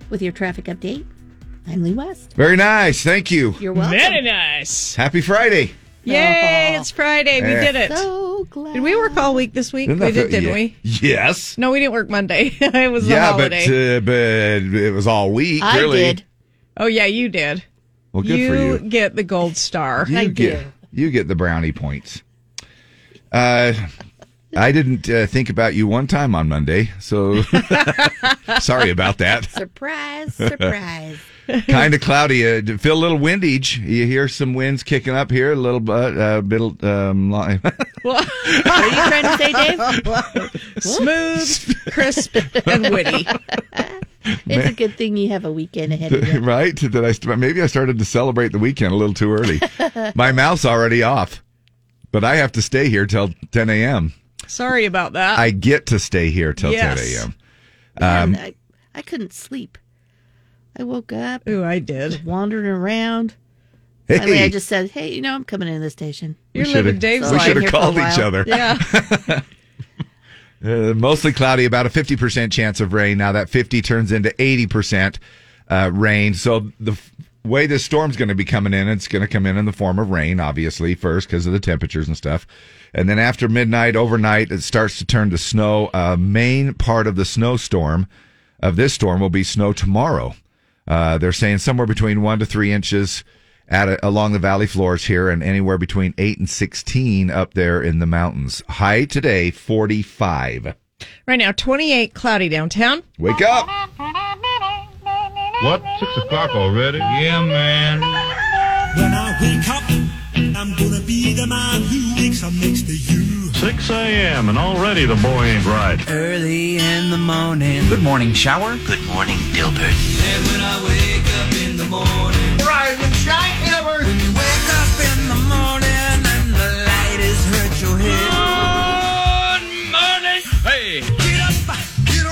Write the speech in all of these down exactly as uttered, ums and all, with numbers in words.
with your traffic update. I'm Lee West. Very nice. Thank you. You're welcome. Very nice. Happy Friday. Yay, it's Friday. We Yeah. did it. So glad. Did we work all week this week? Isn't We that did, the- didn't yeah. we? Yes. No, we didn't work Monday. It was the Yeah, holiday. but, uh, but it was all week, I really. did. Oh, yeah, you did. Well, good you for you. get the gold star. You I get, do. You get the brownie points. Uh, I didn't uh, think about you one time on Monday, so sorry about that. Surprise, surprise. Kind of cloudy. Uh, feel a little windage. You hear some winds kicking up here, a little bit. Uh, bit um, li- What are you trying to say, Dave? Smooth, crisp, and witty. It's a good thing you have a weekend ahead of you. right? That I st- maybe I started to celebrate the weekend a little too early. My mouth's already off, but I have to stay here till ten a.m. Sorry about that. I get to stay here till Yes. ten a.m. Man, I, I couldn't sleep. I woke up, Ooh, I did. wandering around. Hey, Finally, I just said, hey, you know, I'm coming in the station. You're should've- living Dave's we So should I'm have here for a called each while. other. Yeah. Uh, mostly cloudy, about a fifty percent chance of rain. Now that fifty turns into eighty percent uh, rain. So the f- way this storm's going to be coming in, it's going to come in in the form of rain, obviously, first because of the temperatures and stuff. And then after midnight, overnight, it starts to turn to snow. Uh, main part of the snowstorm of this storm will be snow tomorrow. Uh, they're saying somewhere between one to three inches at a, along the valley floors here, and anywhere between eight and sixteen up there in the mountains. High today, forty-five. Right now, twenty-eight, cloudy downtown. Wake up! What? Six o'clock already? Yeah, man. When I wake up, I'm gonna be the man who wakes up next to you. six a.m. and already the boy ain't right. Early in the morning. Good morning, shower. Good morning, Dilbert. And when I wake up in the morning. Rise and shine, Dilbert. When you wake up in the morning and the light has hurt your head. Good morning. Hey. Get up, get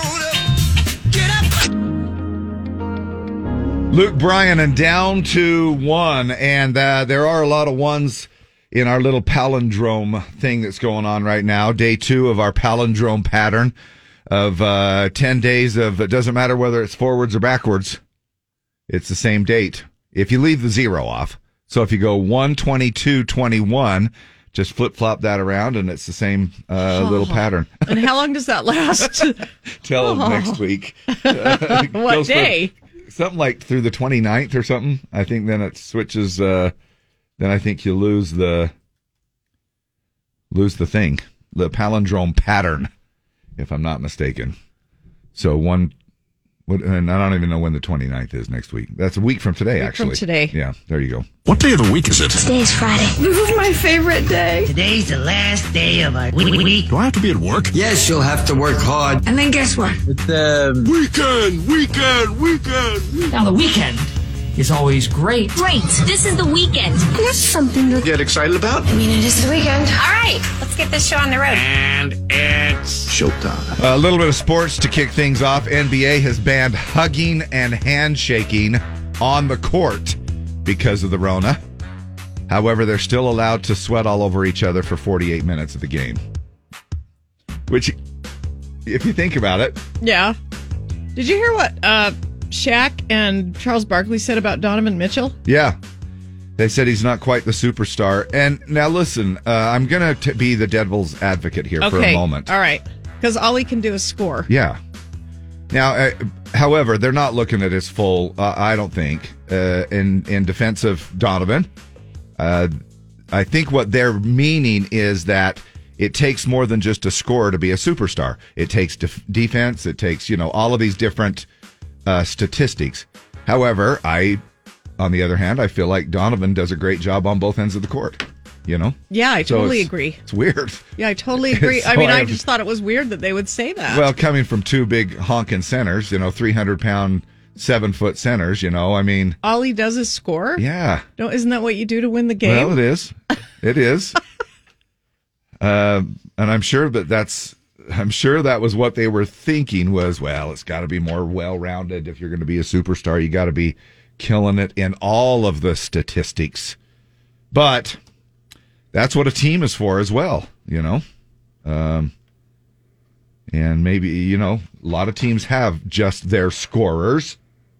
on up, get up. Luke Bryan and down to one, and uh, there are a lot of ones in our little palindrome thing that's going on right now. Day two of our palindrome pattern of uh, ten days of, it doesn't matter whether it's forwards or backwards, it's the same date. If you leave the zero off. So if you go one, twenty-two, twenty-one, just flip-flop that around, and it's the same uh, little pattern. And how long does that last? Till Oh. next week. Uh, What goes for day? Something like through the twenty-ninth or something. I think then it switches. Uh, then I think you lose the lose the thing, the palindrome pattern, if I'm not mistaken. So one, what, and I don't even know when the twenty-ninth is next week. That's a week from today, Week actually. from today. Yeah, there you go. What day of the week is it? Today's Friday. This is my favorite day. Today's the last day of our week. Do I have to be at work? Yes, you'll have to work hard. And then guess what? It's um, Weekend, weekend, weekend. Now, the weekend is always great. Great. This is the weekend. That's something to Get excited about? I mean, it is the weekend. All right, let's get this show on the road. And it's showtime. A little bit of sports to kick things off. N B A has banned hugging and handshaking on the court because of the Rona. However, they're still allowed to sweat all over each other for forty-eight minutes of the game. Which, if you think about it, Yeah. Did you hear what uh, Shaq and Charles Barkley said about Donovan Mitchell? yeah, they said he's not quite the superstar. And now listen, uh, I'm going to be the devil's advocate here for a moment. All right. Because all he can do is score. Yeah. Now, uh, however, they're not looking at his full, uh, I don't think, uh, in, in defense of Donovan. Uh, I think what they're meaning is that it takes more than just a scorer to be a superstar. It takes def- defense. It takes, you know, all of these different uh, statistics. However, I, on the other hand, I feel like Donovan does a great job on both ends of the court. You know? Yeah, I So totally it's- agree. It's weird. Yeah, I totally agree. So I mean, I I have- just thought it was weird that they would say that. Well, coming from two big honking centers, you know, three hundred pound, seven foot centers, you know, I mean, all he does is score? yeah. Don't, isn't that what you do to win the game? Well, it is. It is. uh, and I'm sure that that's, I'm sure that was what they were thinking was, well, it's got to be more well-rounded. If you're going to be a superstar, you got to be killing it in all of the statistics. But that's what a team is for as well, you know? Um, and maybe, you know, a lot of teams have just their scorers,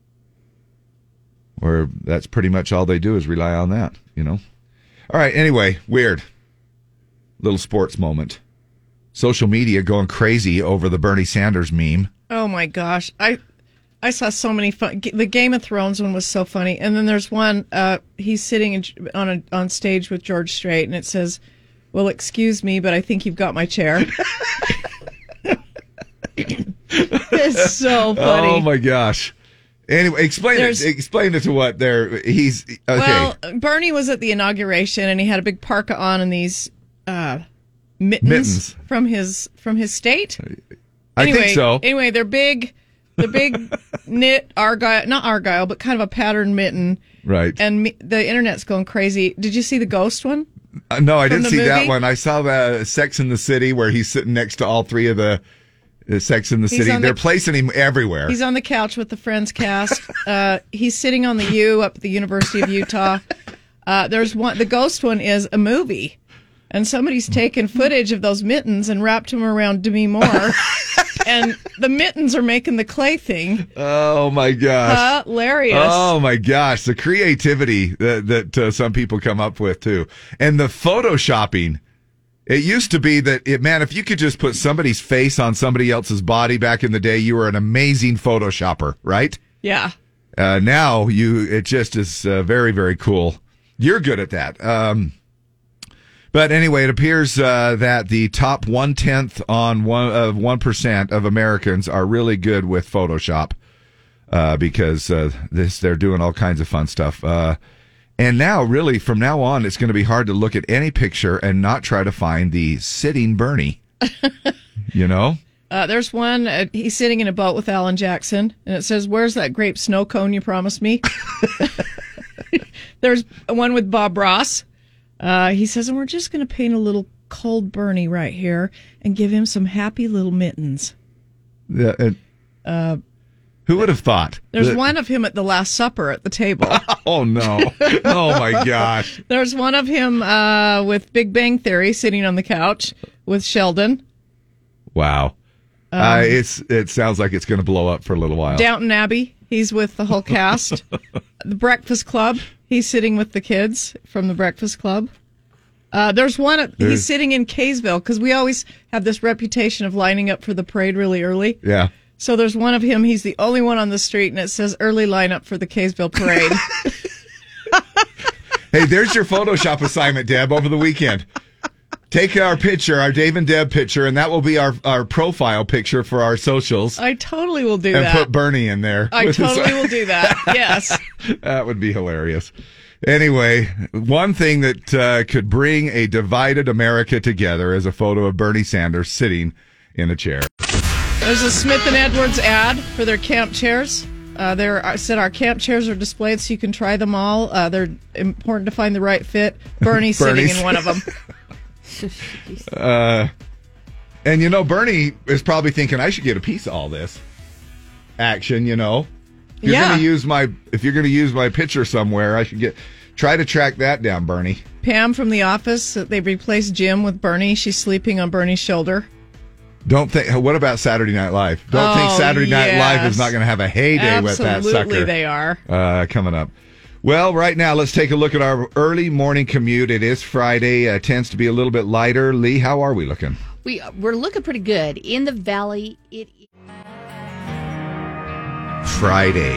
where that's pretty much all they do is rely on that, you know. All right, anyway, weird. Little sports moment. Social media going crazy over the Bernie Sanders meme. Oh my gosh. I I saw so many fun. The Game of Thrones one was so funny. And then there's one, uh, he's sitting in, on a, on stage with George Strait, and it says, well, excuse me, but I think you've got my chair. It's so funny. Oh my gosh. Anyway, explain There's- it. Explain it to what there. He's okay. Well, Bernie was at the inauguration, and he had a big parka on and these uh, mittens, Mittens. from his from his state. I anyway, think so. Anyway, they're big, they're big knit argyle, not argyle, but kind of a patterned mitten. Right. And me, the internet's going crazy. Did you see the ghost one? Uh, no, I from didn't the see that movie? one. I saw the Sex in the City where he's sitting next to all three of the, the Sex in the He's City. on They're the- placing him everywhere. He's on the couch with the Friends cast. Uh, he's sitting on the U up at the University of Utah. Uh, there's one. The ghost one is a movie, and somebody's taken footage of those mittens and wrapped them around Demi Moore, and the mittens are making the clay thing. Oh my gosh. Hilarious. Oh my gosh. The creativity that, that uh, some people come up with too. And the photoshopping. It used to be that, it, man, if you could just put somebody's face on somebody else's body back in the day, you were an amazing photoshopper, right? Yeah. Uh, now you, it just is uh, very, very cool. You're good at that. Um, but anyway, it appears uh, that the top one tenth on one of one percent of Americans are really good with Photoshop uh, because uh, this they're doing all kinds of fun stuff. Uh, and now, really, from now on, it's going to be hard to look at any picture and not try to find the sitting Bernie. You know. Uh, there's one, uh, he's sitting in a boat with Alan Jackson, and it says, where's that grape snow cone you promised me? There's one with Bob Ross. Uh, he says, and we're just going to paint a little cold Bernie right here and give him some happy little mittens. Yeah, and Uh, who would have thought? there's that- one of him at the Last Supper at the table. Oh, no. Oh, my gosh. There's one of him uh, with Big Bang Theory sitting on the couch with Sheldon. Wow. Um, uh, it's It sounds like it's going to blow up for a little while. Downton Abbey, he's with the whole cast. The Breakfast Club, he's sitting with the kids from the Breakfast Club. Uh, there's one, at, There's- he's sitting in Kaysville, because we always have this reputation of lining up for the parade really early. Yeah. So there's one of him, he's the only one on the street, and it says early lineup for the Kaysville parade. Hey, there's your Photoshop assignment, Deb, over the weekend. Take our picture, our Dave and Deb picture, and that will be our, our profile picture for our socials. I totally will do and that. put Bernie in there. I with his- totally will do that, yes. That would be hilarious. Anyway, one thing that uh, could bring a divided America together is a photo of Bernie Sanders sitting in a chair. There's a Smith and Edwards ad for their camp chairs. Uh, they're I said our camp chairs are displayed so you can try them all. Uh, they're important to find the right fit. Bernie's sitting Bernie's- in one of them. Uh, and you know, Bernie is probably thinking I should get a piece of all this action. You know, if you're Yeah. going to use my if you're going to use my picture somewhere, I should get try to track that down, Bernie. Pam from The Office, uh, they replaced Jim with Bernie. She's sleeping on Bernie's shoulder. Don't think. What about Saturday Night Live? Don't Oh, think Saturday Night Live yes. is not going to have a heyday with that sucker. Absolutely they are. Uh, coming up. Well, right now, let's take a look at our early morning commute. It is Friday. Uh, tends to be a little bit lighter. Lee, how are we looking? We, we're looking pretty good. In the valley, it Friday.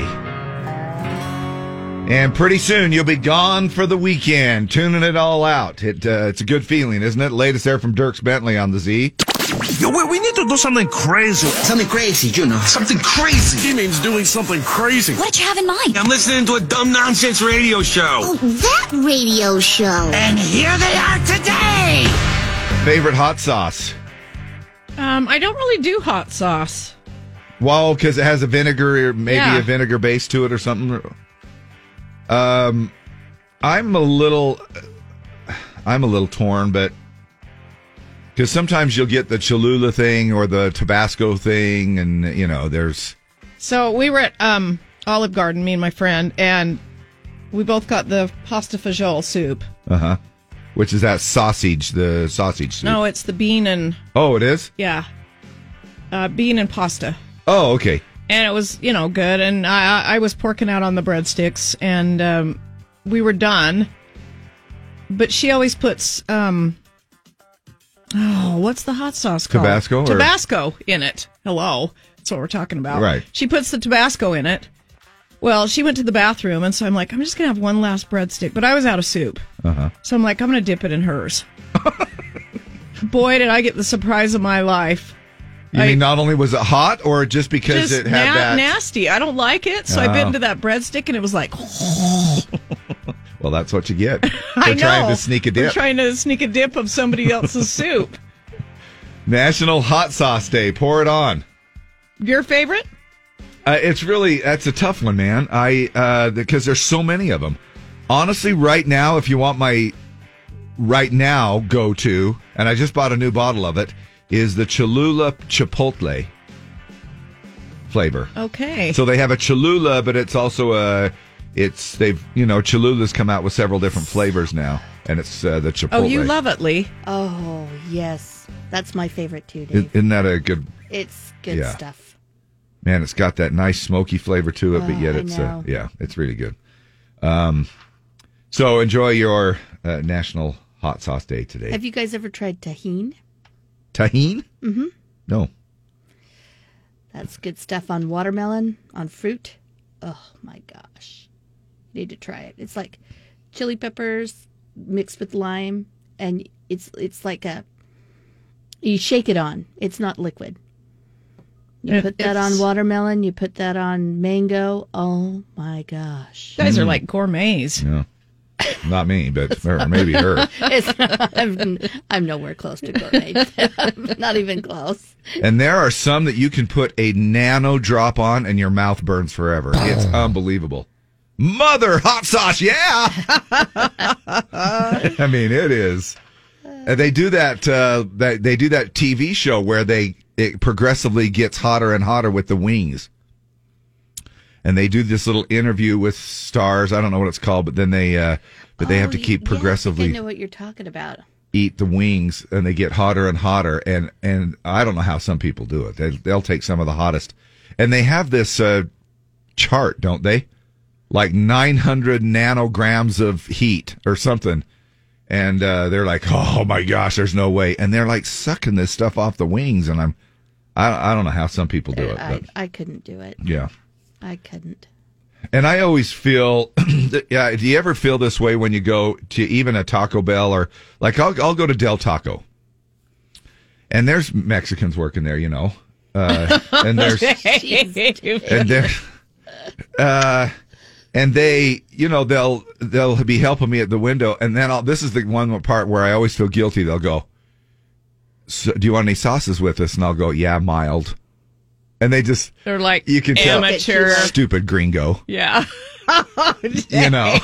And pretty soon you'll be gone for the weekend, tuning it all out. It, uh, it's a good feeling, isn't it? Latest there from Dirks Bentley on the Z. Yo, we, we need to do something crazy. Something crazy, you know. Something crazy. He means doing something crazy. What you have in mind? I'm listening to a dumb nonsense radio show. Oh, that radio show. And here they are today. Favorite hot sauce? Um, I don't really do hot sauce. Well, because it has a vinegar, or maybe Yeah. a vinegar base to it or something. Um, I'm a little, I'm a little torn, but because sometimes you'll get the Cholula thing or the Tabasco thing, and you know, there's. So we were at um, Olive Garden, me and my friend, and we both got the pasta fagioli soup. Uh huh. Which is that sausage, the sausage soup? No, it's the bean and Oh, it is? yeah, uh, bean and pasta. Oh, okay. and it was, you know, good. And I, I was porking out on the breadsticks, and um, we were done. But she always puts, um, oh, what's the hot sauce called? Tabasco? Or? Tabasco in it. Hello. That's what we're talking about. Right. She puts the Tabasco in it. Well, she went to the bathroom, and so I'm like, I'm just going to have one last breadstick. But I was out of soup. Uh-huh. So I'm like, I'm going to dip it in hers. Boy, did I get the surprise of my life. You I, mean not only was it hot, or just because just it had na- that... nasty. I don't like it, so Oh. I bit into that breadstick, and it was like... Well, that's what you get. I They're know. trying to sneak a We're dip. trying to sneak a dip of somebody else's soup. National Hot Sauce Day. Pour it on. Your favorite? Uh, it's really, that's a tough one, man. I uh, because there's so many of them. Honestly, right now, if you want my right now go to, and I just bought a new bottle of it, is the Cholula Chipotle flavor. Okay. So they have a Cholula, but it's also a, it's, they've, you know, Cholula's come out with several different flavors now, and it's uh, the Chipotle. Oh, you love it, Lee. Oh, yes. That's my favorite too, Dave. Isn't that a good, It's good Yeah. stuff. man, it's got that nice smoky flavor to it, but Oh, yet I it's, uh, know. yeah, it's really good. Um, so enjoy your uh, National Hot Sauce Day today. Have you guys ever tried tahine? Tahine? Mm-hmm. No. That's good stuff on watermelon, on fruit. Oh, my gosh. Need to try it. It's like chili peppers mixed with lime, and it's it's like a... You shake it on. It's not liquid. You It- put that it's- on watermelon. You put that on mango. Oh, my gosh. You guys are like gourmets. Yeah. Not me, but or maybe her. It's, I'm, I'm nowhere close to gourmet. Not even close. And there are some that you can put a nano drop on and your mouth burns forever. It's unbelievable. Mother hot sauce, yeah! I mean, it is. And they do that, uh, they, they do that T V show where they it progressively gets hotter and hotter with the wings. And they do this little interview with stars. I don't know what it's called, but then they, uh, but they have to Oh, keep yes, progressively I know what you're talking about. eat the wings, and they get hotter and hotter. And, and I don't know how some people do it. They, they'll take some of the hottest. And they have this uh, chart, don't they? Like nine hundred nanograms of heat or something. And uh, they're like, oh my gosh, there's no way. And they're like sucking this stuff off the wings. And I'm, I, I don't know how some people do it. I, But I couldn't do it. yeah. I couldn't. And I always feel, that, yeah. Do you ever feel this way when you go to even a Taco Bell or like I'll I'll go to Del Taco, and there's Mexicans working there, you know, uh, and there's and there, uh, and they, you know, they'll they'll be helping me at the window, and then I'll, this is the one part where I always feel guilty. They'll go, so, "Do you want any sauces with us?" And I'll go, "Yeah, mild." And they just, They're like you can tell, amateur. stupid gringo. Yeah. You know.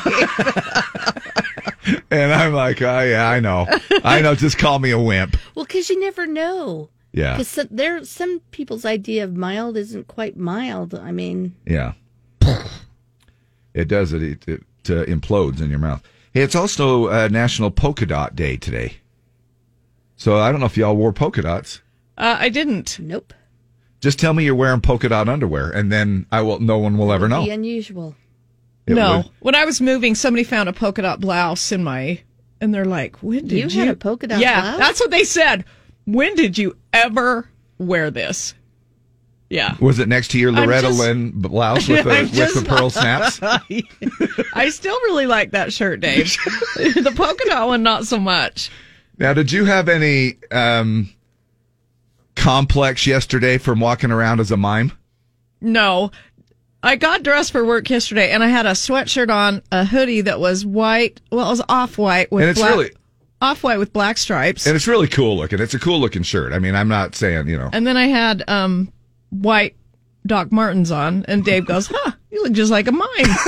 And I'm like, oh, yeah, I know. I know. Just call me a wimp. Well, because you never know. Yeah. Because so, there, some people's idea of mild isn't quite mild. I mean, Yeah. It does. It, it, it uh, implodes in your mouth. Hey, it's also uh, National Polka Dot Day today. So I don't know if y'all wore polka dots. Uh, I didn't. Nope. Just tell me you're wearing polka dot underwear, and then I will. No one will ever know. Be unusual. It no. would. When I was moving, somebody found a polka dot blouse in my, and they're like, when did You you? had a polka dot yeah, blouse? that's what they said. When did you ever wear this? Yeah. Was it next to your I'm Loretta just- Lynn blouse with the, I'm with just- the pearl snaps? I still really like that shirt, Dave. The polka dot one, not so much. Now, did you have any um, complex yesterday from walking around as a mime? No. I got dressed for work yesterday, and I had a sweatshirt on, a hoodie that was white. Well, it was off-white with And it's black, really- off-white with black stripes. And it's really cool looking. It's a cool looking shirt. I mean, I'm not saying, you know. And then I had um, white Doc Martens on, and Dave goes, huh, you look just like a mime.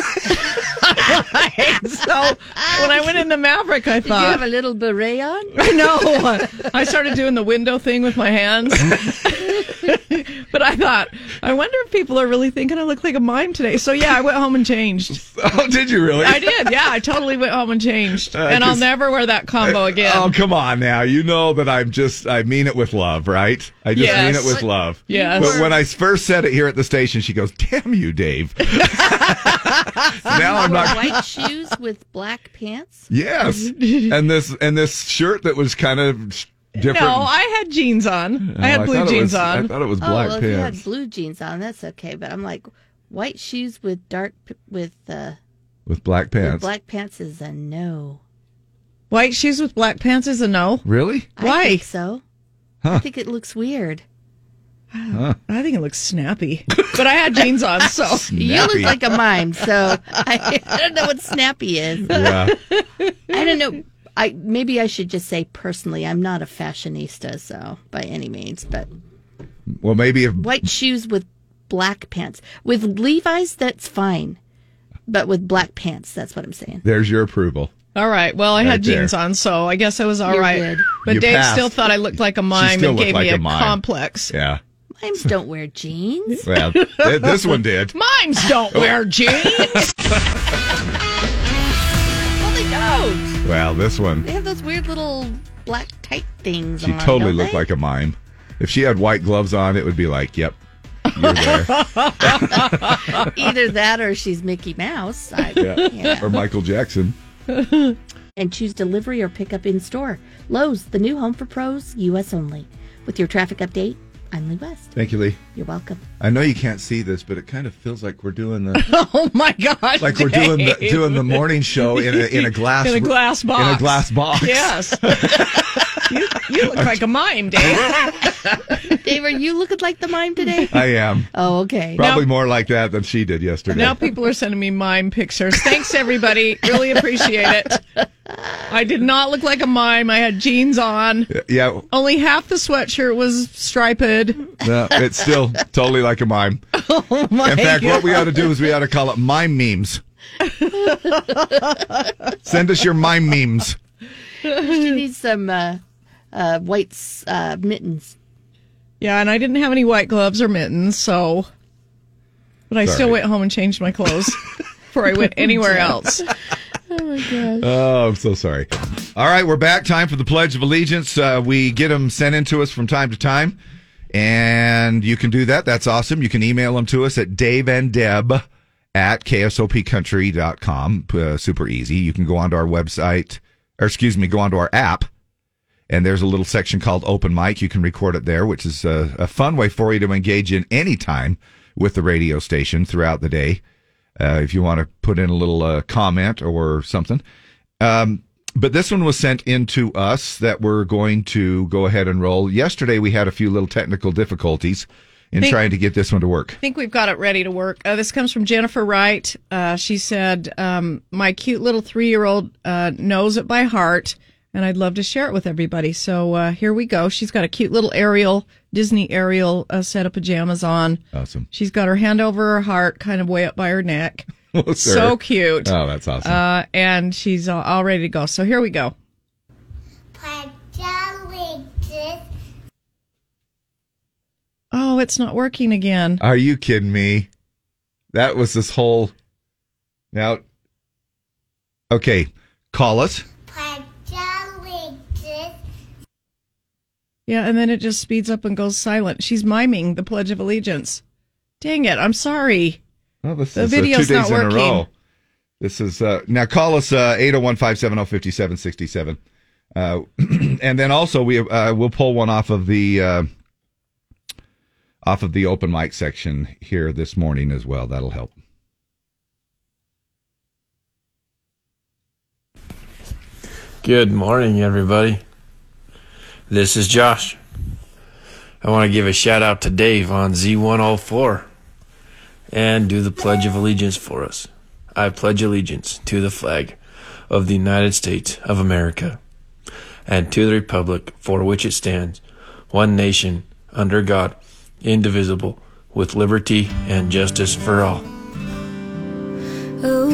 So when I went into Maverick, I Did you thought... have a little beret on? I know. I started doing the window thing with my hands. But I thought, I wonder if people are really thinking I look like a mime today. So yeah, I went home and changed. Oh, did you really? I did. Yeah, I totally went home and changed, Uh, and I'll 'cause- never wear that combo again. Oh, come on now. You know that I'm just, I mean it with love, right? I just Yes. mean it with love. Yes. But when I first said it here at the station, she goes, damn you, Dave. Now I'm Wore not. white shoes with black pants. Yes. And this, and this shirt that was kind of different. No, I had jeans on. I Oh, had blue thought it jeans was- on. I thought it was Oh, black well, if you had pants blue jeans on, that's okay. But I'm like, white shoes with dark p- with uh, with black with pants. black pants is a no. White shoes with black pants is a no. Really? Why? I think so. Huh. I think it looks weird. Huh. I think it looks snappy. But I had jeans on, so. You look Snappy. like a mime, so I, I don't know what snappy is. Yeah. I don't know. I maybe I should just say personally, I'm not a fashionista, so by any means, but Well, maybe if white shoes with black pants with Levi's, that's fine, but with black pants, that's what I'm saying. there's your approval. All right. Well, I Right had jeans there. on, so I guess I was all You're right. good. But You Dave passed. still thought I looked like a mime still and looked gave like me a a, mime. complex. Yeah. Mimes don't wear jeans. Well, th- this one did. Mimes don't wear jeans. Well, they don't. Well, this one, They have those weird little black tight things. she on, totally don't looked they? like a mime. If she had white gloves on, it would be like, yep, you're there. Either that or she's Mickey Mouse. I, Yeah. yeah. Or Michael Jackson. And choose delivery or pickup in store. Lowe's, the new home for pros, U S only. With your traffic update, I'm Lee West. Thank you, Lee. You're welcome. I know you can't see this, but it kind of feels like we're doing the Oh my gosh! like we're doing the Dave. doing the morning show in a in a glass in a glass box. in a glass box. Yes. you, you look like a mime, Dave. Dave, are you looking like the mime today? I am. Oh, okay. Probably more like that than she did yesterday. Now people are sending me mime pictures. Thanks, everybody. Really appreciate it. I did not look like a mime. I had jeans on. Yeah, Only half the sweatshirt was striped. no, it's still totally like a mime. Oh my In fact, God. what we ought to do is we ought to call it mime memes. Send us your mime memes. She needs some uh, uh, white uh, mittens. Yeah, and I didn't have any white gloves or mittens, so. But I Sorry. still went home and changed my clothes before I went anywhere else. Oh, my gosh. Oh, I'm so sorry. All right, we're back. Time for the Pledge of Allegiance. Uh, we get them sent in to us from time to time, and you can do that. That's awesome. You can email them to us at Dave and Deb at K S O P country dot com. Uh, super easy. You can go onto our website, or excuse me, go onto our app, and there's a little section called Open Mic. You can record it there, which is a, a fun way for you to engage in any time with the radio station throughout the day. Uh, if you want to put in a little uh, comment or something. Um, but this one was sent in to us that we're going to go ahead and roll. Yesterday, we had a few little technical difficulties in Think- trying to get this one to work. I think we've got it ready to work. Uh, this comes from Jennifer Wright. Uh, she said, um, my cute little three-year-old uh, knows it by heart, and I'd love to share it with everybody. So uh, here we go. She's got a cute little Ariel, Disney Ariel uh, set of pajamas on. Awesome. She's got her hand over her heart, kind of way up by her neck. Well, sir. So cute. Oh, that's awesome. Uh, and she's all, all ready to go. So here we go. Oh, it's not working again. Are you kidding me? That was this whole... Now, okay, call us. Yeah, and then it just speeds up and goes silent. She's miming the Pledge of Allegiance. Dang it, I'm sorry. Well, this The is uh, video's two days not in a working. row. This is uh, now call us uh, eight oh one, five seven oh, five seven six seven. Uh, and then also we uh, we'll pull one off of the uh, off of the open mic section here this morning as well. That'll help. Good morning, everybody. This is Josh. I want to give a shout out to Dave on Z one oh four and do the Pledge of Allegiance for us. I pledge allegiance to the flag of the United States of America and to the republic for which it stands, one nation, under God, indivisible, with liberty and justice for all. Oh,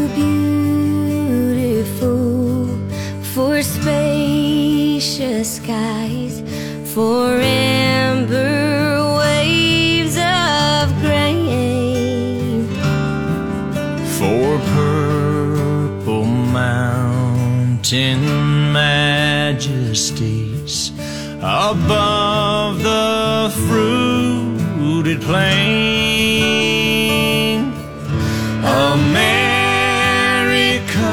beautiful for spacious skies, for amber waves for purple mountain majesties above the fruited plain. America,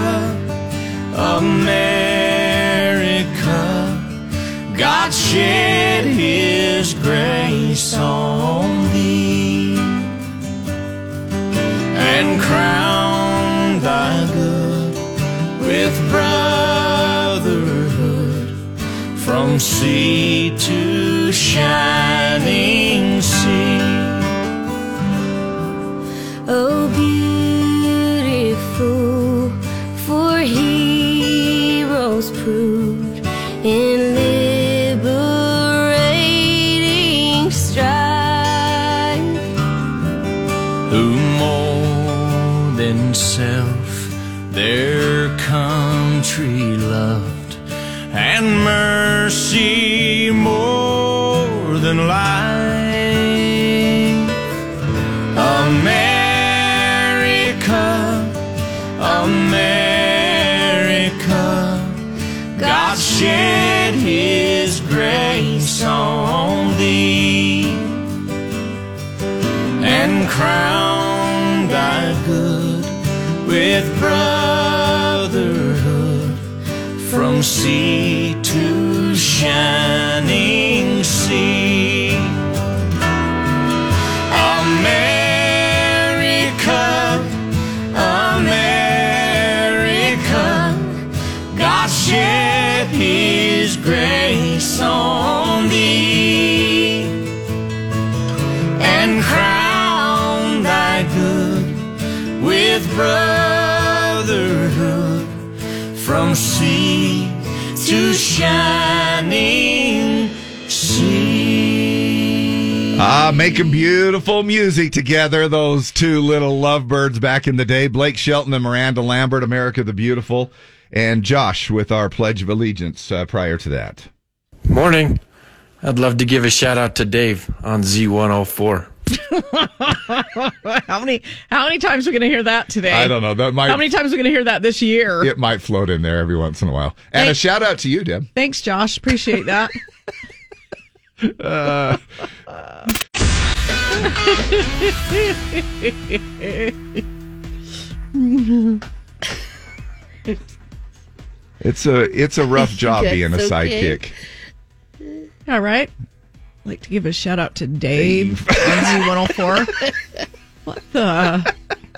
America, God shed his grace on thee and crowned thy good with brotherhood from sea to shining sea. Oh, beautiful for heroes proved in liberating strife, who more than self their country loved, and mercy more than life. America, America, God shed his grace on thee and crowned thy good with brotherhood from sea to shining sea. America, America, God shed his grace on thee and crowned thy good with brotherhood from sea to shining sea. Ah, making beautiful music together, those two little lovebirds back in the day. Blake Shelton and Miranda Lambert, America the Beautiful, and Josh with our Pledge of Allegiance uh, prior to that. Morning. I'd love to give a shout out to Dave on Z one oh four. how many how many times are we going to hear that today? I don't know. That might, how many times are we going to hear that this year? It might float in there every once in a while. And Thanks. a shout out to you, Deb. Thanks, Josh. Appreciate that. uh, it's a it's a rough job That's being a okay. sidekick. All right. I'd like to give a shout out to Dave, Dave. on Z one oh four. What the?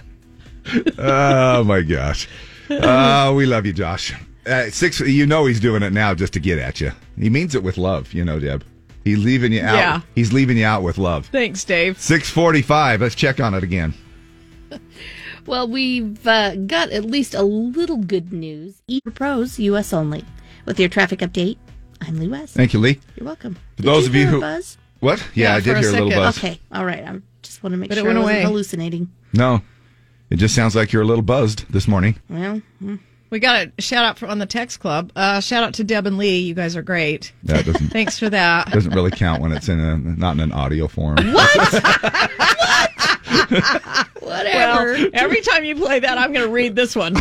Oh my gosh. Uh, we love you, Josh. Uh, six, you know he's doing it now just to get at you. He means it with love, you know, Deb. He's leaving you out. Yeah. He's leaving you out with love. Thanks, Dave. six forty-five. Let's check on it again. Well, we've uh, got at least a little good news. E for Pros, U S only. With your traffic update, I'm Lee West. Thank you, Lee. You're welcome. For Did those you of you hear a who buzz? What? Yeah, Yeah, I for did a hear a little second. buzz. Okay, all right. I just want to make But it sure I went wasn't away. hallucinating. No, it just sounds like you're a little buzzed this morning. Well, mm. We got a shout out for, on the text club. Uh, shout out to Deb and Lee. You guys are great. That doesn't Thanks for that. doesn't really count when it's in a not in an audio form. Whatever. Well, every time you play that, I'm going to read this one.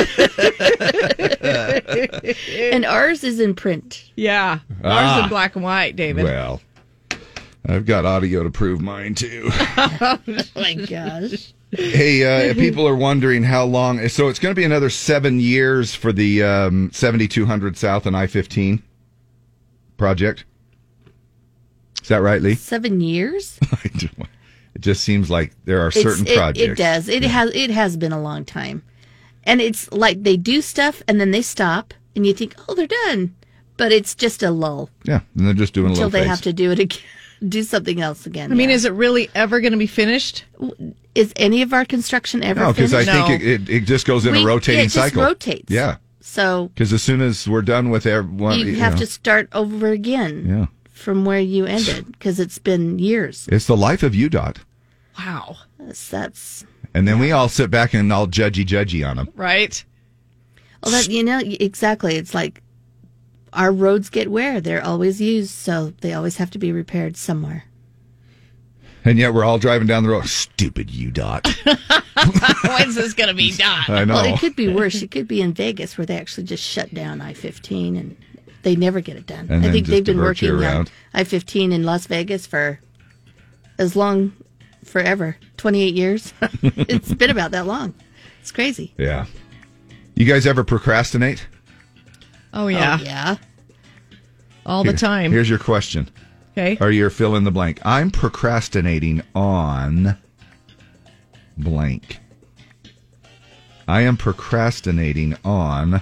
And ours is in print. Yeah. Ah. Ours in black and white, David. Well, I've got audio to prove mine too. Oh my gosh. Hey, uh, people are wondering how long. So it's going to be another seven years for the um, seventy-two hundred South and I fifteen project. Is that right, Lee? Seven years? It just seems like there are certain It's- it, projects. It does. It has. It has been a long time, and it's like they do stuff and then they stop, and you think, oh, they're done, but it's just a lull Yeah, and they're just doing a until little they phase. have to do it again, do something else again. I mean, yeah. is it really ever going to be finished? Is any of our construction ever No, because finished? I think it, it, it just goes in We- a rotating it just cycle. rotates. Yeah, So because as soon as we're done with everyone, you you have know, to start over again Yeah, from where you ended because it's been years. it's the life of U D O T. Wow. That's, that's And then we all sit back and all judgy judgy on them. Right? well, that you know exactly. It's like our roads get wear; they're always used, so they always have to be repaired somewhere. And yet we're all driving down the road. Stupid U D O T. When's this going to be done? I know. Well, it could be worse. It could be in Vegas where they actually just shut down I fifteen and they never get it done. And I then think just they've been divert you working on around. I fifteen in Las Vegas for as long, forever, twenty-eight years. It's been about that long. It's crazy. Yeah. You guys ever procrastinate? Oh, yeah. Oh, yeah. All the Here- time. Here's your question. Okay. Or your fill in the blank. I'm procrastinating on blank. I am procrastinating on.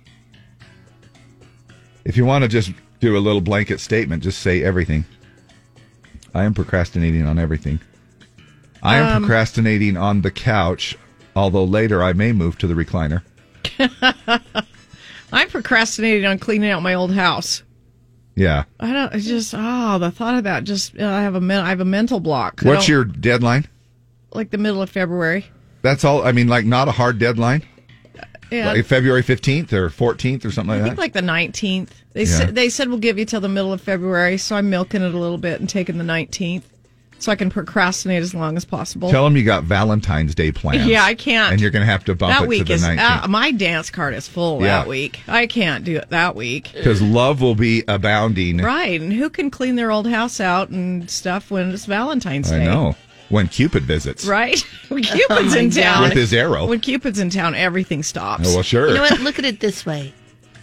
If you want to just do a little blanket statement, just say everything. I am procrastinating on everything. I am Um, procrastinating on the couch, although later I may move to the recliner. I'm procrastinating on cleaning out my old house. Yeah. I don't. It's just oh, the thought of that. Just uh, I have a men- I have a mental block. I What's don't- your deadline? like the middle of February? That's all. I mean, like not a hard deadline. Yeah, Like February fifteenth or fourteenth or something I like think that. like the nineteenth. They Yeah. said they said we'll give you till the middle of February, so I'm milking it a little bit and taking the nineteenth, so I can procrastinate as long as possible. Tell them you got Valentine's Day plans. Yeah, I can't. And you're going to have to bump that it week to the is nineteenth. uh, my dance card is full Yeah. that week. I can't do it that week. Because love will be abounding. Right, and who can clean their old house out and stuff when it's Valentine's I Day? know. When Cupid visits. Right? When Cupid's Oh, in my town. With his arrow. When Cupid's in town, everything stops. Oh, well, sure. You know what? Look at it this way.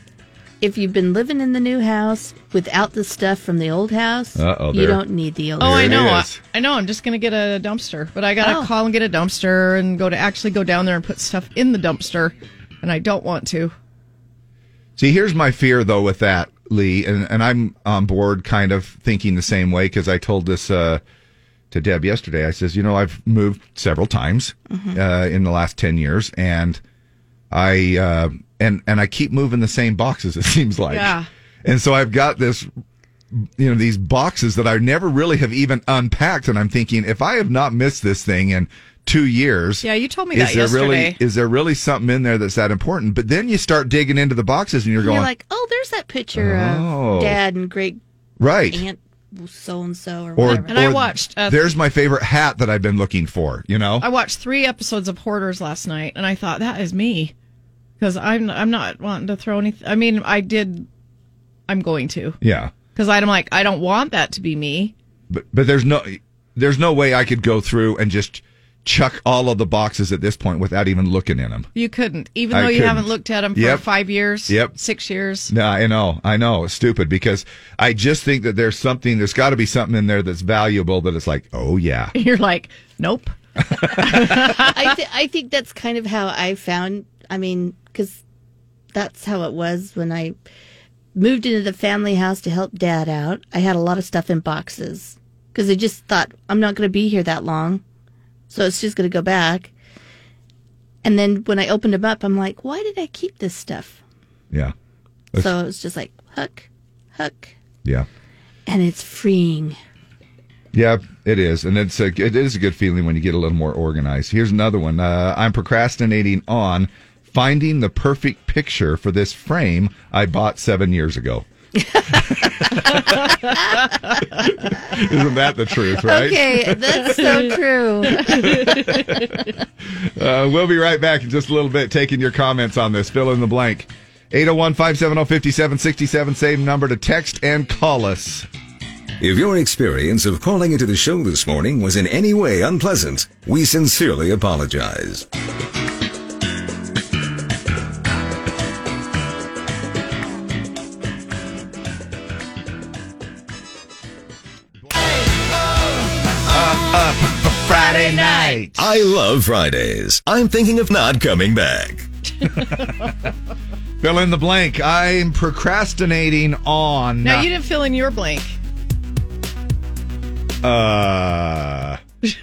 If you've been living in the new house without the stuff from the old house, Uh-oh, you there- don't need the old Oh, I There it know. I, is. I know. I'm just going to get a dumpster, but I got to Oh. call and get a dumpster and go to actually go down there and put stuff in the dumpster, and I don't want to. See, here's my fear, though, with that, Lee, and, and I'm on board kind of thinking the same way because I told this uh, to Deb yesterday. I says, you know, I've moved several times uh, in the last ten years, and I uh, and and I keep moving the same boxes, it seems like. Yeah. And so I've got this, you know, these boxes that I never really have even unpacked, and I'm thinking, if I have not missed this thing in two years, Yeah, you told me is that there yesterday. really is there really something in there that's that important? But then you start digging into the boxes, and you're And going, you're like, oh, there's that picture Oh. of Dad and great right. aunt so and so or Or, whatever. And I or watched, uh, there's my favorite hat that I've been looking for. You know, I watched three episodes of Hoarders last night, and I thought that is me because I'm I'm not wanting to throw anything. I mean, I did. I'm going to yeah. because I'm like I don't want that to be me. But but there's no there's no way I could go through and just chuck all of the boxes at this point without even looking in them. You couldn't, even I though you couldn't. haven't looked at them for Yep. five years, Yep. six years. No, I know, I know, it's stupid because I just think that there's something, there's got to be something in there that's valuable that it's like, oh yeah, You're like, nope. I, th- I think that's kind of how I found, I mean, because that's how it was when I moved into the family house to help Dad out. I had a lot of stuff in boxes because I just thought, I'm not going to be here that long, so it's just going to go back. And then when I opened them up, I'm like, why did I keep this stuff? yeah, So it's just like, huck, huck. yeah. And it's freeing. Yeah, it is, and it's a it is a good feeling when you get a little more organized. Here's another one. Uh, I'm procrastinating on finding the perfect picture for this frame I bought seven years ago. Isn't that the truth, right? Okay, that's so true. Uh, we'll be right back in just a little bit, taking your comments on this. Fill in the blank. eight oh one, five seven oh, five seven six seven. Same number to text and call us. If your experience of calling into the show this morning was in any way unpleasant, we sincerely apologize. Uh, Friday night. I love Fridays. I'm thinking of not coming back. Fill in the blank. I'm procrastinating on. Now, you didn't fill in your blank. Uh.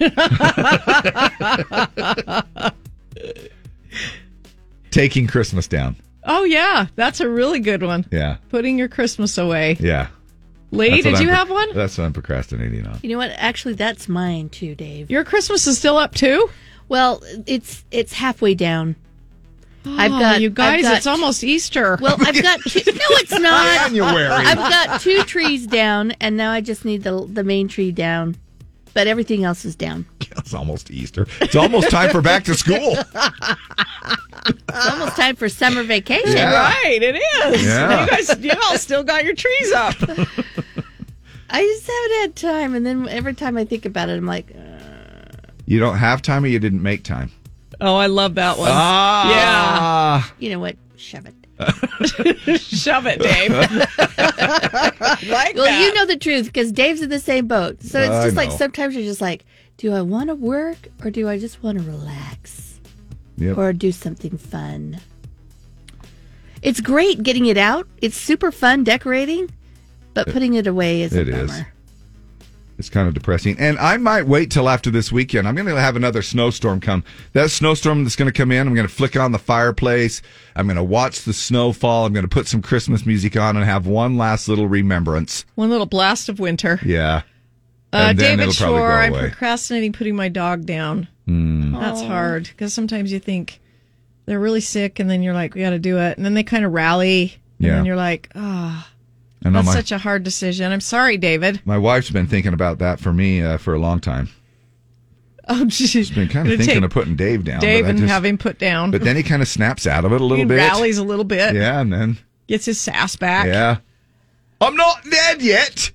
Taking Christmas down. Oh, yeah. That's a really good one. Yeah. Putting your Christmas away. Yeah. Lee, That's what did I'm you pro- have one? That's what I'm procrastinating on. You know what? Actually, that's mine too, Dave. Your Christmas is still up, too? Well, it's it's halfway down. I've Oh, got you guys, I've got, it's almost Easter. Well, I've got two, no, it's not. January. I've got two trees down, and now I just need the the main tree down. but everything else is down. It's almost Easter. It's almost time for back to school. It's almost time for summer vacation. Yeah. Right, it is. Yeah. You guys, you all still got your trees up. I just haven't had time, and then every time I think about it, I'm like, uh... You don't have time, or you didn't make time? Oh, I love that one. Ah. You know what? Shove it. Yeah. Shove it, Dave. Like well, that. you know the truth, because Dave's in the same boat. So it's I just like know. sometimes you're just like, do I want to work, or do I just want to relax? Yep. Or do something fun? It's great getting it out. It's super fun decorating, but putting it away is a It bummer. is. It's kind of depressing. And I might wait till after this weekend. I'm going to have another snowstorm come. That snowstorm that's going to come in, I'm going to flick on the fireplace. I'm going to watch the snow fall. I'm going to put some Christmas music on and have one last little remembrance. One little blast of winter. Yeah. Uh, And then David it'll probably Shore, go I'm away. procrastinating putting my dog down. Mm. That's Oh. hard because sometimes you think they're really sick and then you're like, we got to do it. And then they kind of rally. And Yeah. then you're like, oh, I know that's my, such a hard decision. I'm sorry, David. my wife's been thinking about that for me uh, for a long time. Oh, geez. She's been kind of Gonna thinking take of putting Dave down. Dave but I and just- have him put down. But then he kind of snaps out of it a little he bit. rallies a little bit. Yeah, and then... Gets his sass back. Yeah. I'm not dead yet.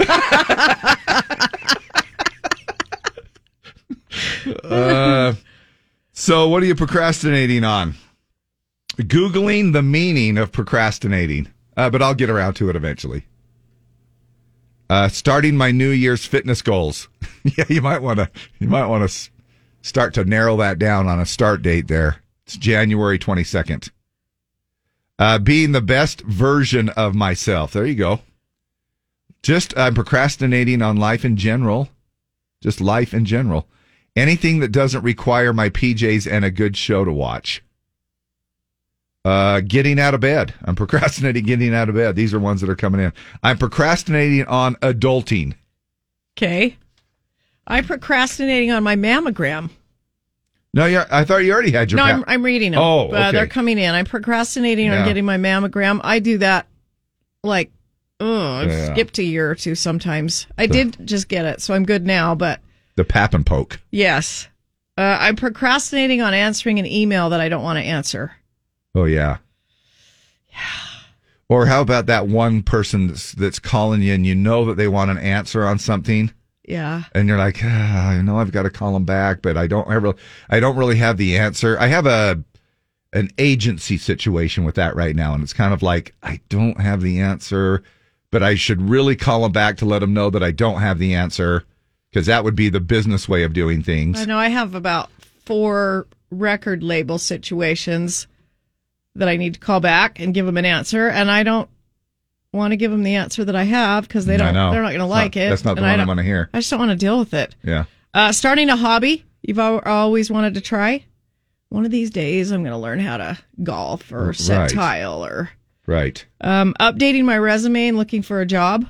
uh, so, what are you procrastinating on? Googling the meaning of procrastinating, uh, but I'll get around to it eventually. Uh, starting my New Year's fitness goals. Yeah, you might want to. You might want to s- start to narrow that down on a start date. There, it's January twenty-second. Uh, being the best version of myself. There you go. Just I'm procrastinating on life in general. Just life in general. Anything that doesn't require my P Js and a good show to watch. Uh, getting out of bed. I'm procrastinating getting out of bed. These are ones that are coming in. I'm procrastinating on adulting. Okay. I'm procrastinating on my mammogram. No, yeah, I thought you already had your. No, pa- I'm, I'm reading them. Oh, Uh, okay. they're coming in. I'm procrastinating Yeah. on getting my mammogram. I do that like, oh, I've Yeah. skipped a year or two sometimes. I did just get it, so I'm good now, but The pap and poke. yes. Uh, I'm procrastinating on answering an email that I don't want to answer. Oh, yeah. Yeah. Or how about that one person that's, that's calling you and you know that they want an answer on something? Yeah. And you're like, ah, I know I've got to call them back, but I don't ever, I don't really have the answer. I have a an agency situation with that right now, and it's kind of like I don't have the answer, but I should really call them back to let them know that I don't have the answer, because that would be the business way of doing things. I know I have about four record label situations that I need to call back and give them an answer, and I don't want to give them the answer that I have because they I don't. know. They're not going to It's like not- it. that's not the and one I don't- wanna hear. I just don't want to deal with it. Yeah. Uh, starting a hobby you've al- always wanted to try. One of these days, I'm going to learn how to golf or set Right. tile or Right. um, updating my resume and looking for a job.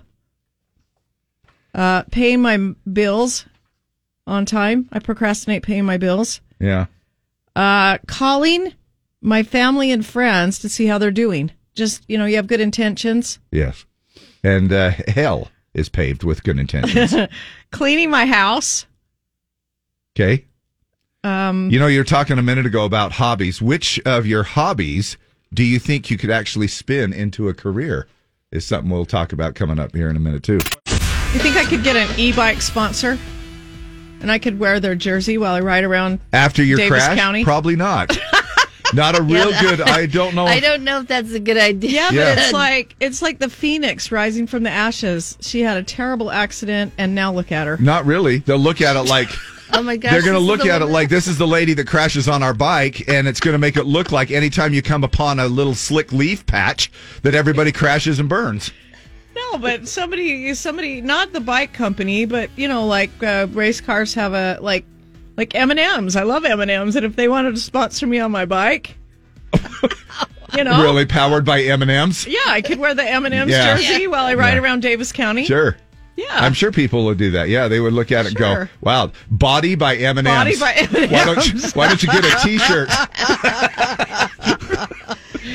Uh, paying my m- bills on time. I procrastinate paying my bills. Yeah. Uh, calling my family and friends to see how they're doing. Just, you know, you have good intentions. Yes. And uh, hell is paved with good intentions. Cleaning my house. Okay. Um, You know, you were talking a minute ago about hobbies. Which of your hobbies do you think you could actually spin into a career? Is something we'll talk about coming up here in a minute, too. you think I could get an e-bike sponsor? And I could wear their jersey while I ride around After your Davis crash? County? Probably not. Not a real Yeah. good, I don't know. I don't know if that's a good idea. Yeah, but Yeah. it's like it's like the phoenix rising from the ashes. She had a terrible accident, and now look at her. Not really. They'll look at it like... Oh my gosh. They're going to this is look the at it one- like this is the lady that crashes on our bike, and it's going to make it look like anytime you come upon a little slick leaf patch that everybody crashes and burns. No, but somebody, somebody, not the bike company, but you know, like uh, race cars have a like, like M and M's. I love M and M's, and if they wanted to sponsor me on my bike, you know, Really powered by M and M's? yeah, I could wear the M and M's Yeah. jersey while I ride Yeah. around Davis County. Sure. Yeah, I'm sure people would do that. Yeah, they would look at it and Sure. go, wow, body by M and M's. Body by M and M's. Why don't you, why don't you get a T-shirt?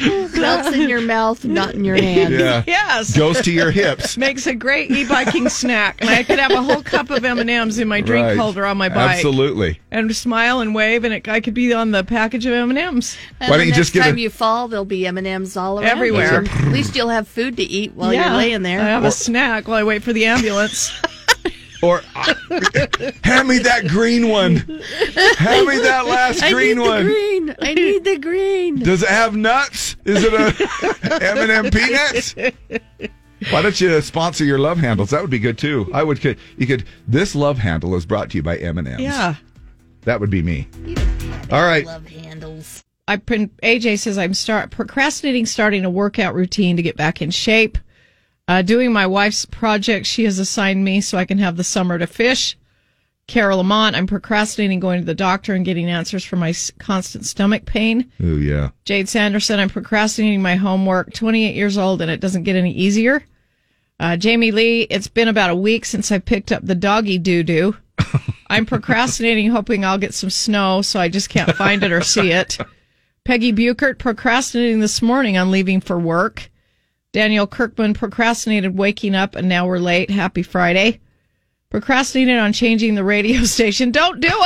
melts in your mouth, not in your hand. Yeah. Yes. Goes to your hips. Makes a great e-biking snack. And I could have a whole cup of M and M's in my drink Right. holder on my bike. Absolutely. And smile and wave, and it, I could be on the package of M and M's. And Why the don't you next just get time a- you fall, there'll be M and M's all around Everywhere. you. At least you'll have food to eat while Yeah. you're laying there. I have a snack while I wait for the ambulance. Or uh, hand me that green one. Hand me that last I green need the one. green. I need the green. Does it have nuts? Is it a M and M peanuts? Why don't you sponsor your love handles? That would be good too. I would. Could you could? This love handle is brought to you by M and M's. Yeah. That would be me. All right. Love handles. I print, A J says I'm start procrastinating starting a workout routine to get back in shape. Uh, doing my wife's project she has assigned me so I can have the summer to fish. Carol Lamont, I'm procrastinating going to the doctor and getting answers for my s- constant stomach pain. Oh yeah. Jade Sanderson, I'm procrastinating my homework. twenty-eight years old and it doesn't get any easier. Uh, Jamie Lee, it's been about a week since I picked up the doggy doo-doo. I'm procrastinating, hoping I'll get some snow, so I just can't find it or see it. Peggy Buchert, procrastinating this morning on leaving for work. Daniel Kirkman, procrastinated waking up, and now we're late. Happy Friday. Procrastinated on changing the radio station. Don't do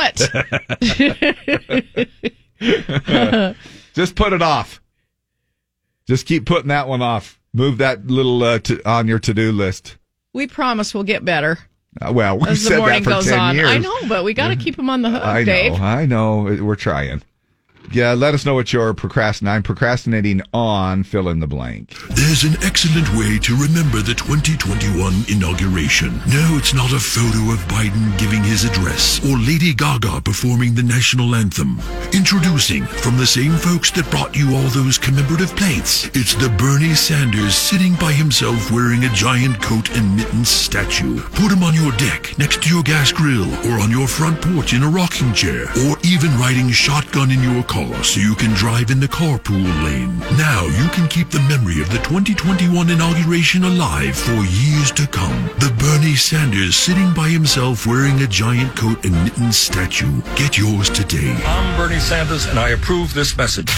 it! Just put it off. Just keep putting that one off. Move that little uh, to, on your to-do list. We promise we'll get better. Uh, well, we as said the morning that for goes ten on. years. I know, but we got to keep them on the hook, I know, Dave. I know. We're trying. Yeah, let us know what you're procrastinating. I'm procrastinating on fill in the blank. There's an excellent way to remember the twenty twenty-one inauguration. No, it's not a photo of Biden giving his address or Lady Gaga performing the national anthem. Introducing, from the same folks that brought you all those commemorative plates, it's the Bernie Sanders sitting by himself wearing a giant coat and mittens statue. Put him on your deck, next to your gas grill, or on your front porch in a rocking chair, or even riding shotgun in your car so you can drive in the carpool lane. Now you can keep the memory of the twenty twenty-one inauguration alive for years to come. The Bernie Sanders sitting by himself wearing a giant coat and mittens statue. Get yours today. I'm Bernie Sanders, and I approve this message.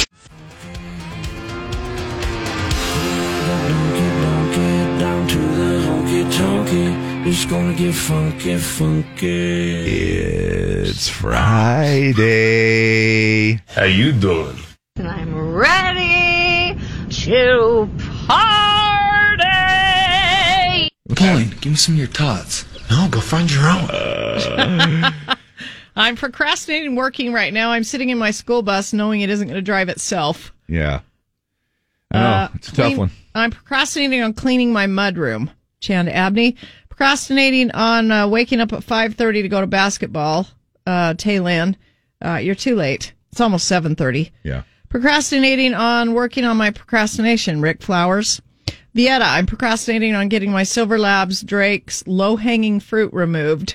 It's gonna get funky, funky. It's Friday. How you doing? And I'm ready to party. Pauline, give me some of your tots. No, go find your own. I'm procrastinating working right now. I'm sitting in my school bus knowing it isn't going to drive itself. Yeah. I know. Uh, it's a tough clean- one. I'm procrastinating on cleaning my mudroom. Chanda Abney. Procrastinating on uh, waking up at five thirty to go to basketball. Uh, Taylan, uh, you're too late. It's almost seven thirty. Yeah. Procrastinating on working on my procrastination. Rick Flowers. Vieta, I'm procrastinating on getting my Silver Labs Drake's low-hanging fruit removed.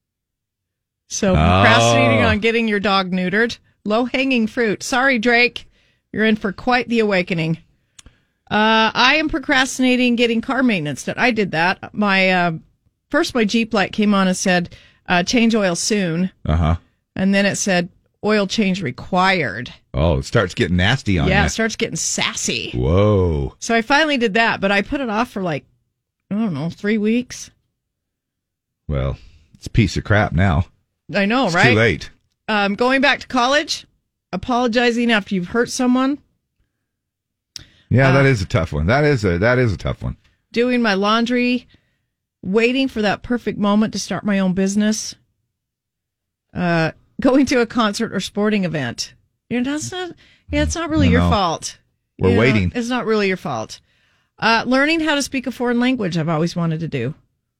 So procrastinating Oh. on getting your dog neutered. Low-hanging fruit. Sorry, Drake. You're in for quite the awakening. Uh, I am procrastinating getting car maintenance done. I did that. My uh, first, my Jeep light came on and said, uh, change oil soon. Uh-huh. And then it said, oil change required. Oh, it starts getting nasty on yeah, you. it starts getting sassy. Whoa. So I finally did that, but I put it off for like, I don't know, three weeks. Well, it's a piece of crap now. I know, It's right? too late. Um, going back to college, apologizing after you've hurt someone, Yeah, Uh, that is a tough one. That is a that is a tough one. doing my laundry, waiting for that perfect moment to start my own business, uh, going to a concert or sporting event. You know, that's not, yeah, it's not really I your know. fault. We're You know, waiting. It's not really your fault. Uh, learning how to speak a foreign language, I've always wanted to do.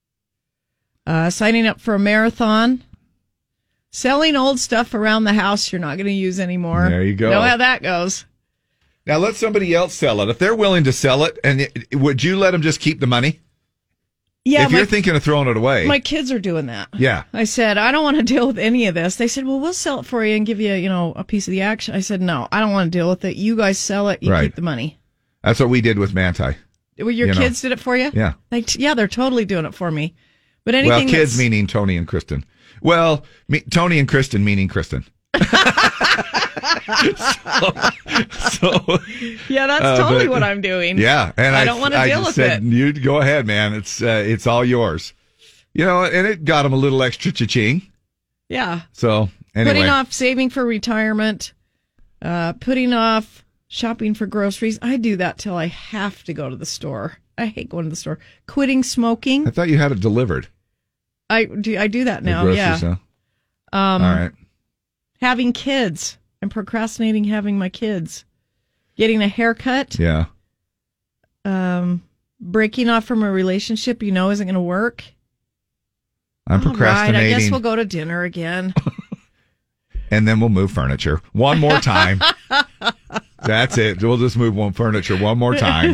Uh, signing up for a marathon. Selling old stuff around the house you're not going to use anymore. There you go. Know how that goes. Now let somebody else sell it. If they're willing to sell it, and it, would you let them just keep the money? Yeah, If my- you're thinking of throwing it away. My kids are doing that. Yeah. I said, I don't want to deal with any of this. They said, well, we'll sell it for you and give you, you know, a piece of the action. I said, no, I don't want to deal with it. You guys sell it. You Right. keep the money. That's what we did with Manti. Well, your You know. kids did it for you? Yeah. They t- yeah, they're totally doing it for me. But anything Well, kids that's- meaning Tony and Kristen. Well, me, Tony and Kristen meaning Kristen. so, so yeah, that's uh, totally but, what I'm doing. Yeah, and I, I don't want to I deal with said, it. You go ahead, man. It's uh, it's all yours. You know, and it got him a little extra cha-ching. Yeah. So anyway, putting off saving for retirement, uh, putting off shopping for groceries. I do that till I have to go to the store. I hate going to the store. Quitting smoking. I thought you had it delivered. I do. I do that now. The Yeah. groceries, huh? Um, all right. Having kids. I'm procrastinating having my kids. Getting a haircut. Yeah. Um, breaking off from a relationship you know isn't going to work. I'm procrastinating. All right, I guess we'll go to dinner again. And then we'll move furniture one more time. That's it. We'll just move one furniture one more time.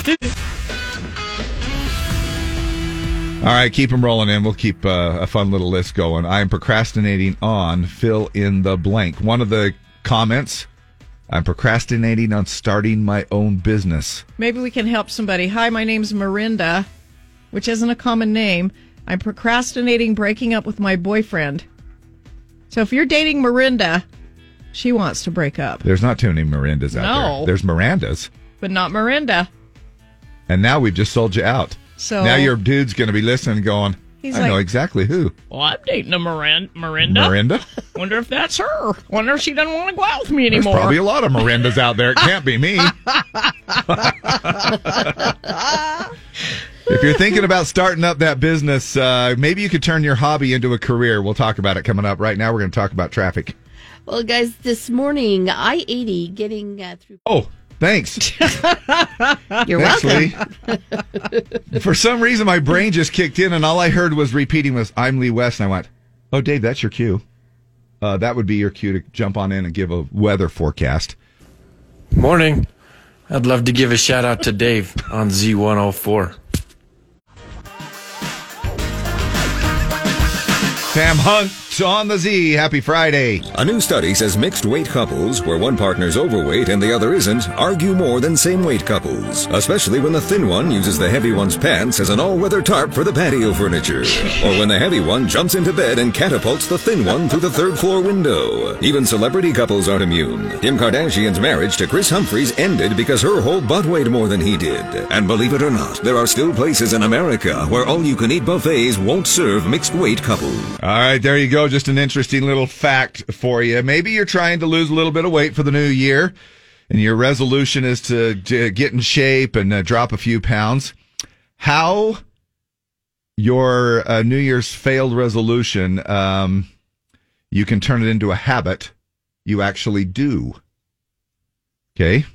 All right, keep them rolling in. We'll keep uh, a fun little list going. I'm procrastinating on fill in the blank. One of the comments, I'm procrastinating on starting my own business. Maybe we can help somebody. Hi, my name's Marinda, which isn't a common name. I'm procrastinating breaking up with my boyfriend. So if you're dating Marinda, she wants to break up. There's not too many Mirandas out No. there. There's Mirandas. But not Marinda. And now we've just sold you out. So now your dude's going to be listening going, He's I like, know exactly who. Well, I'm dating a Miran- Mirinda. Mirinda? Wonder if that's her. Wonder if she doesn't want to go out with me There's anymore. probably a lot of Mirandas out there. It can't be me. If you're thinking about starting up that business, uh, maybe you could turn your hobby into a career. We'll talk about it coming up. Right now, we're going to talk about traffic. Well, guys, this morning, I eighty getting uh, through. Oh, thanks. You're Thanks, welcome. Lee. For some reason, my brain just kicked in, and all I heard was repeating was, I'm Lee West. And I went, oh, Dave, that's your cue. Uh, that would be your cue to jump on in and give a weather forecast. Morning. I'd love to give a shout out to Dave on Z one oh four. Sam Hunt on the Z. Happy Friday. A new study says mixed weight couples, where one partner's overweight and the other isn't, argue more than same weight couples, especially when the thin one uses the heavy one's pants as an all-weather tarp for the patio furniture, or when the heavy one jumps into bed and catapults the thin one through the third floor window. Even celebrity couples aren't immune. Kim Kardashian's marriage to Chris Humphries ended because her whole butt weighed more than he did. And believe it or not, there are still places in America where all-you-can-eat buffets won't serve mixed weight couples. All right, there you go. Just an interesting little fact for you. Maybe you're trying to lose a little bit of weight for the new year, and your resolution is to, to get in shape and uh, drop a few pounds. How your uh, New Year's failed resolution, um, you can turn it into a habit you actually do. Okay?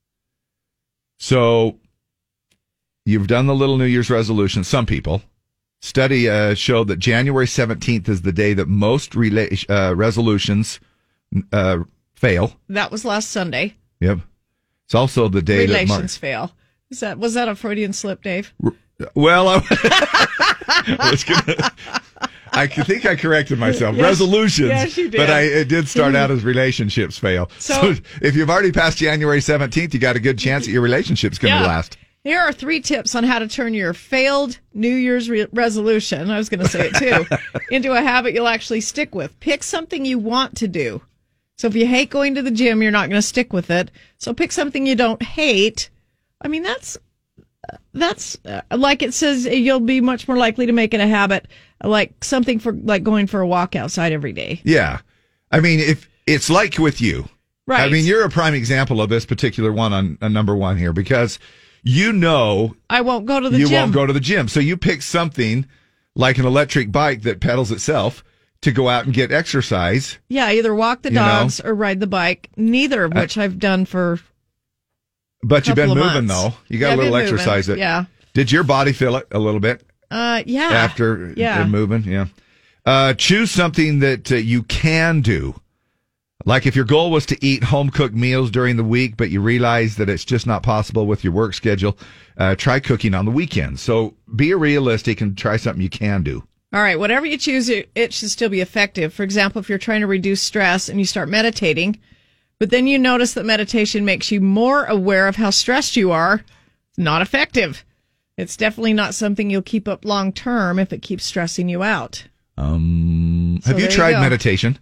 So you've done the little New Year's resolution, some people. Study uh, showed that January seventeenth is the day that most rela- uh, resolutions uh, fail. That was last Sunday. Yep. It's also the day Relations that Mar- fail. Is that was that a Freudian slip, Dave? Well, I, I was gonna. I think I corrected myself. Yes, Resolutions, yes, you did. but I it did start out as relationships fail. So- So, if you've already passed January seventeenth, you got a good chance that your relationship's going to Yeah. last. Here are three tips on how to turn your failed New Year's re- resolution, I was going to say it too, into a habit you'll actually stick with. Pick something you want to do. So if you hate going to the gym, you're not going to stick with it. So pick something you don't hate. I mean, that's, that's uh, like it says, you'll be much more likely to make it a habit, like something for, like going for a walk outside every day. Yeah. I mean, if it's like with you. Right. I mean, you're a prime example of this particular one on, on number one here because you know I won't go to the you gym. won't go to the gym. So you pick something like an electric bike that pedals itself to go out and get exercise. Yeah, either walk the You know? dogs or ride the bike, neither of which I've done for But you've been couple of moving, months. though. You got Yeah, a little I've been moving, exercise. That, yeah. Did your body feel it a little bit Uh, yeah. after yeah. uh, moving? Yeah. Uh, choose something that uh, you can do. Like if your goal was to eat home-cooked meals during the week, but you realize that it's just not possible with your work schedule, uh, try cooking on the weekends. So be realistic and try something you can do. All right, whatever you choose, it, it should still be effective. For example, if you're trying to reduce stress and you start meditating, but then you notice that meditation makes you more aware of how stressed you are, not effective. It's definitely not something you'll keep up long term if it keeps stressing you out. Um, So have you there you tried go. meditation?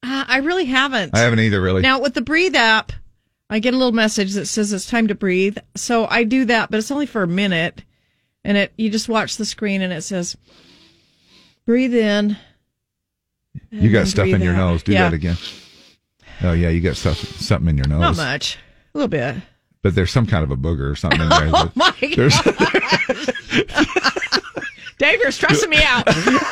Uh, I really haven't. I haven't either, really. Now, with the Breathe app, I get a little message that says it's time to breathe. So I do that, but it's only for a minute. And it you just watch the screen and it says, breathe in. You got stuff in your out. nose. Do Yeah. that again. Oh, yeah, you got stuff, something in your nose. Not much. A little bit. But there's some kind of a booger or something in there. Oh, my There's- Dave, you're stressing me out.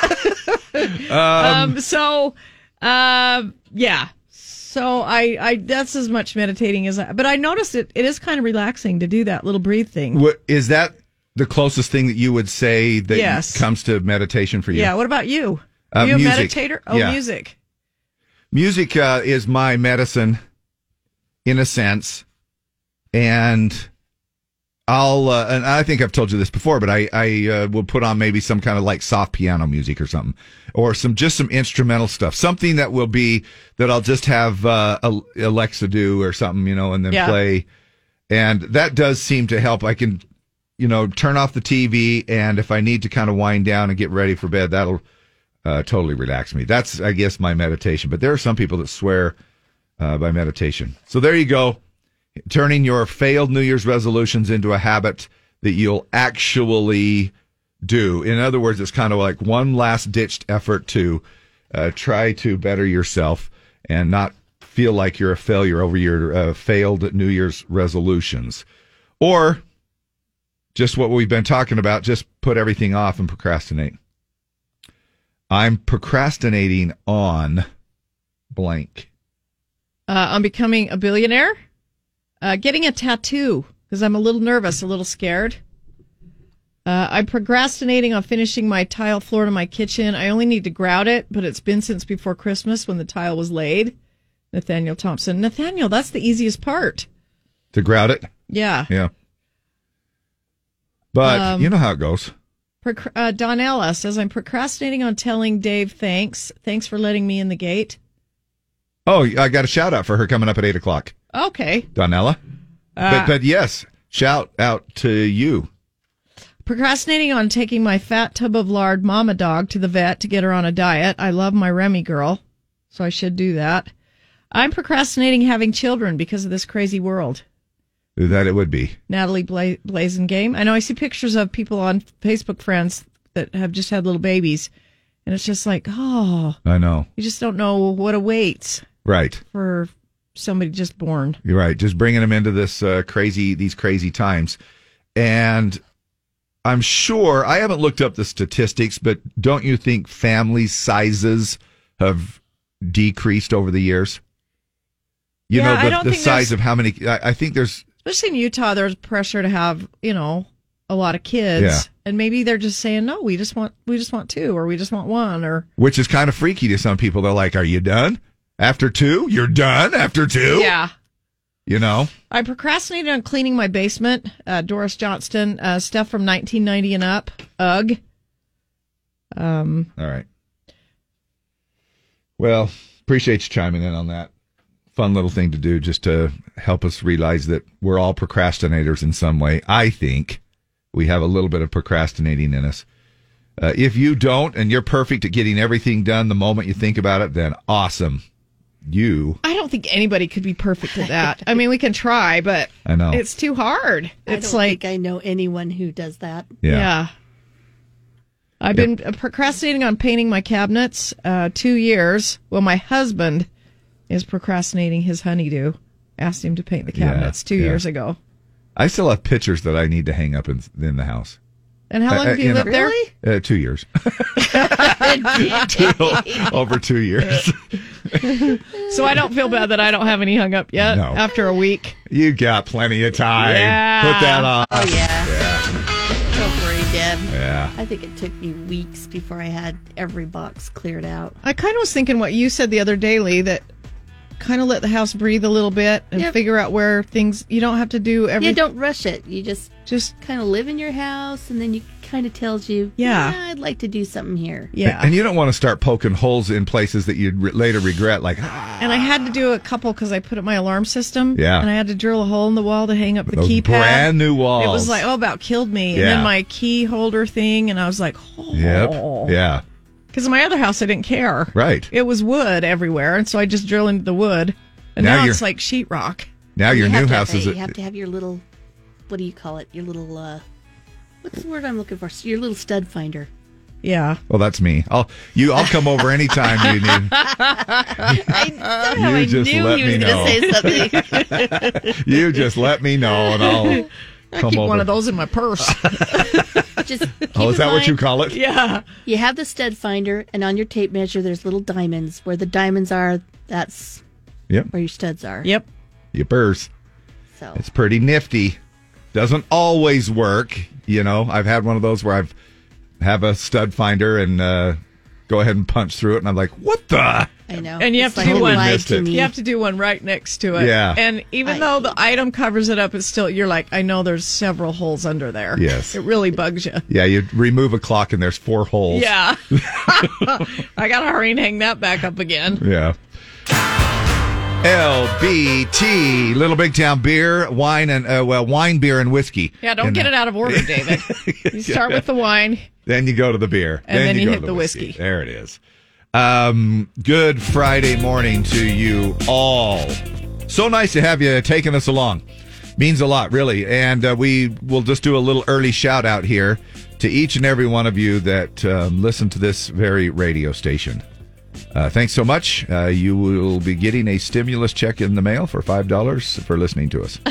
Um, um, so, uh, yeah. So I, I, that's as much meditating as I, but I noticed it, it is kind of relaxing to do that little breathe thing. What, is that the closest thing that you would say that Yes. comes to meditation for you? Yeah. What about you? Uh, Are you music. a meditator? Oh, Yeah. music. Music uh, is my medicine, in a sense, and I'll. Uh, and I think I've told you this before, but I I uh, will put on maybe some kind of like soft piano music or something, or some just some instrumental stuff, something that will be that I'll just have uh, Alexa do or something, you know, and then Yeah. play, and that does seem to help. I can, you know, turn off the T V, and if I need to kind of wind down and get ready for bed, that'll. Uh, totally relax me. That's, I guess, my meditation. But there are some people that swear uh, by meditation. So there you go. Turning your failed New Year's resolutions into a habit that you'll actually do. In other words, it's kind of like one last ditched effort to uh, try to better yourself and not feel like you're a failure over your uh, failed New Year's resolutions. Or just what we've been talking about, just put everything off and procrastinate. I'm procrastinating on blank. Uh, I'm becoming a billionaire. Uh, getting a tattoo because I'm a little nervous, a little scared. Uh, I'm procrastinating on finishing my tile floor to my kitchen. I only need to grout it, but it's been since before Christmas when the tile was laid. Nathaniel Thompson. Nathaniel, that's the easiest part. To grout it? Yeah. Yeah. But Um, you know how it goes. Proc- uh, Donella says, I'm procrastinating on telling Dave thanks. Thanks for letting me in the gate. Oh, I got a shout out for her coming up at eight o'clock. Okay. Donella. Uh, but, but yes, shout out to you. Procrastinating on taking my fat tub of lard mama dog to the vet to get her on a diet. I love my Remy girl, so I should do that. I'm procrastinating having children because of this crazy world. That it would be. Natalie Bla- Blazengame. I know I see pictures of people on Facebook friends that have just had little babies, and it's just like, oh, I know. you just don't know what awaits Right. for somebody just born. You're right. Just bringing them into this uh, crazy, these crazy times. And I'm sure, I haven't looked up the statistics, but don't you think family sizes have decreased over the years? You Yeah, know, I the, don't the think size there's- of how many, I, I think there's, Especially in Utah, there's pressure to have, you know, a lot of kids. Yeah. And maybe they're just saying, no, we just want, we just want two, or we just want one, or. which is kind of freaky to some people. They're like, are you done? After two? You're done after two? Yeah. You know? I procrastinated on cleaning my basement. Uh, Doris Johnston, uh, stuff from nineteen ninety and up. Ugh. Um, All right. Well, appreciate you chiming in on that. Fun little thing to do just to help us realize that we're all procrastinators in some way. I think we have a little bit of procrastinating in us. Uh, if you don't and you're perfect at getting everything done the moment you think about it, then awesome. You, I don't think anybody could be perfect at that. I mean, we can try, but I know. it's too hard. It's I don't like, think I know anyone who does that. Yeah. yeah. I've been uh, procrastinating on painting my cabinets uh, two years. Well, my husband is procrastinating his honeydew. Asked him to paint the Yeah, cabinets two yeah. years ago. I still have pictures that I need to hang up in, in the house. And how long Uh, have you, you know- lived there? Uh, two years. Two- over two years. So I don't feel bad that I don't have any hung up yet No. after a week. You got plenty of time. Yeah. Put that on. Oh, yeah. Yeah. Don't worry, Deb. Yeah. I think it took me weeks before I had every box cleared out. I kind of was thinking what you said the other day, Lee, that kind of let the house breathe a little bit and Yep. figure out where things, you don't have to do everything. You don't rush it. You just just kind of live in your house, and then you kind of tells you, Yeah. I'd like to do something here. Yeah. And you don't want to start poking holes in places that you'd re- later regret, like, ah, And I had to do a couple because I put up my alarm system. Yeah. And I had to drill a hole in the wall to hang up the those keypad. brand new walls. It was like, oh, about killed me. And Yeah. then my key holder thing, and I was like, oh. Yep. Yeah. Because in my other house, I didn't care. Right. It was wood everywhere, and so I just drill into the wood. And Now now, you're- it's like sheetrock. Now your You have new to house have, is You a, have to have your little, what do you call it? Your little, uh, what's the word I'm looking for? Your little stud finder. Yeah. well, that's me. I'll you. I'll come over anytime you need. I, somehow You I just knew let he was me going know. to say something. You just let me know, and I'll I come keep over. one of those in my purse. Just keep Oh, is in that what mind, you call it? Yeah. You have the stud finder, and on your tape measure, there's little diamonds. Where the diamonds are, that's Yep. where your studs are. Yep. Yippers. So It's pretty nifty. Doesn't always work. You know, I've had one of those where I've have a stud finder and uh, go ahead and punch through it, and I'm like, what the? I know. And you It's have to like do one. lied missed to it. me. You have to do one right next to it. Yeah. And even I- though the item covers it up, it's still, you're like, I know there's several holes under there. Yes. It really bugs you. Yeah, you remove a clock and there's four holes. Yeah. I got to hurry and hang that back up again. Yeah. L B T, Little Big Town beer, wine, and, uh, well, wine, beer, and whiskey. Yeah, don't And get it out of order, David. You start with the wine. Then you go to the beer. And then you go hit to the whiskey. There it is. Um, good Friday morning to you all. So nice to have you taking us along. Means a lot, really. And uh, we will just do a little early shout out here to each and every one of you that um, listen to this very radio station. Uh, thanks so much. Uh, you will be getting a stimulus check in the mail for five dollars for listening to us.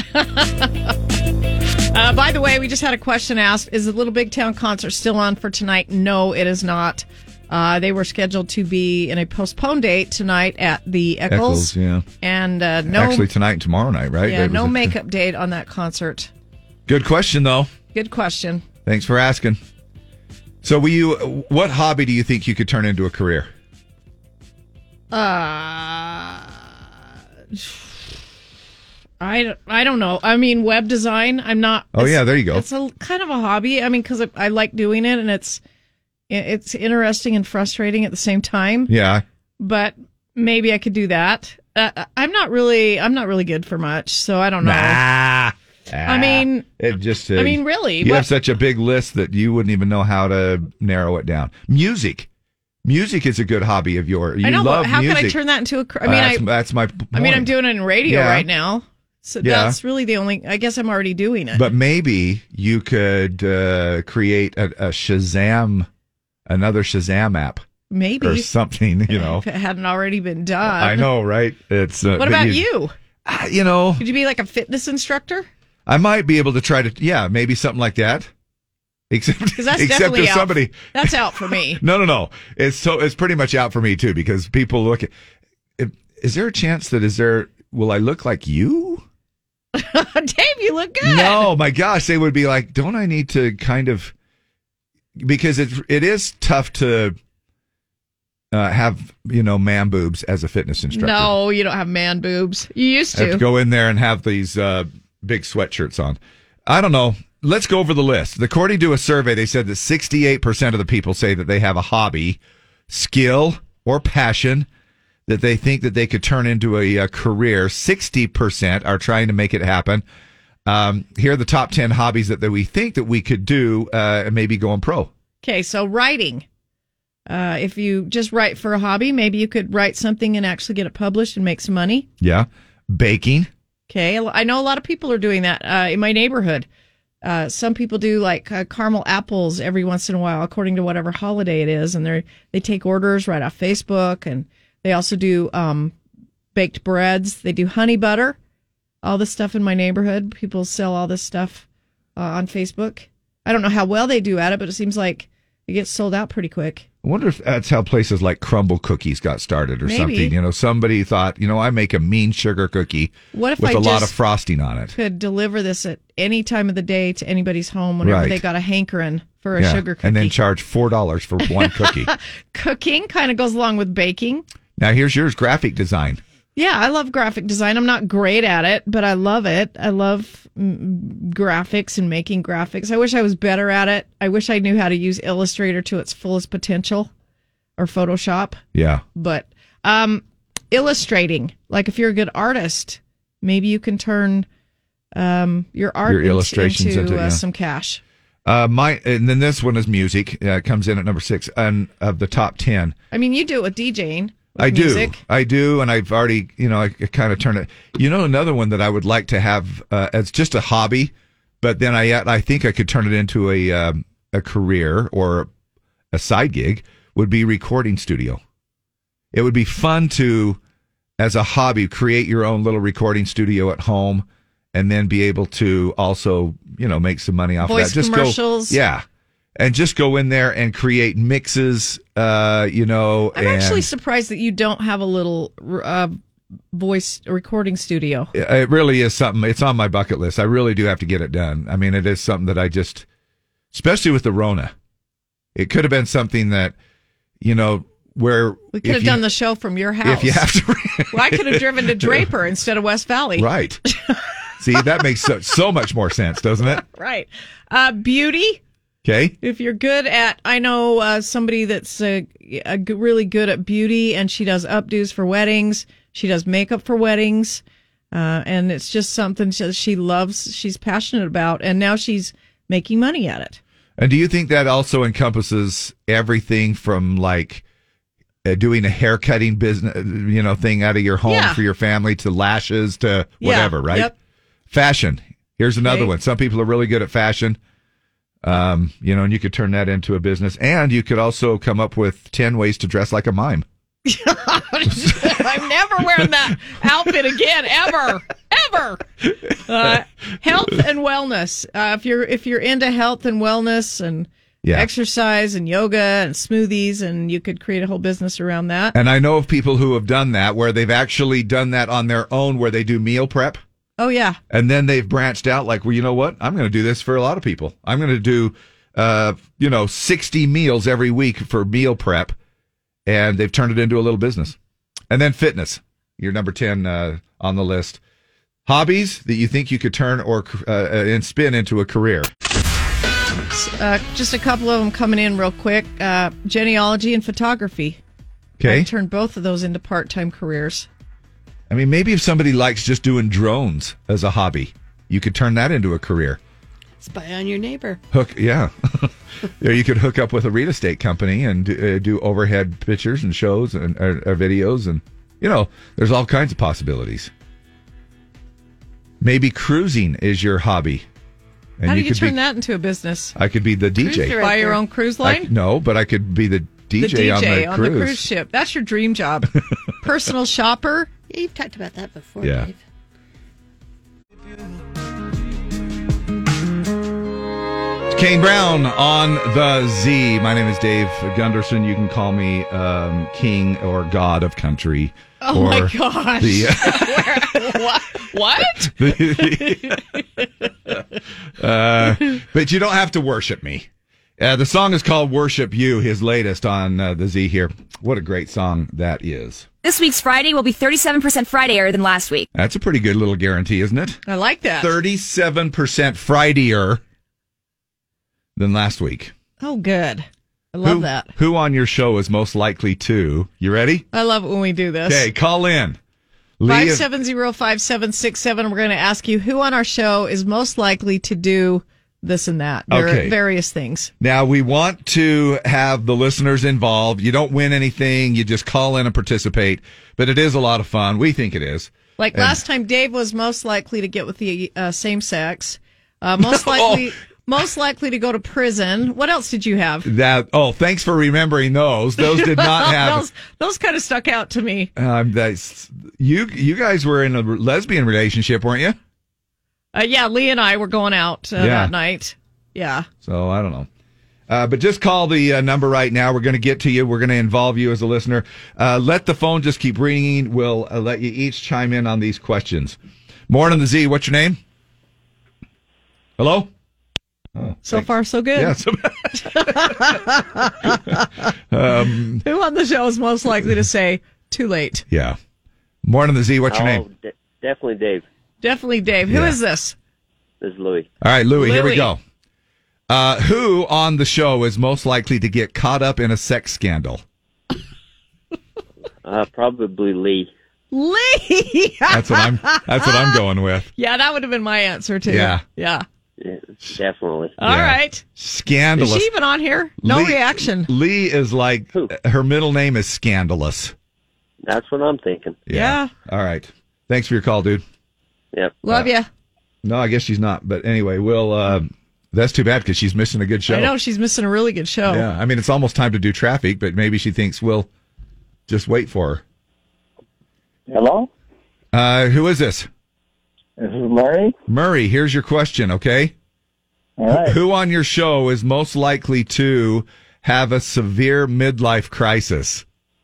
Uh, by the way, we just had a question asked. Is the Little Big Town concert still on for tonight? No, it is not. Uh, they were scheduled to be in a postponed date tonight at the Eccles. Eccles, yeah. And uh, no, Actually, tonight and tomorrow night, right? yeah, There was no a- makeup date on that concert. Good question, though. Good question. Thanks for asking. So, will you? What hobby do you think you could turn into a career? Uh, I, I don't know. I mean, web design. I'm not. Oh, it's- yeah, there you go. It's a kind of a hobby. I mean, because I, I like doing it, and it's it's interesting and frustrating at the same time. Yeah. But maybe I could do that. Uh, I'm not really. I'm not really good for much, so I don't know. Nah. I mean, it just. Uh, I mean, really, you what- have such a big list that you wouldn't even know how to narrow it down. Music. Music is a good hobby of yours. You I know. love But how music. can I turn that into a? cr- I mean, Uh, that's, I. that's my. Point. I mean, I'm doing it in radio Yeah. right now, so Yeah. that's really the only. I guess I'm already doing it. But maybe you could uh, create a, a Shazam, another Shazam app, maybe or something. You know, if it hadn't already been done. I know, right? It's. Uh, What but about you? uh, You know, Could you be like a fitness instructor? I might be able to try to. Yeah, maybe something like that. Except, Because that's except definitely if out. somebody. That's out for me. No, no, no. It's so. It's pretty much out for me too because people look at. If, is there a chance that is there? Will I look like you? Dave, you look good. No, my gosh, they would be like, don't I need to kind of, because it it is tough to uh, have, you know, man boobs as a fitness instructor. No, you don't have man boobs. You used I have to. to go in there and have these uh, big sweatshirts on. I don't know. Let's go over the list. According to a survey, they said that sixty-eight percent of the people say that they have a hobby, skill, or passion that they think that they could turn into a, a career. sixty percent are trying to make it happen. Um, here are the top ten hobbies that, that we think that we could do uh, and maybe going pro. Okay, so writing. Uh, if you just write for a hobby, maybe you could write something and actually get it published and make some money. Yeah. Baking. Okay, I know a lot of people are doing that uh, in my neighborhood. Uh, some people do like uh, caramel apples every once in a while, according to whatever holiday it is, and they they take orders right off Facebook, and they also do um, baked breads. They do honey butter. All this stuff in my neighborhood, people sell all this stuff uh, on Facebook. I don't know how well they do at it, but it seems like it gets sold out pretty quick. I wonder if that's how places like Crumble Cookies got started or Maybe. something. You know, somebody thought, you know, I make a mean sugar cookie What if with I a lot of just frosting on it. Could deliver this at any time of the day to anybody's home whenever Right. they got a hankering for a Yeah, sugar cookie. and then charge four dollars for one cookie. Cooking kind of goes along with baking. Now, here's yours, graphic design. Yeah, I love graphic design. I'm not great at it, but I love it. I love mm, graphics and making graphics. I wish I was better at it. I wish I knew how to use Illustrator to its fullest potential, or Photoshop. Yeah. But um, illustrating, like if you're a good artist, maybe you can turn um, your art Your into- illustrations into, into- uh, yeah. some cash. Uh, my and then this one is music. Uh, comes in at number six and of the top ten. I mean, you do it with DJing. With I music. do, I do, and I've already, you know, I, I kind of turn it. You know, another one that I would like to have uh, as just a hobby, but then I, I think I could turn it into a um, a career or a side gig. Would be recording studio. It would be fun to, as a hobby, create your own little recording studio at home, and then be able to also, you know, make some money off Voice of that. Just commercials. Go, yeah. And just go in there and create mixes, uh, you know. I'm and actually surprised that you don't have a little uh, voice recording studio. it really is something. It's on my bucket list. I really do have to get it done. I mean, it is something that I just, especially with the Rona, it could have been something that, you know, where We could have you, done the show from your house. If you have to, well, I could have driven to Draper instead of West Valley. Right. See, that makes so, so much more sense, doesn't it? Right. Uh, beauty. Okay. If you're good at, I know uh, somebody that's uh, a g- really good at beauty, and she does updos for weddings. She does makeup for weddings, uh, and it's just something she, she loves. She's passionate about, and now she's making money at it. And do you think that also encompasses everything from like uh, doing a haircutting business, you know, thing out of your home Yeah. for your family to lashes to Yeah. whatever, right? Yep. Fashion. Here's another Okay. one. Some people are really good at fashion. Um, you know, and you could turn that into a business, and you could also come up with ten ways to dress like a mime. I'm never wearing that outfit again, ever, ever. Uh, health and wellness. Uh, if you're if you're into health and wellness and Yeah. exercise and yoga and smoothies, and you could create a whole business around that. And I know of people who have done that, where they've actually done that on their own, where they do meal prep. Oh yeah, And then they've branched out like, well, you know what? I'm going to do this for a lot of people. I'm going to do, uh, you know, sixty meals every week for meal prep. And they've turned it into a little business. And then fitness, you're number ten uh, on the list. Hobbies that you think you could turn or uh, and spin into a career. uh, just a couple of them coming in real quick. Uh, genealogy and photography. Okay. I turned both of those into part-time careers. I mean, maybe if somebody likes just doing drones as a hobby, you could turn that into a career. Spy on your neighbor. Hook, yeah. Or you could hook up with a real estate company and do, uh, do overhead pictures and shows and uh, uh, videos, and you know, there's all kinds of possibilities. Maybe cruising is your hobby. And How do you could turn be, that into a business? I could be the D J. Buy your own cruise line? I, no, but I could be the D J, the D J on the on cruise. the cruise ship. That's your dream job. Personal shopper. Yeah, you've talked about that before, Yeah. Dave. Kane Brown on the Z. My name is Dave Gunderson. You can call me um, King or God of Country. Oh or my gosh. The, what? What? uh, but you don't have to worship me. Uh, the song is called Worship You, his latest on uh, the Z here. What a great song that is. This week's Friday will be thirty-seven percent Fridayer than last week. That's a pretty good little guarantee, isn't it? I like that. thirty-seven percent Fridayer than last week. Oh, good. I love who, that. Who on your show is most likely to? You ready? I love it when we do this. Okay, call in. five seven zero, five seven six seven. We're going to ask you who on our show is most likely to do this and that. Var- Okay. Various things. Now, we want to have the listeners involved. You don't win anything. You just call in and participate. But it is a lot of fun. We think it is. Like And- last time, Dave was most likely to get with the uh, same sex. Uh, most likely... Most likely to go to prison. What else did you have? That oh, thanks for remembering those. Those did not have. those those kind of stuck out to me. Um, that's you. You guys were in a lesbian relationship, weren't you? Uh, yeah, Lee and I were going out uh, Yeah. that night. Yeah. So I don't know. Uh, but just call the uh, number right now. We're going to get to you. We're going to involve you as a listener. Uh, let the phone just keep ringing. We'll uh, let you each chime in on these questions. Morning, the Z. What's your name? Hello. Oh, So thanks. far, so good. Yeah. So, um, Who on the show is most likely to say too late? yeah. Morning, the Z. What's your Oh, name? de- definitely Dave. Definitely Dave. Who Yeah. is this? This is Louis. All right, Louie, here we Louie. go. Uh, who on the show is most likely to get caught up in a sex scandal? Uh, probably Lee. Lee. That's what I'm. That's what I'm going with. Yeah, that would have been my answer too. Yeah. Yeah. Yeah, Definitely. All Yeah. right. Scandalous. Is she even on here? No Lee, reaction. Lee is like, her middle name is Scandalous. That's what I'm thinking. Yeah. All right. Thanks for your call, dude. Yep. Love Uh, ya. No, I guess she's not. But anyway, we'll. Uh, that's too bad because she's missing a good show. I know she's missing a really good show. Yeah, I mean it's almost time to do traffic, but maybe she thinks we'll just wait for her. Hello? Uh, who is this? This is Murray. Murray, here's your question, okay? All right. Who on your show is most likely to have a severe midlife crisis?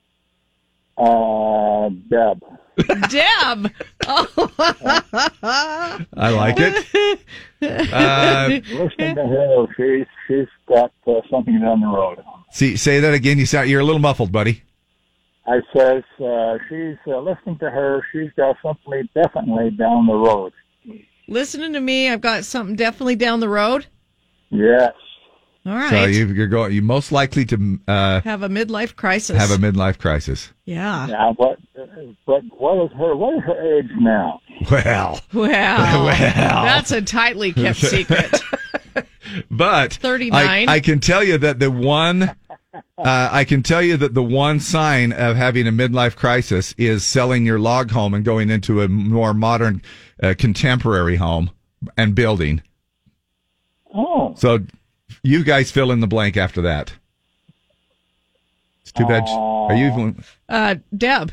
Uh, Deb. Deb. Oh. I like it. Uh, Listen to her. She's, she's got uh, something down the road. See, say that again. You sound, you're a little muffled, buddy. I says, uh, she's uh, listening to her. She's got something definitely down the road. Listening to me, I've got something definitely down the road. Yes. All right. So you, you're going. You're most likely to uh, have a midlife crisis. have a midlife crisis. Yeah. Yeah, but, but what is her, what is her age now? Well. Well. Well. That's a tightly kept secret. But thirty-nine. I, I can tell you that the one, uh, I can tell you that the one sign of having a midlife crisis is selling your log home and going into a more modern, uh, contemporary home and building. Oh. So you guys fill in the blank after that. It's too bad. Are you even? Uh, Deb.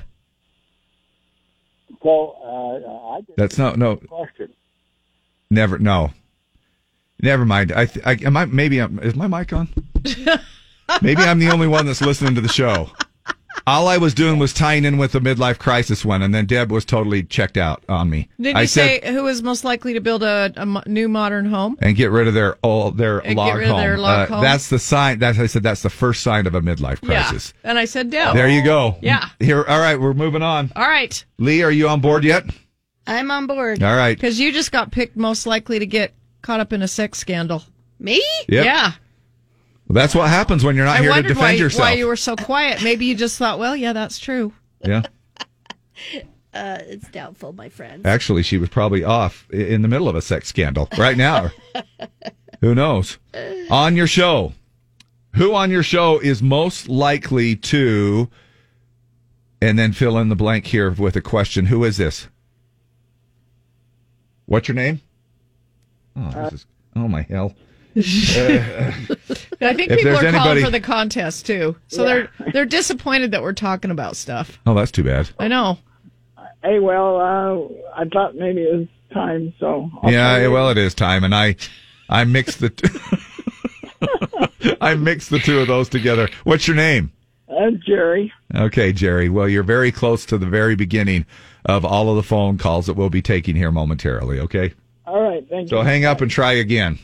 So, uh, I just That's no, no. question. Never, no. Never mind. I, th- I am I maybe I'm, is my mic on? Maybe I'm the only one that's listening to the show. All I was doing was tying in with the midlife crisis one, and then Deb was totally checked out on me. Did I you said, say who is most likely to build a, a mo- new modern home? and get rid of their old their And get log rid of home. their log Uh, home? That's the sign. That's I said. That's the first sign of a midlife crisis. Yeah. And I said Deb. There you go. Yeah. Here. All right. We're moving on. All right. Lee, are you on board yet? I'm on board. All right. Because you just got picked most likely to get caught up in a sex scandal. Me? Yep. Yeah. Well, that's what happens when you're not I here to wondered defend why, yourself. why you were so quiet. Maybe you just thought, well, yeah, that's true. Yeah. Uh, it's doubtful, my friend. Actually, she was probably off i- in the middle of a sex scandal right now. Who knows? On your show, who on your show is most likely to, and then fill in the blank here with a question. Who is this? What's your name? Oh, this is, oh my hell. Uh, I think If people there's are anybody- calling for the contest too, so Yeah. they're they're disappointed that we're talking about stuff. oh, that's too bad. I know. Hey, well, uh, I thought maybe it was time, so. I'll Yeah, try it. well, it is time, and I, I mixed the, t- I mixed the two of those together. What's your name? Uh, Jerry. Okay, Jerry. Well, you're very close to the very beginning of all of the phone calls that we'll be taking here momentarily. Okay, All right, thank so you. hang up and try again.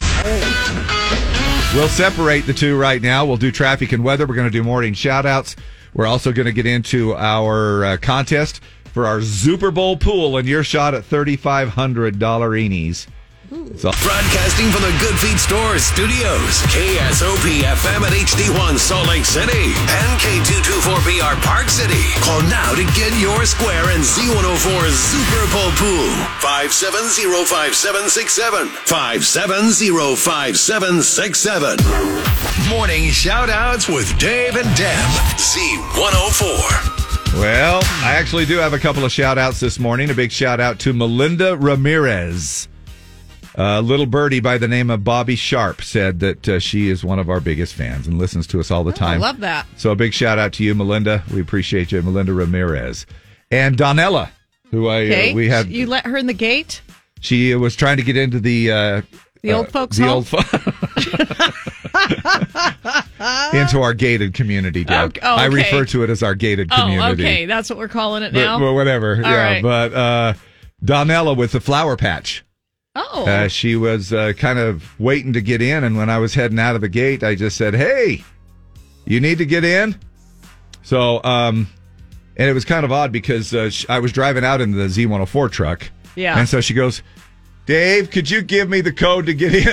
We'll separate the two right now. We'll do traffic and weather. We're going to do morning shout-outs. We're also going to get into our uh, contest for our Super Bowl pool and your shot at thirty-five hundred dollars eenies. So, Broadcasting from the Good Feet Stores studios. K S O P F M at H D one Salt Lake City and K two twenty-four B R Park City. Call now to get your square and Z one oh four Super Bowl pool. five seven zero five seven six seven. five seven zero five seven six seven. Morning shout outs with Dave and Deb. Z one oh four. well, I actually do have a couple of shout-outs this morning. A big shout-out to Melinda Ramirez. A little birdie by the name of Bobby Sharp said that uh, she is one of our biggest fans and listens to us all the I time. love that. So a big shout out to you, Melinda. We appreciate you, Melinda Ramirez. And Donella, who I Okay. uh, we had. You let her in the gate? She was trying to get into the uh, The uh, old folks the home? old fo- into our gated community, Deb. Okay. Oh, I okay. refer to it as our gated Oh, community. okay. That's what we're calling it But, now? well, whatever. All yeah, right. but uh, Donella with the flower patch. Oh. Uh, she was uh, kind of waiting to get in, and when I was heading out of the gate, I just said, "Hey, you need to get in." So, um, and it was kind of odd because uh, sh- I was driving out in the Z one oh four truck, Yeah. and so she goes, "Dave, could you give me the code to get in?"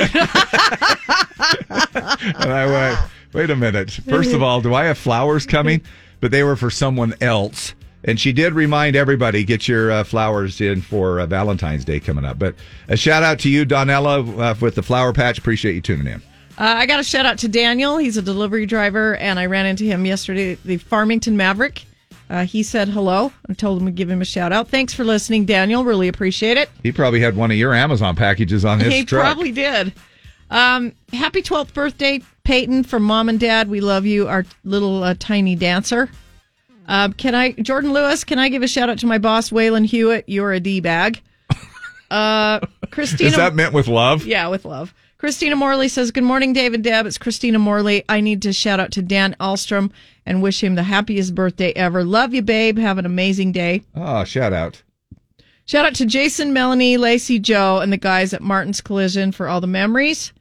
And I went, "Wait a minute. First of all, do I have flowers coming?" But they were for someone else. And she did remind everybody, get your uh, flowers in for uh, Valentine's Day coming up. But a shout out to you, Donella, uh, with the Flower Patch. Appreciate you tuning in. Uh, I got a shout out to Daniel. He's a delivery driver, and I ran into him yesterday at the Farmington Maverick. Uh, he said hello. I told him to give him a shout out. Thanks for listening, Daniel. Really appreciate it. He probably had one of your Amazon packages on his he truck. He probably did. Um, happy twelfth birthday, Peyton, from Mom and Dad. We love you, our little uh, tiny dancer. Uh, can I, Jordan Lewis, can I give a shout out to my boss, Waylon Hewitt? You're a D-bag. Uh, Christina. Is that meant with love? Yeah, with love. Christina Morley says, good morning, Dave and Deb. It's Christina Morley. I need to shout out to Dan Alstrom and wish him the happiest birthday ever. Love you, babe. Have an amazing day. Oh, shout out. Shout out to Jason, Melanie, Lacey, Joe, and the guys at Martin's Collision for all the memories.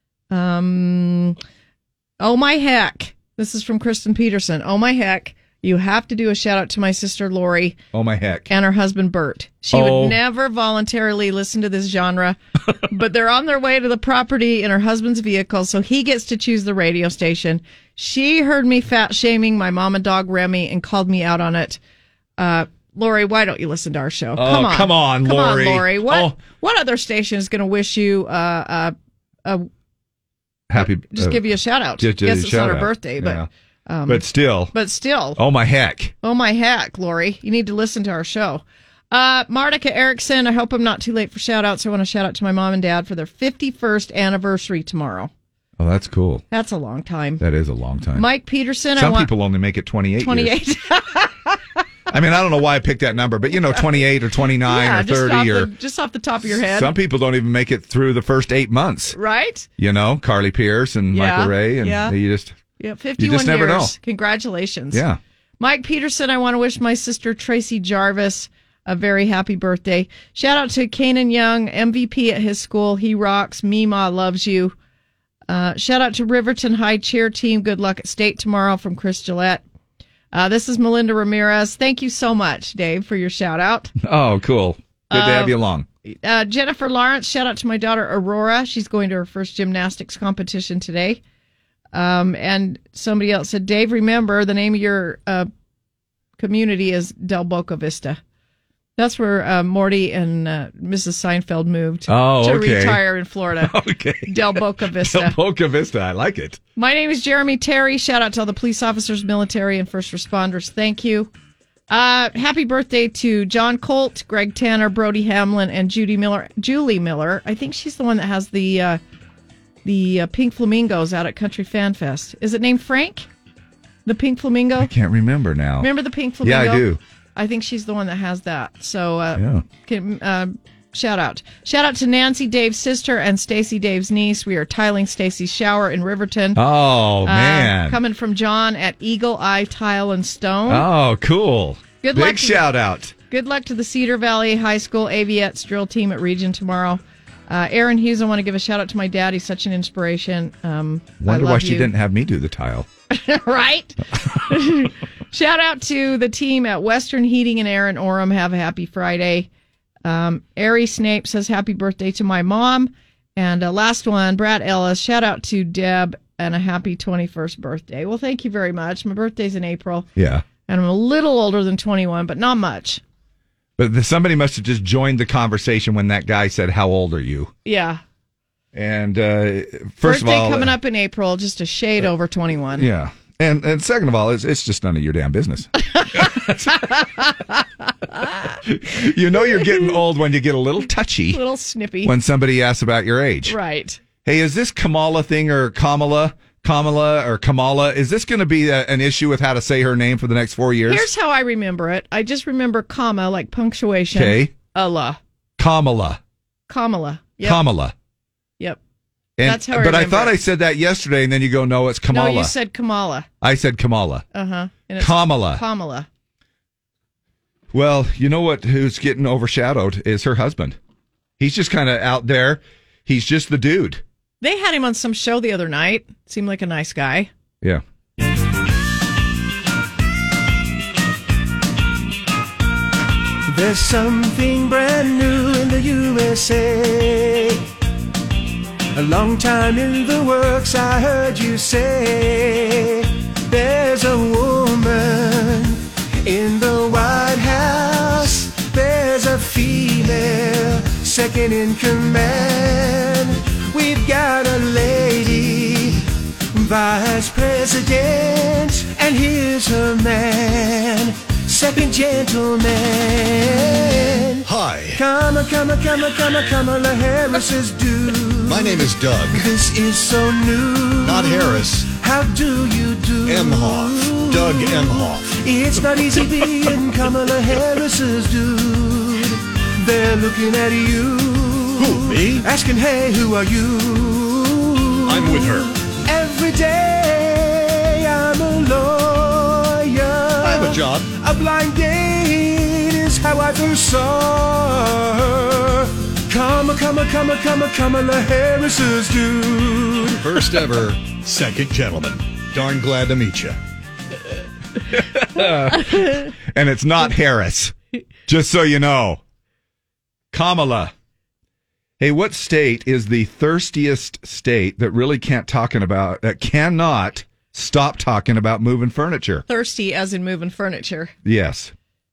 Um, oh, my heck. This is from Kristen Peterson. Oh, my heck. You have to do a shout out to my sister Lori. Oh, my heck. And her husband Bert. She oh. would never voluntarily listen to this genre, but they're on their way to the property in her husband's vehicle, so he gets to choose the radio station. She heard me fat shaming my mom and dog Remy and called me out on it. Uh, Lori, why don't you listen to our show? Oh, come on. Come on, come Lori. on, Lori. What, oh. what other station is going to wish you uh, uh, a happy? Just uh, give you a shout out. Just, Guess it's not her out. birthday, but. Yeah. Um, but still. But still. Oh, my heck. Oh, my heck, Lori. You need to listen to our show. Uh, Martica Erickson, I hope I'm not too late for shout-outs. I want to shout out to my mom and dad for their fifty-first anniversary tomorrow. Oh, that's cool. That's a long time. That is a long time. Mike Peterson. Some I want, people only make it twenty-eight twenty-eight years. I mean, I don't know why I picked that number, but, you know, twenty-eight or twenty-nine yeah, or just thirty. Off or the, just off the top of your head. Some people don't even make it through the first eight months. Right? You know, Carly Pierce and yeah, Michael Ray. And yeah. you just... Yeah, fifty-one you just never years. know. Congratulations. Yeah. Mike Peterson, I want to wish my sister Tracy Jarvis a very happy birthday. Shout out to Kanan Young, M V P at his school. He rocks. Mima loves you. Uh, shout out to Riverton High Cheer Team. Good luck at state tomorrow from Chris Gillette. Uh, this is Melinda Ramirez. Thank you so much, Dave, for your shout out. Oh, cool. Good uh, to have you along. Uh, Jennifer Lawrence, shout out to my daughter Aurora. She's going to her first gymnastics competition today. Um, and somebody else said, Dave, remember the name of your uh, community is Del Boca Vista. That's where uh, Morty and uh, Missus Seinfeld moved oh, to okay. retire in Florida. Okay. Del Boca Vista. Del Boca Vista. I like it. My name is Jeremy Terry. Shout out to all the police officers, military, and first responders. Thank you. Uh, happy birthday to John Colt, Greg Tanner, Brody Hamlin, and Judy Miller. Julie Miller. I think she's the one that has the... Uh, The uh, Pink Flamingos out at Country Fan Fest. Is it named Frank? The Pink Flamingo? I can't remember now. Remember the Pink Flamingo? Yeah, I do. I think she's the one that has that. So, uh, yeah. can, uh, shout out. Shout out to Nancy, Dave's sister, and Stacy, Dave's niece. We are tiling Stacy's shower in Riverton. Oh, man. Uh, coming from John at Eagle Eye Tile and Stone. Oh, cool. Good Big luck shout to, out. Good luck to the Cedar Valley High School Aviates drill team at Region tomorrow. Uh, Aaron Hughes, I want to give a shout out to my dad. He's such an inspiration. Um, Wonder I why love she you. didn't have me do the tile. Right? Shout out to the team at Western Heating and Air in Orem. Have a happy Friday. Um, Ari Snape says happy birthday to my mom. And uh, last one, Brad Ellis. Shout out to Deb and a happy twenty-first birthday. Well, thank you very much. My birthday's in April. Yeah. And I'm a little older than twenty-one, but not much. But the, somebody must have just joined the conversation when that guy said, how old are you? Yeah. And uh, first Birthday of all... coming up in April, just a shade uh, over twenty-one. Yeah. And and second of all, it's, it's just none of your damn business. You know you're getting old when you get a little touchy. A little snippy. When somebody asks about your age. Right. Hey, is this Kamala thing or Kamala? Kamala or Kamala, is this going to be a, an issue with how to say her name for the next four years? Here's how I remember it. I just remember comma, like punctuation. Okay. Allah. Kamala. Kamala. Yep. Kamala. Yep. And, That's how I But remember I thought it. I said that yesterday, and then you go, no, it's Kamala. No, you said Kamala. I said Kamala. Uh-huh. And it's Kamala. Kamala. Well, you know what? Who's getting overshadowed is her husband. He's just kind of out there. He's just the dude. They had him on some show the other night. Seemed like a nice guy. Yeah. There's something brand new in the U S A. A long time in the works, I heard you say. There's a woman In the White House, there's a female second in command. We've got a lady vice president, and here's her man, second gentleman. Hi. Come on, come on, come on, come on, Kamala Harris is due. My name is Doug. This is so new. Not Harris. How do you do? Emhoff. Doug Emhoff. It's not easy being Kamala Harris's dude. They're looking at you. Who, me? Asking, hey, who are you? I'm with her. Every day I'm a lawyer. I have a job. A blind date is how I first saw her. Come, come, come, come, Kamala Harris's dude. First ever second gentleman. Darn glad to meet you. And it's not Harris, just so you know. Kamala. Hey, what state is the thirstiest state that really can't talking about that cannot stop talking about moving furniture? Thirsty as in moving furniture. Yes.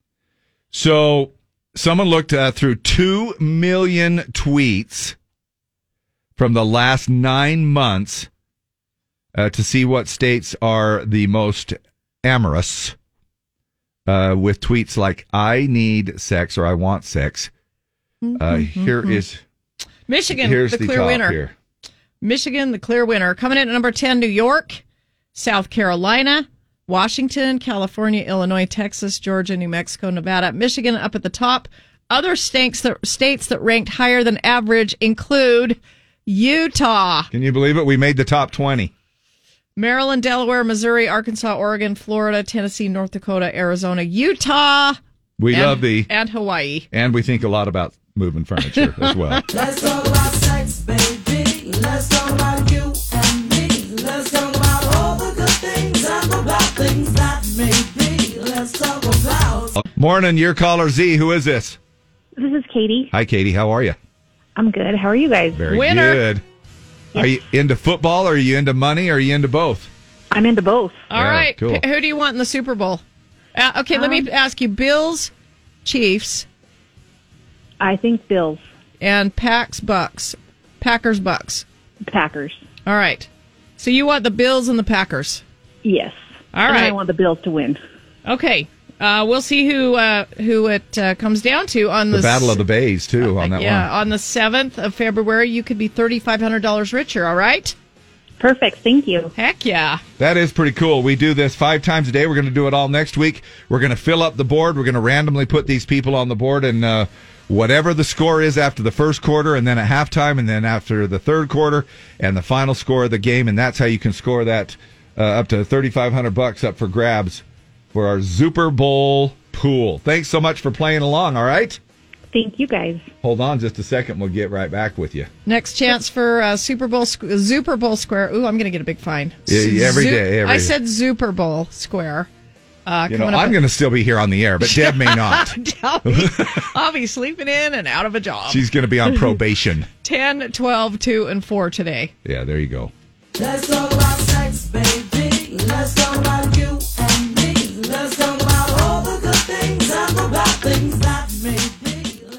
So someone looked uh, through two million tweets from the last nine months uh, to see what states are the most amorous uh, with tweets like "I need sex" or "I want sex." Uh, here is Michigan, here's the the clear top winner. Here. Michigan, the clear winner. Coming in at number ten, New York, South Carolina, Washington, California, Illinois, Texas, Georgia, New Mexico, Nevada, Michigan up at the top. Other states that states that ranked higher than average include Utah, Can you believe it? We made the top twenty. Maryland, Delaware, Missouri, Arkansas, Oregon, Florida, Tennessee, North Dakota, Arizona, Utah. We and, love the and Hawaii. And we think a lot about moving furniture as well. Let's talk about sex, baby. Let's talk about you and me. Let's talk about all the good things and the bad things that may be. Let's talk about. Morning, your caller Z. Who is this? This is Katie. Hi, Katie. How are you? I'm good. How are you guys? Very Winner. good. Are you into football? Or are you into money? Or are you into both? I'm into both. All Yeah, right. cool. P- who do you want in the Super Bowl? Uh, okay, let me ask you. Bills, Chiefs. I think Bills. And Packs, Bucks. Packers, Bucks. Packers. All right. So you want the Bills and the Packers? Yes. All and right. I want the Bills to win. Okay. Uh, we'll see who uh, who it uh, comes down to on The the Battle of the Bays, too, on that yeah, one. on the seventh of February. You could be thirty-five hundred dollars richer, all right? Perfect. Thank you. Heck yeah. That is pretty cool. We do this five times a day. We're going to do it all next week. We're going to fill up the board. We're going to randomly put these people on the board, and uh, whatever the score is after the first quarter, and then at halftime, and then after the third quarter, and the final score of the game, and that's how you can score that uh, up to thirty-five hundred bucks up for grabs for our Super Bowl pool. Thanks so much for playing along, all right? Thank you, guys. Hold on just a second. We'll get right back with you. Next chance for uh, Super Bowl squ- Super Bowl Square. Ooh, I'm going to get a big fine. Yeah, every day, every I day. said Super Bowl Square. Uh, You know, coming up I'm at- going to still be here on the air, but Deb may not. I'll, be, I'll be sleeping in and out of a job. She's going to be on probation. ten, twelve, two, and four today. Yeah, there you go. Let's talk about sex, baby. Let's talk about you and me. Let's talk about all the good things and the bad things that may be.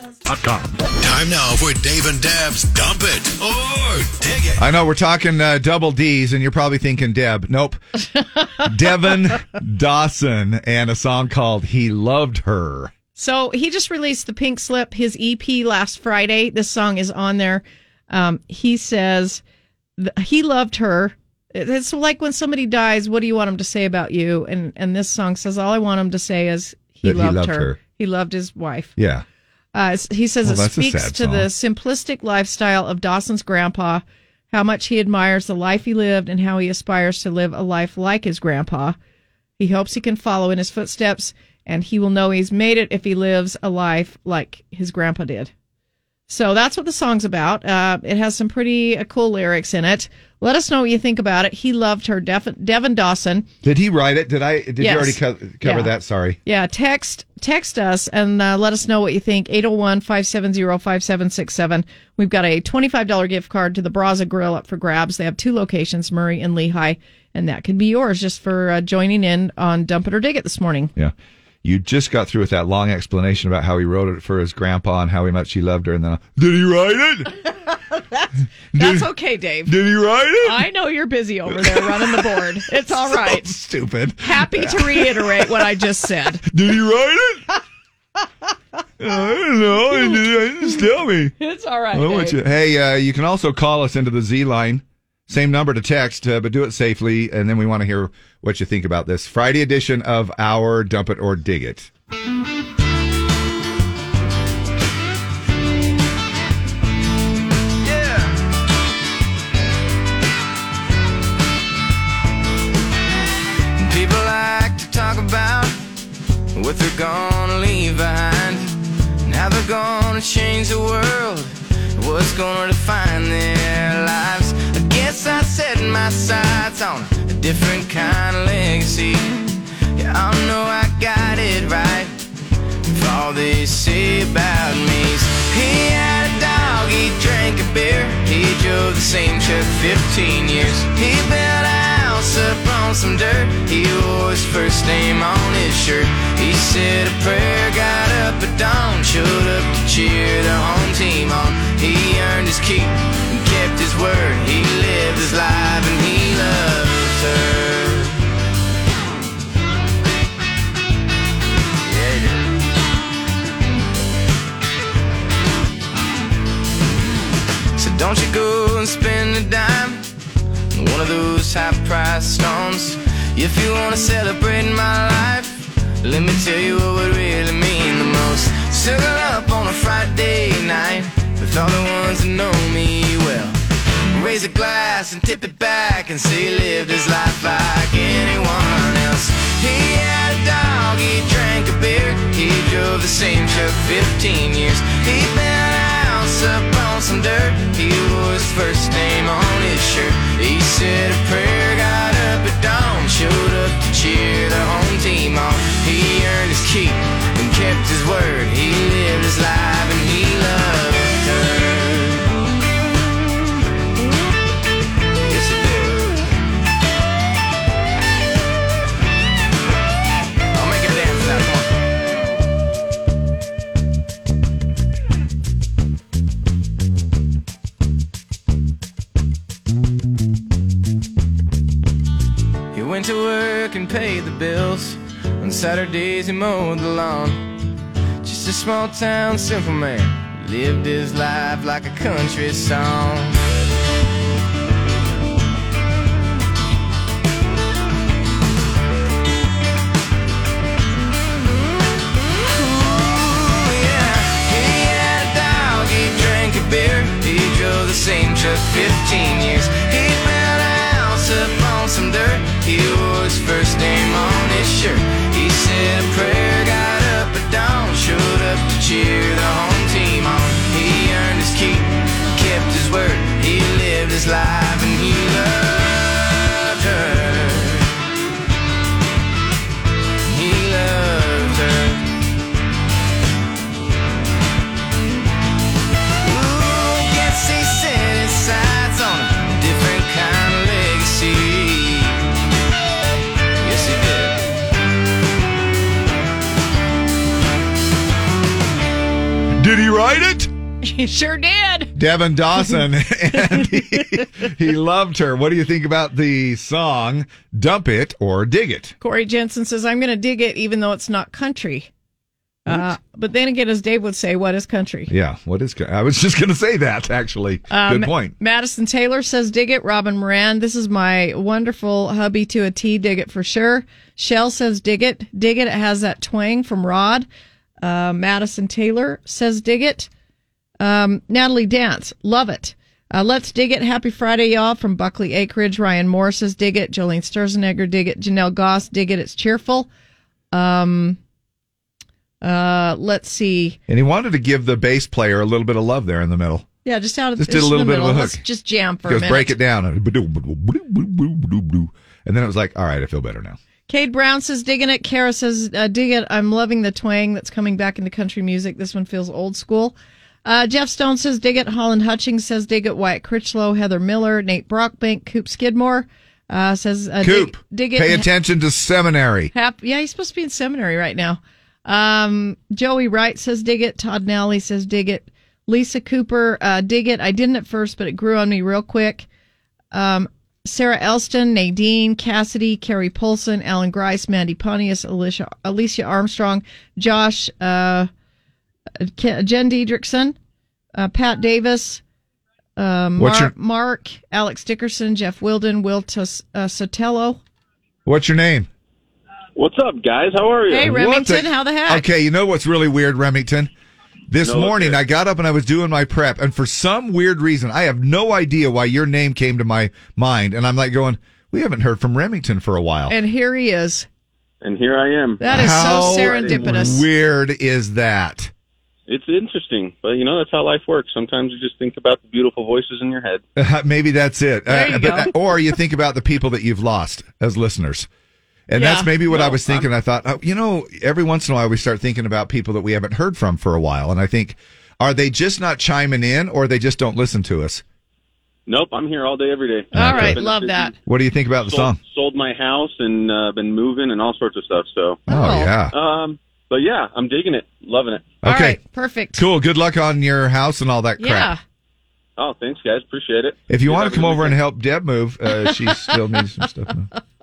Time now for Dave and Dab's Dump It or Dig It. I know we're talking uh, double D's, and you're probably thinking Deb. Nope. Devin Dawson and a song called He Loved Her. So he just released the Pink Slip, his E P, last Friday. This song is on there. Um, he says th- he loved her. It's like when somebody dies, what do you want him to say about you? And and this song says, all I want him to say is he, That he loved, loved her. her. He loved his wife. Yeah. Uh, he says Well, it that's a speaks sad to the simplistic lifestyle of Dawson's grandpa, how much he admires the life he lived, and how he aspires to live a life like his grandpa. He hopes he can follow in his footsteps, and he will know he's made it if he lives a life like his grandpa did. So that's what the song's about. Uh, it has some pretty uh, cool lyrics in it. Let us know what you think about it. He loved her, Def- Devin Dawson. Did he write it? Did I? Did Yes. you already co- cover Yeah. that? Sorry. Yeah, text text us and uh, let us know what you think. eight oh one, five seven oh, five seven six seven. We've got a twenty-five dollars gift card to the Braza Grill up for grabs. They have two locations, Murray and Lehigh, and that can be yours just for uh, joining in on Dump It or Dig It this morning. Yeah. You just got through with that long explanation about how he wrote it for his grandpa and how much he loved her, and then, did he write it? that's that's okay, Dave. Did he write it? I know you're busy over there running the board. It's all right. So stupid. Happy to reiterate what I just said. Did he write it? I don't know. He didn't just tell me. It's all right, I want Dave. you. Hey, uh, you can also call us into the Z line. Same number to text, uh, but do it safely, and then we want to hear what you think about this Friday edition of our Dump It or Dig It. People like to talk about what they're gonna leave behind, and how they're gonna change the world, what's gonna define their lives. I guess I set my sights on a different kind of legacy. Yeah, I know I got it right. For all they say about me, he had a dog, he drank a beer, he drove the same truck fifteen years. He built a house up on some dirt, he wore his first name on his shirt. He said a prayer, got up at dawn, showed up to cheer the home team on. He earned his keep and kept his word, he lived his life and he loved her. Yeah, he did. So don't you go and spend a dime on one of those high-priced stones. If you want to celebrate my life, let me tell you what would really mean the most. Circle up on a Friday night with all the ones that know me well. Raise a glass and tip it back and say he lived his life like anyone else. He had a dog, he drank a beer, he drove the same truck fifteen years. He built a house up on some dirt, he wore his first name on his shirt. He said a prayer, got up at dawn, showed up to cheer the home team on. He earned his keep and kept his word, he lived his life and he loved her. Yes, he did. I'll make him dance to that one. He went to work and paid the bills. On Saturdays he mowed the lawn. Just a small town simple man, lived his life like a country song. Ooh, yeah. He had a dog, he drank a beer, he drove the same truck fifteen years. He built a house up on some dirt, he wore his first name on his shirt. He said a prayer, got up at dawn, showed up to cheer the home team on. He earned his keep, kept his word, he lived his life and he loved her. He loved her. Ooh, guess he set his sights on a different kind of legacy. Yes, he did. Did he write it? He sure did. Devin Dawson, and he, he loved her. What do you think about the song Dump It or Dig It? Corey Jensen says, I'm going to dig it even though it's not country. Uh, but then again, as Dave would say, what is country? Yeah, what is? I was just going to say that, actually. Um, Good point. Madison Taylor says, dig it. Robin Moran, this is my wonderful hubby to a T. Dig it for sure. Shell says, dig it. Dig it. It has that twang from Rod. Uh, Madison Taylor says, dig it. Um, Natalie Dance, love it. Uh, let's dig it. Happy Friday, y'all. From Buckley Acreage. Ryan Moore says, dig it. Jolene Sturzenegger, dig it. Janelle Goss, dig it. It's cheerful. Um, uh, let's see. And he wanted to give the bass player a little bit of love there in the middle. Yeah, just out of Just the did a little in the bit of middle. a hook. Let's just jam for He a goes, minute. break it down. And then it was like, all right, I feel better now. Cade Brown says, digging it. Kara says, uh, dig it. I'm loving the twang that's coming back into country music. This one feels old school. Uh, Jeff Stone says, dig it. Holland Hutchings says, dig it. Wyatt Critchlow, Heather Miller, Nate Brockbank, Coop Skidmore. Uh, says uh, Coop, dig, dig it. pay attention to seminary. Hap- yeah, he's supposed to be in seminary right now. Um, Joey Wright says dig it. Todd Nally says dig it. Lisa Cooper, uh, dig it. I didn't at first, but it grew on me real quick. Um, Sarah Elston, Nadine, Cassidy, Carrie Polson, Alan Grice, Mandy Pontius, Alicia, Alicia Armstrong, Josh, uh, Jen Diedrichson, uh, Pat Davis, uh, What's Mar- your- Mark, Alex Dickerson, Jeff Wilden, Will Tos- uh, Sotelo. What's your name? What's up, guys? How are you? Hey, What Remington, the- how the heck? Okay, you know what's really weird, Remington? This No, morning, okay. I got up and I was doing my prep, and for some weird reason, I have no idea why your name came to my mind, and I'm like going, we haven't heard from Remington for a while. And here he is. And here I am. That is How so serendipitous. weird is that? It's interesting, but you know, that's how life works. Sometimes you just think about the beautiful voices in your head. Uh, maybe that's it. There you but- go. or you think about the people that you've lost as listeners. And Yeah. that's maybe what No, I was thinking. I thought, oh, you know, every once in a while we start thinking about people that we haven't heard from for a while. And I think, are they just not chiming in, or they just don't listen to us? Nope, I'm here all day, every day. All right, Been love busy. that. What do you think about the Sold, song? sold my house and uh, been moving and all sorts of stuff. So, Oh, yeah. um, but yeah, I'm digging it, loving it. All Okay. right, perfect. Cool. Good luck on your house and all that crap. Yeah. Oh, thanks, guys. Appreciate it. If you guys want have to a come good over and weekend. help Deb move, uh, she still needs some stuff.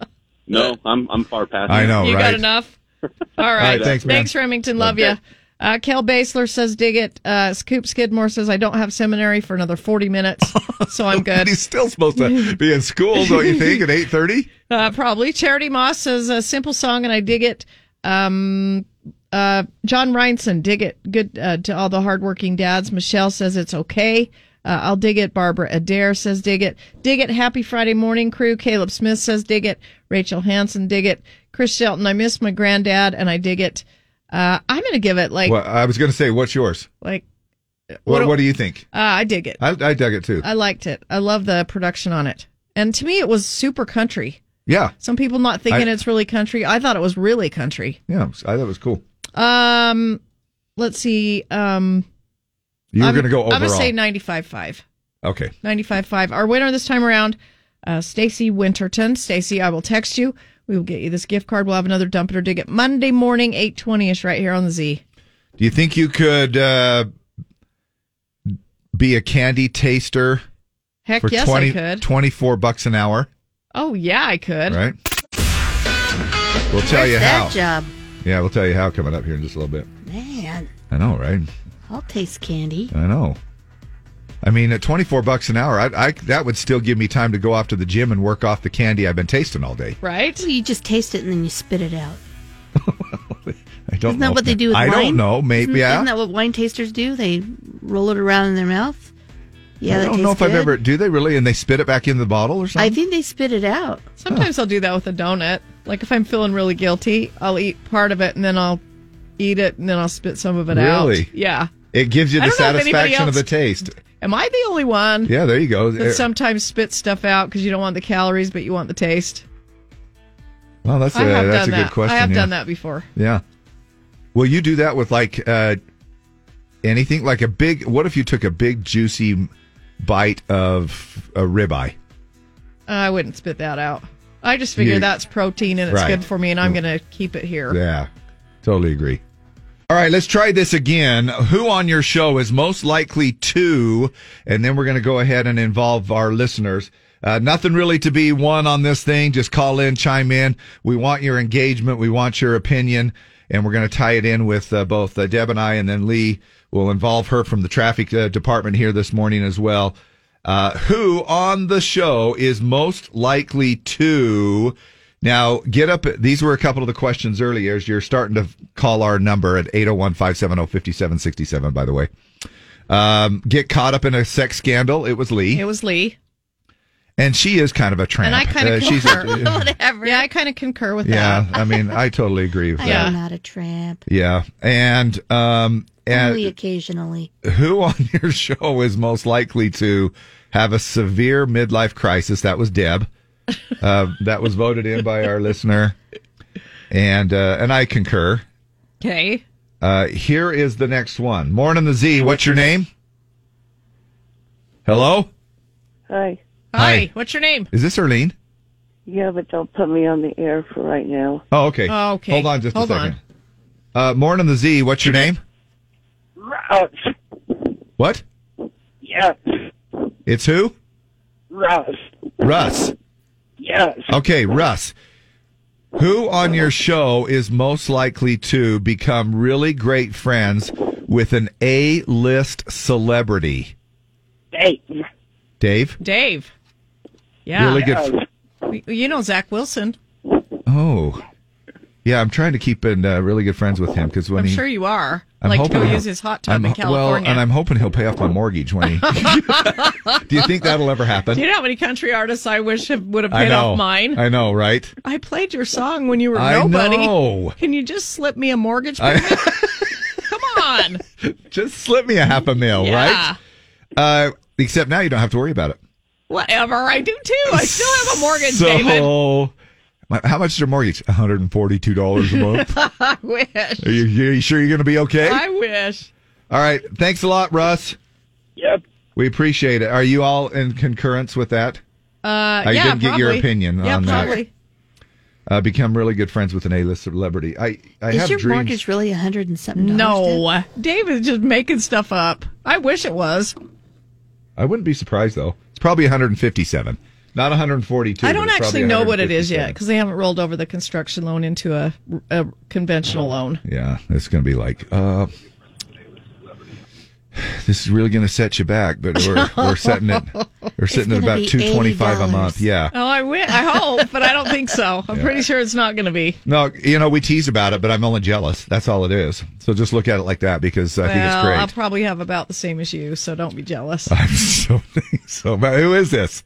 No, I'm I'm far past. I that. know, You right? got enough? All right. right, thanks, man. Thanks, Remington. Love you. Uh, Kel Basler says, dig it. Uh, Scoop Skidmore says, I don't have seminary for another forty minutes, so I'm good. He's still supposed to be in school, don't you think, at eight thirty? Uh, probably. Charity Moss says, a simple song, and I dig it. Um, uh, John Reinson, dig it. Good uh, to all the hardworking dads. Michelle says it's okay. Uh, I'll dig it. Barbara Adair says dig it. Dig it. Happy Friday morning, crew. Caleb Smith says dig it. Rachel Hansen, dig it. Chris Shelton, I miss my granddad, and I dig it. Uh, I'm going to give it like, Well, I was going to say, what's yours? like, What, do- what do you think? uh, I dig it. I, I dug it too. I liked it. I love the production on it. And to me, it was super country. Yeah. Some people not thinking I- it's really country. I thought it was really country. Yeah, I thought it was cool. Um, let's see. Um, You were I'm- going to go overall. I'm going to say ninety-five five. Okay. ninety-five five. Our winner this time around, uh, Stacy Winterton. Stacy, I will text you. We will get you this gift card. We'll have another Dump It or Dig It Monday morning, eight twenty-ish right here on the Z. Do you think you could uh, be a candy taster Heck for yes, twenty, I could. twenty-four bucks an hour? Oh, yeah, I could. Right? We'll tell Where's you that how. job? Yeah, we'll tell you how coming up here in just a little bit. Man, I know, right? I'll taste candy. I know. I mean, at twenty-four bucks an hour, I, I that would still give me time to go off to the gym and work off the candy I've been tasting all day. Right? Well, you just taste it and then you spit it out. I don't Isn't know. that what they do with I wine? don't know. Maybe Isn't, yeah. isn't that what wine tasters do? They roll it around in their mouth. Yeah, I that don't tastes know if good. I've ever. Do they really? And they spit it back in the bottle or something? I think they spit it out. Sometimes I'll do that with a donut. Like if I'm feeling really guilty, I'll eat part of it and then I'll eat it and then I'll spit some of it out. Really? Yeah. It gives you I the don't know if anybody satisfaction of the else- taste. Am I the only one Yeah, there you go. that sometimes spits stuff out because you don't want the calories but you want the taste? Well, that's a I have that's done a good that. question. I have yeah. done that before. Yeah. Will you do that with like uh, anything? Like a big. What if you took a big juicy bite of a ribeye? I wouldn't spit that out. I just figure You- that's protein and it's Right. good for me and I'm going to keep it here. Yeah, totally agree. All right, let's try this again. Who on your show is most likely to, and then we're going to go ahead and involve our listeners. Uh, nothing really to be won on this thing. Just call in, chime in. We want your engagement. We want your opinion. And we're going to tie it in with uh, both uh, Deb and I, and then Lee will involve her from the traffic uh, department here this morning as well. Uh, who on the show is most likely to... Now, get up. These were a couple of the questions earlier as you're starting to call our number at eight oh one, five seven oh, five seven six seven, by the way. Um, get caught up in a sex scandal. It was Lee. It was Lee. And she is kind of a tramp. And I kind of Uh, she's concur. a- Whatever. Yeah, I kind of concur with yeah, that. I mean, I totally agree with I that. am not a tramp. Yeah. And, um, Only and occasionally. who on your show is most likely to have a severe midlife crisis? That was Deb. Uh, that was voted in by our listener. And, uh, and I concur. Okay. Uh, here is the next one. Morning the Z. What's your name? Hello? Hi. Hi. Hi. What's your name? Is this Erlene? Yeah, but don't put me on the air for right now. Oh, okay. Oh, okay. Hold on just Hold a second. Uh, Morning the Z, what's your name? Russ. What? Yes. It's who? Russ. Russ. Yes. Okay, Russ. Who on your show is most likely to become really great friends with an A-list celebrity? Dave. Dave? Dave. Yeah. Really good. F- you know Zach Wilson. Oh. Yeah, I'm trying to keep in uh, really good friends with him because when I'm he, sure you are. I'm like to go hoping- use his hot tub I'm, in California. Well, and I'm hoping he'll pay off my mortgage when he. Do you think that'll ever happen? Do you know how many country artists I wish have, would have I paid know. off mine? I know, right? I played your song when you were I nobody. know. Can you just slip me a mortgage I- payment? Come on. Just slip me a half a mil, Yeah. right? Uh, except now you don't have to worry about it. Whatever. I do too. I still have a mortgage, so, David. my- how much is your mortgage? one hundred forty-two dollars a month. I wish. Are you, are you sure you're going to be okay? I wish. All right. Thanks a lot, Russ. Yep. We appreciate it. Are you all in concurrence with that? Uh, I yeah, didn't get your probably. opinion yeah, on probably. that. Uh, become really good friends with an A-list celebrity. I, I Is have your dreams. mortgage really a hundred and something dollars? No. David's just making stuff up. I wish it was. I wouldn't be surprised, though. It's probably one hundred fifty-seven. Not one hundred forty-two. I don't but it's actually probably know what it is one hundred fifty-seven. yet because they haven't rolled over the construction loan into a, a conventional loan. Yeah, it's going to be like, uh, this is really going to set you back, but we're we're setting it. We're sitting at gonna about be two twenty-five a eighty month. Yeah. Oh, I win. I hope, but I don't think so. I'm Yeah. pretty sure it's not going to be. No, you know we tease about it, but I'm only jealous. That's all it is. So just look at it like that because I think it's Well, great. I'll probably have about the same as you, so don't be jealous. I'm so so. But who is this?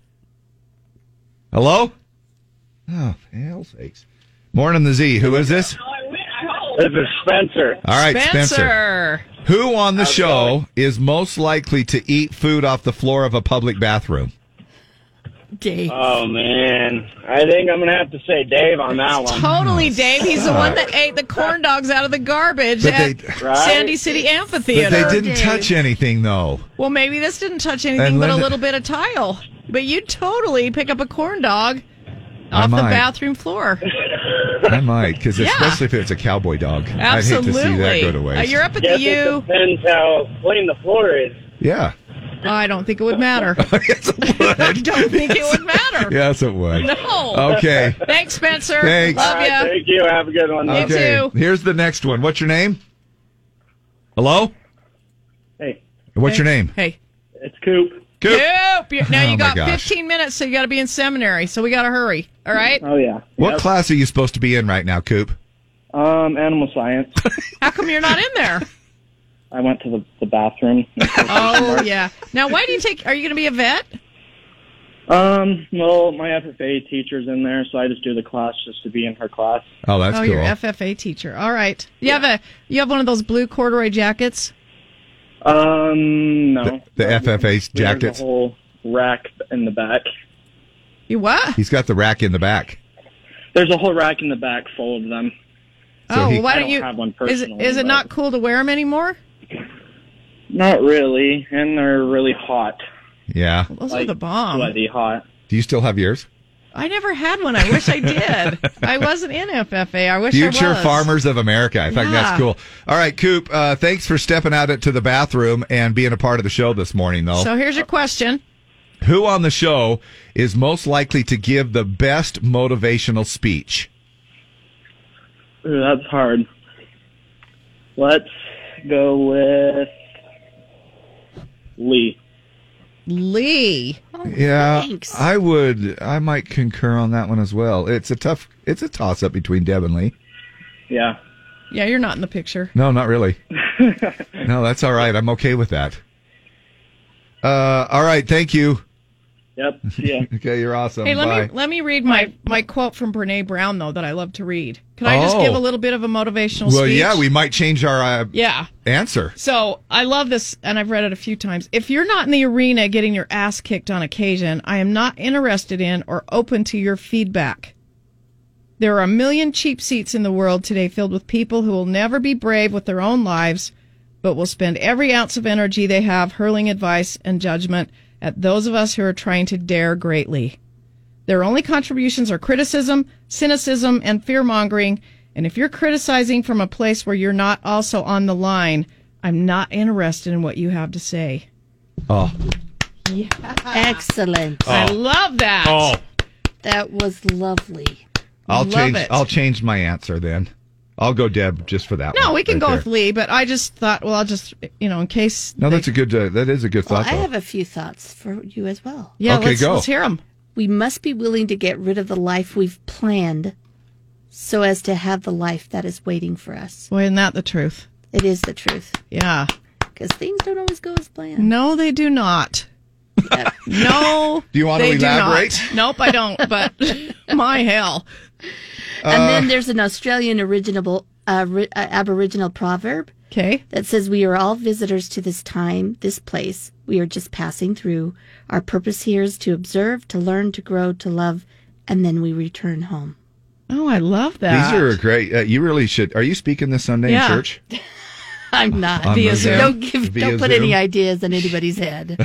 Hello? Oh, for hell's sakes! Morning, the Z. Who is this? This is Spencer. All right, Spencer. Spencer. Who on the How's it show going? is most likely to eat food off the floor of a public bathroom? Dave. Oh man, I think I'm gonna have to say Dave on that one. Totally, Dave. He's the one that ate the corn dogs out of the garbage But at they- Right? Sandy City But Amphitheater. they didn't Dave. touch anything, though. Well, maybe this didn't touch anything And but a Linda- little bit of tile. But you totally pick up a corn dog I off the might. bathroom floor. I might, because Yeah. especially if it's a cowboy dog. Absolutely. I'd hate to see that go to Uh, waste. you're up at Guess the it U. depends how clean the floor is. Yeah. I don't think it would matter. Yes, it would. I don't think it would matter. Yes, it would. No. Okay. Thanks, Spencer. Thanks. Love All right, you. thank you. Have a good one. You Okay. too. Here's the next one. What's your name? Hello? Hey, What's your name? Hey. it's Coop. Coop. Nope. You- Now Oh, you my got gosh. fifteen minutes, so you got to be in seminary. So we got to hurry. All right. Oh yeah. What Yep. class are you supposed to be in right now, Coop? Um, animal science. How come you're not in there? I went to the, the bathroom. Oh yeah. Now, why do you take? Are you going to be a vet? Um, well, my F F A teacher's in there, so I just do the class just to be in her class. Oh, that's oh, cool. you're F F A teacher. All right. You have a you have one of those blue corduroy jackets. Um, no. The, the F F A's jackets. There's a whole rack in the back. You what? He's got the rack in the back. There's a whole rack in the back full of them. oh, he- well, why I don't don't you? have one is it personally, is it but- not cool to wear them anymore? Not really, and they're really hot. Yeah. Those are Like, the bomb. Sweaty hot. Do you still have yours? I never had one. I wish I did. I wasn't in F F A. I wish I Future was. Farmers of America. I think Yeah. that's cool. All right, Coop, uh, thanks for stepping out to the bathroom and being a part of the show this morning, though. So here's your question. Who on the show is most likely to give the best motivational speech? Ooh, that's hard. Let's go with Lee. Lee. Yeah, thanks. I would. I might concur on that one as well. It's a tough. It's a toss up between Deb and Lee. Yeah. Yeah, you're not in the picture. No, not really. No, that's all right. I'm okay with that. Uh, all right. Thank you. Yep. See ya. Okay, you're awesome. Hey, let Bye. me let me read my, my quote from Brene Brown though that I love to read. Can I just Oh. give a little bit of a motivational well, speech? yeah, we might change our uh, Yeah. answer. So I love this, and I've read it a few times. If you're not in the arena getting your ass kicked on occasion, I am not interested in or open to your feedback. There are a million cheap seats in the world today filled with people who will never be brave with their own lives, but will spend every ounce of energy they have hurling advice and judgment at those of us who are trying to dare greatly. Their only contributions are criticism, cynicism, and fear-mongering. And if you're criticizing from a place where you're not also on the line, I'm not interested in what you have to say. Oh. Yeah. Excellent. I love that. Oh. That was lovely. I'll Love change. it. I'll change my answer then. I'll go Deb just for that. No, one we can right go there. with Lee, but I just thought, well, I'll just, you know, in case. No, that's a good. Uh, that is a good Well, thought. I though. have a few thoughts for you as well. Yeah, Okay, let's, go. let's hear them. We must be willing to get rid of the life we've planned so as to have the life that is waiting for us. Boy, isn't that the truth? It is the truth. Yeah. Because things don't always go as planned. No, they do not. No. Do you want to they do elaborate? not. Nope, I don't, but my hell. And Uh, then there's an Australian original, uh, ri- uh, Aboriginal proverb Okay. that says, "We are all visitors to this time, this place. We are just passing through. Our purpose here is to observe, to learn, to grow, to love, and then we return home." Oh, I love that. These are great. Uh, you really should. Are you speaking this Sunday Yeah. in church? I'm not. On Via the Zoom. Don't give, Via don't put Zoom? any ideas in anybody's head.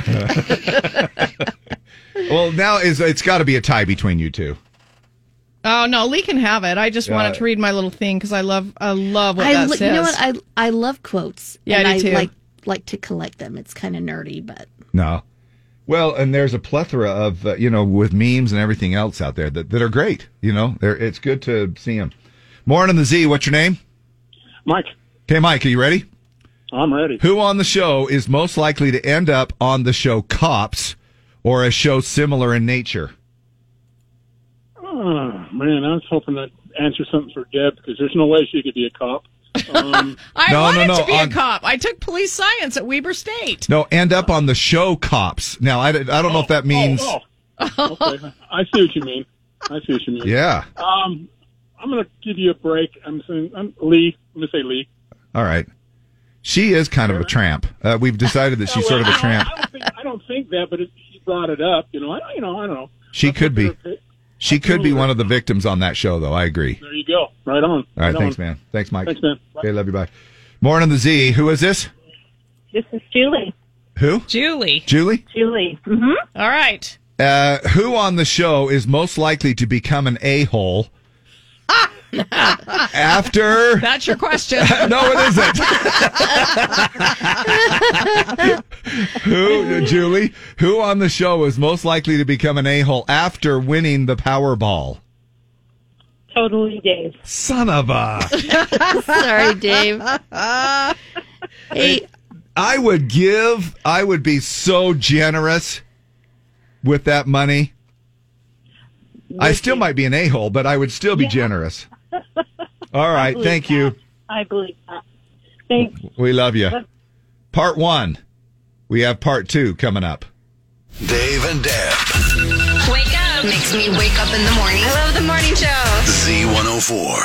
Well, now is it's got to be a tie between you two. Oh, no, Lee can have it. I just Uh, wanted to read my little thing because I love I love what I, that li- says. you know what? I I love quotes. Yeah, and I do too. like like to collect them. It's kind of nerdy, but No. Well, and there's a plethora of uh, you know with memes and everything else out there that, that are great. You know, They're, it's good to see them. Morning, the Z. What's your name? Mike. Okay, Mike. Are you ready? I'm ready. Who on the show is most likely to end up on the show Cops or a show similar in nature? Oh, man, I was hoping to answer something for Deb because there's no way she could be a cop. Um, I No, no, wanted no, to be on- a cop. I took police science at Weber State. No, end up on the show Cops. Now, I, I don't know if that means. Oh, oh. Okay, I see what you mean. I see what you mean. Yeah. Um, I'm going to give you a break. I'm saying I'm Lee. I'm going to say Lee. All right. She is kind of a tramp. Uh, we've decided that she's sort of a tramp. I don't think, I don't think that, but it, she brought it up. You know, I, you know, I don't know. She could be. She could be one of the victims on that show, though. I agree. There you go. Right on. All right. Right Thanks, on. man. Thanks, Mike. Thanks, man. Bye. Okay, love you. Bye. Morning, the Z. Who is this? This is Julie. Who? Julie. Julie? Julie. Mm-hmm. All right. Uh, who on the show is most likely to become an a-hole after... That's your question. No, it isn't. Who, Julie? Who on the show is most likely to become an a-hole after winning the Powerball? Totally Dave. Son of a... sorry, Dave. Hey, I would give, I would be so generous with that money. I still might be an a-hole, but I would still be generous. All right, believe thank that. you. I believe that. Thanks. We love you. Part one. We have part two coming up. Dave and Deb. Wake up. Makes me wake up in the morning. I love the morning show. Z one oh four.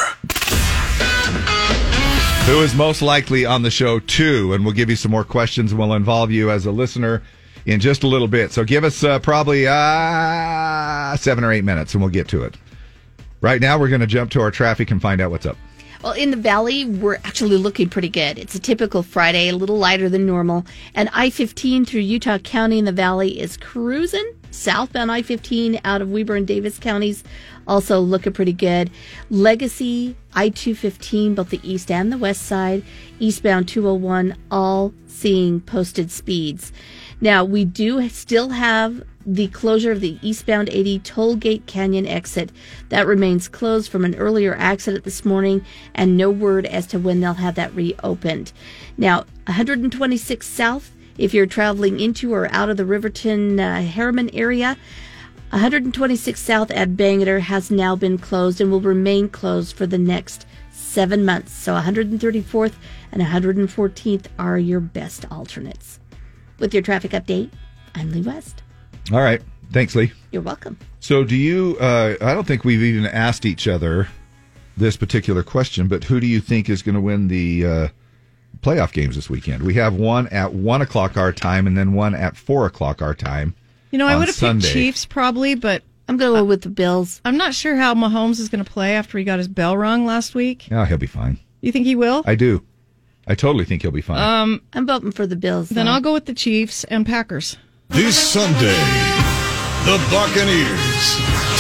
Who is most likely on the show too? And we'll give you some more questions and we'll involve you as a listener in just a little bit. So give us uh, probably uh, seven or eight minutes and we'll get to it. Right now, we're going to jump to our traffic and find out what's up. well, in the valley, we're actually looking pretty good. It's a typical Friday, a little lighter than normal. And I fifteen through Utah County in the valley is cruising. Southbound I fifteen out of Weber and Davis counties also looking pretty good. Legacy, I two fifteen, both the east and the west side. Eastbound two oh one, all seeing posted speeds. Now, we do still have the closure of the eastbound eighty Tollgate Canyon exit. That remains closed from an earlier accident this morning, and no word as to when they'll have that reopened. Now, one twenty-six South, if you're traveling into or out of the Riverton uh, Harriman area, one twenty-six South at Bangerter has now been closed and will remain closed for the next seven months. So one thirty-fourth and one fourteenth are your best alternates. With your traffic update, I'm Lee West. All right. Thanks, Lee. You're welcome. So do you, uh, I don't think we've even asked each other this particular question, but who do you think is going to win the uh, playoff games this weekend? We have one at one o'clock our time and then one at four o'clock our time. You know, I on would have Sunday. picked Chiefs probably, but I'm going to go with the Bills. I'm not sure how Mahomes is going to play after he got his bell rung last week. Oh, he'll be fine. You think he will? I do. I totally think he'll be fine. Um, I'm voting for the Bills. Then though. I'll go with the Chiefs and Packers. This Sunday, the Buccaneers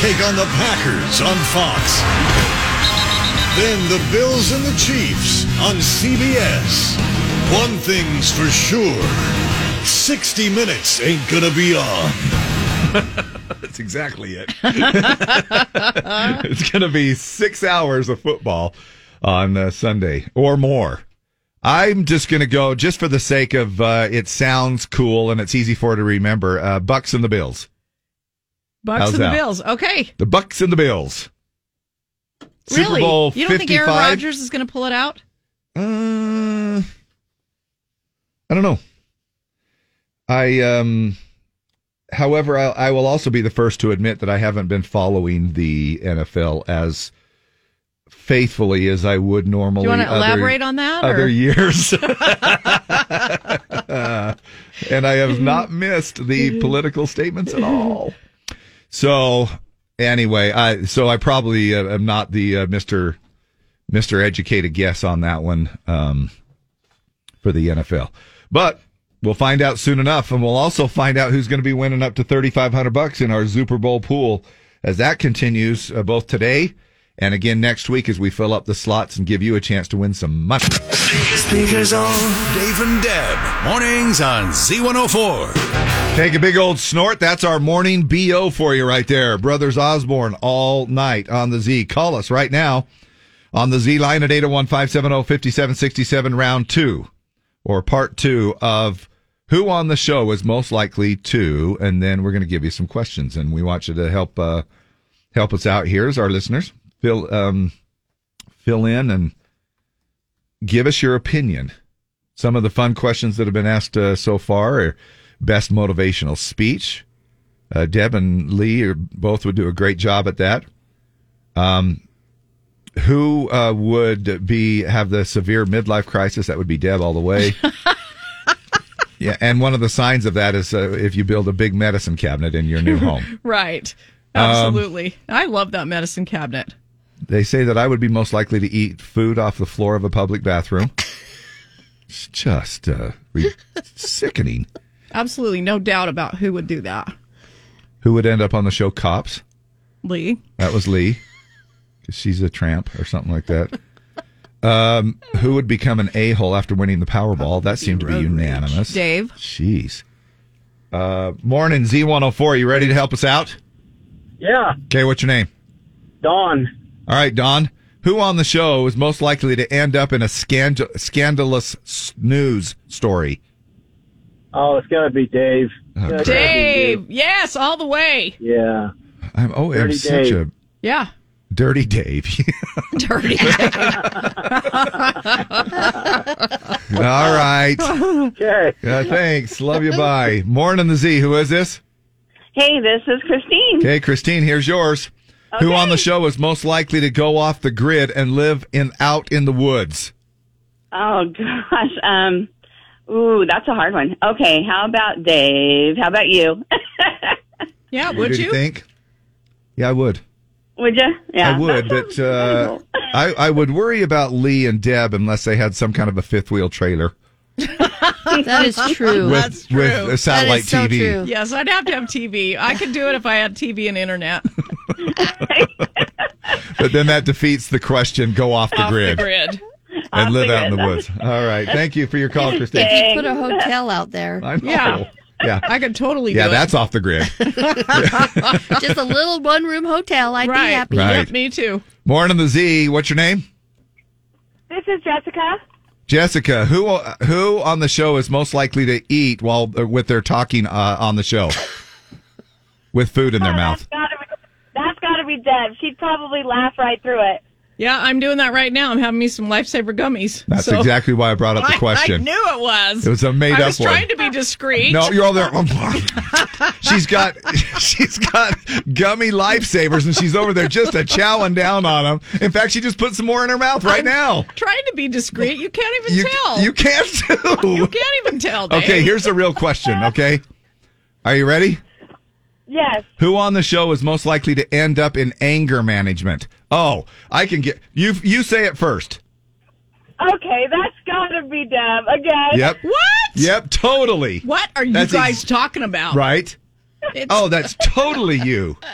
take on the Packers on Fox. Then the Bills and the Chiefs on C B S. One thing's for sure, sixty minutes ain't gonna be on. That's exactly it. It's going to be six hours of football on uh, Sunday or more. I'm just going to go, just for the sake of uh, it sounds cool and it's easy for her to remember, uh, Bucks and the Bills. Bucks How's and that? the Bills. Okay. The Bucks and the Bills. Really? Super Bowl you don't think Aaron fifty-five? Rodgers is going to pull it out? Uh, I don't know. I, um... However, I, I will also be the first to admit that I haven't been following the N F L as faithfully as I would normally. Do you want to other, elaborate on that? Other or? years. uh, and I have not missed the political statements at all. So, anyway, I so I probably uh, am not the uh, Mister Mister Educated guess on that one um, for the N F L. But we'll find out soon enough, and we'll also find out who's going to be winning up to thirty-five hundred bucks in our Super Bowl pool as that continues uh, both today and again next week as we fill up the slots and give you a chance to win some money. Speakers on. Dave and Deb. Mornings on Z one oh four. Take a big old snort. That's our morning B O for you right there. Brothers Osborne all night on the Z. Call us right now on the Z line at eight oh one, five seven oh, five seven six seven, round two, or part two of who on the show is most likely to, and then we're going to give you some questions, and we want you to help uh, help us out here as our listeners. Fill um, fill in and give us your opinion. Some of the fun questions that have been asked uh, so far are best motivational speech. Uh, Deb and Lee are, both would do a great job at that. Um, who uh, would be have the severe midlife crisis? That would be Deb all the way. Yeah, and one of the signs of that is uh, if you build a big medicine cabinet in your new home. Right. Um, Absolutely. I love that medicine cabinet. They say that I would be most likely to eat food off the floor of a public bathroom. It's just uh, re- sickening. Absolutely no doubt about who would do that. Who would end up on the show Cops? Lee. That was Lee, because she's a tramp or something like that. Um, who would become an a-hole after winning the Powerball? That seemed to be unanimous. Dave. Jeez. Uh, morning, Z one oh four. You ready to help us out? Yeah. Okay, what's your name? Don. All right, Don. Who on the show is most likely to end up in a scand- scandalous s- news story? Oh, it's got to be Dave. Oh, It's gotta Dave. Yes, all the way. be you. Yeah. I'm, oh, I'm Dirty such Dave. a Yeah. dirty Dave. Dirty. All right. Okay. Yeah, thanks. Love you. Bye. Morning, the Z. Who is this? Hey, this is Christine. Okay, Christine, here's yours. Who on the show is most likely to go off the grid and live in out in the woods? Oh gosh. Um. Ooh, that's a hard one. Okay, how about Dave? How about you? Yeah, What would do you? think? Yeah, I would. Would you? Yeah, I would, that's but uh, I, I would worry about Lee and Deb unless they had some kind of a fifth wheel trailer. That is true. With, That's true. with a satellite That is so T V. true. Yes, I'd have to have T V. I could do it if I had T V and internet. But then that defeats the question, go off the Off grid. the grid. And Off live the out in the grid. woods. All right. Thank you for your call, Christine. Okay. Put a hotel out there. I know. Yeah. Yeah. I could totally Yeah, do that's off the grid. Just a little one room hotel. I'd Right. be happy. Right. Yep, me too. Morning, the Z. What's your name? This is Jessica. Jessica. Who who on the show is most likely to eat while uh, with their talking uh, on the show with food in their mouth? Gotta be, that's got to be Deb. She'd probably laugh right through it. Yeah, I'm doing that right now. I'm having me some Lifesaver gummies. That's So- exactly why I brought up the I- question. I, knew it was. It was a made I up was one. trying to be discreet. No, you're all there. she's got she's got gummy lifesavers, and she's over there just a chowing down on them. In fact, she just put some more in her mouth right I'm now. Trying to be discreet. You can't even You, tell. you can't too. You can't even tell, Dave. Okay, here's the real question. Okay, are you ready? Yes. Who on the show is most likely to end up in anger management? Oh, I can get you. You say it first. Okay, that's got to be Deb again. Yep. What? Yep. Totally. What are you That's guys ex- talking about? Right. It's- Oh, that's totally you.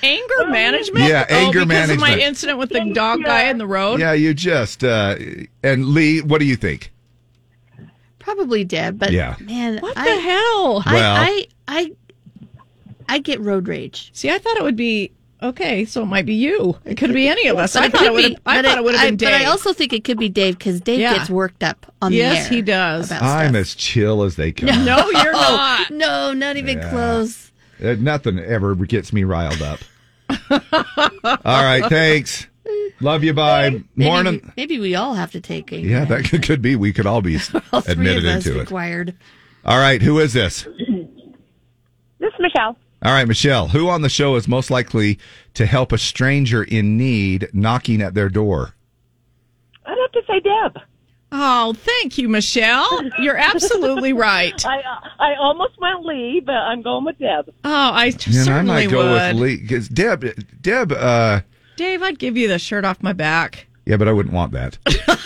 Anger management? Yeah, anger oh, because of my management. incident with the dog guy in the road? Yeah, you just uh, and Lee, what do you think? Probably Deb, but Yeah. man, What I, the hell? I, Well- I, I, I get road rage. See, I thought it would be okay, so it might be you. It could be any of us. But I it thought could it would be- have. I but thought it would have been Dave. But I also think it could be Dave because Dave Yeah. gets worked up on Yes, the air. he does. about I'm stuff. as chill as they come. No, you're not. No, not even Yeah. close. Uh, nothing ever gets me riled up. All right, thanks. Love you. Bye. Maybe Morning. we, maybe we all have to take anger. Yeah, that could, could be. We could all be all three admitted of us into it. required. All right, who is this? This is Michelle. All right, Michelle. Who on the show is most likely to help a stranger in need knocking at their door? I'd have to say Deb. Oh, thank you, Michelle. You're absolutely right. I uh, I almost went Lee, but I'm going with Deb. Oh, I And certainly I might go would. with Lee because Deb. Deb. Uh, Dave, I'd give you the shirt off my back. yeah, but I wouldn't want that.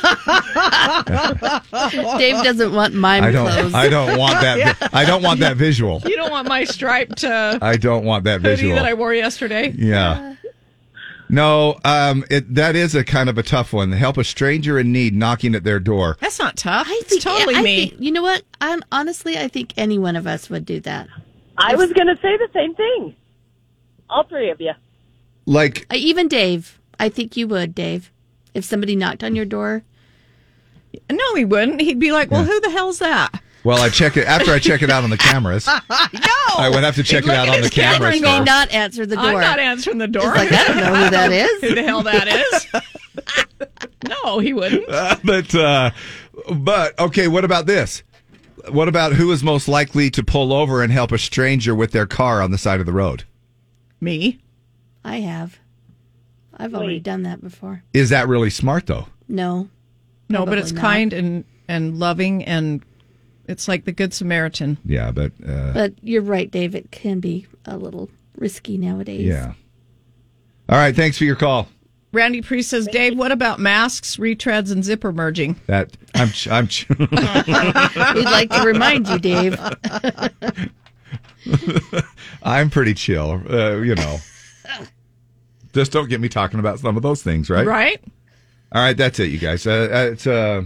Dave doesn't want mime I don't. clothes. I don't want that. vi- I don't want that visual. You don't want my striped uh, I don't want that hoodie visual. that I wore yesterday? Yeah. No, um, it, that is a kind of a tough one. Help a stranger in need knocking at their door. That's not tough. I It's think, totally I me. think- you know what? I'm honestly, I think any one of us would do that. I was going to say the same thing. All three of you. Like, Uh, even Dave. I think you would, Dave. If somebody knocked on your door. No, he wouldn't. He'd be like, well, who the hell's that? well, I check it after I check it out on the cameras. No! I would have to check He'd it look out at on the his camera cameras and go, May first. not answer the door. I'm not answering the door. It's like, I don't know who that is. Who the hell that is? No, he wouldn't. Uh, but, uh, but okay. What about this? What about who is most likely to pull over and help a stranger with their car on the side of the road? Me. I have. I've already Wait. done that before. Is that really smart though? No. No, but Probably it's not. kind and, and loving, and it's like the Good Samaritan. Yeah, but uh, But you're right, Dave. It can be a little risky nowadays. yeah. All right. Thanks for your call. Randy Priest says, Dave, what about masks, retreads, and zipper merging? That I'm. ch- I'm. ch- We'd like to remind you, Dave. I'm pretty chill. Uh, you know. Just don't get me talking about some of those things, right? Right? All right, that's it, you guys. Uh, uh, it's a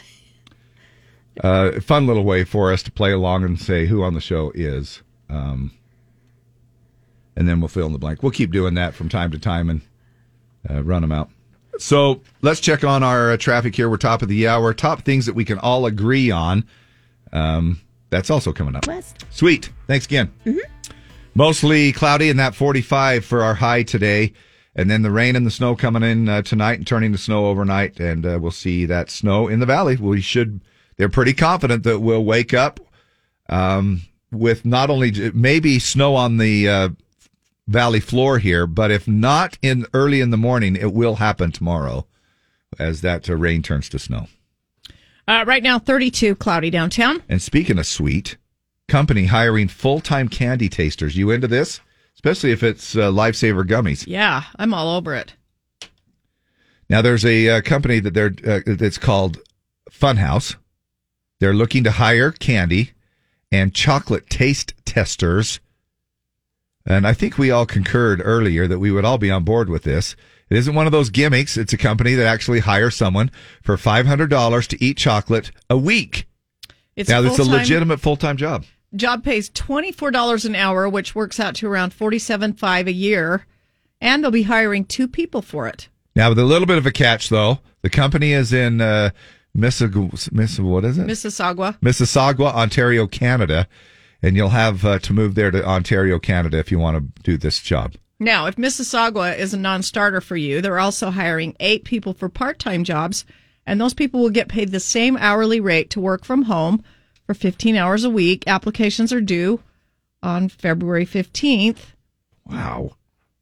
uh, fun little way for us to play along and say who on the show is. Um, and then we'll fill in the blank. We'll keep doing that from time to time and uh, run them out. So let's check on our uh, traffic here. We're top of the hour. Top things that we can all agree on. Um, that's also coming up. West. Sweet. Thanks again. Mm-hmm. Mostly cloudy and that forty-five for our high today. And then the rain and the snow coming in uh, tonight and turning to snow overnight. And uh, we'll see that snow in the valley. We should, they're pretty confident that we'll wake up um, with not only maybe snow on the uh, valley floor here, but if not in early in the morning, it will happen tomorrow as that uh, rain turns to snow. Uh, right now, thirty-two, cloudy downtown. And speaking of sweet, company hiring full-time candy tasters. You into this? Especially if it's uh, Lifesaver gummies. Yeah, I'm all over it. Now, there's a uh, company that they're uh, that's called Funhouse. They're looking to hire candy and chocolate taste testers. And I think we all concurred earlier that we would all be on board with this. It isn't one of those gimmicks. It's a company that actually hires someone for five hundred dollars to eat chocolate a week. It's now, it's a full-time- legitimate full-time job. Job pays twenty-four dollars an hour, which works out to around forty-seven dollars and five cents a year. And they'll be hiring two people for it. Now, with a little bit of a catch, though, the company is in uh, Mississauga, Miss, what is it? Mississauga. Mississauga, Ontario, Canada. And you'll have uh, to move there to Ontario, Canada if you want to do this job. Now, if Mississauga is a non-starter for you, they're also hiring eight people for part-time jobs, and those people will get paid the same hourly rate to work from home for fifteen hours a week. Applications are due on February fifteenth. Wow.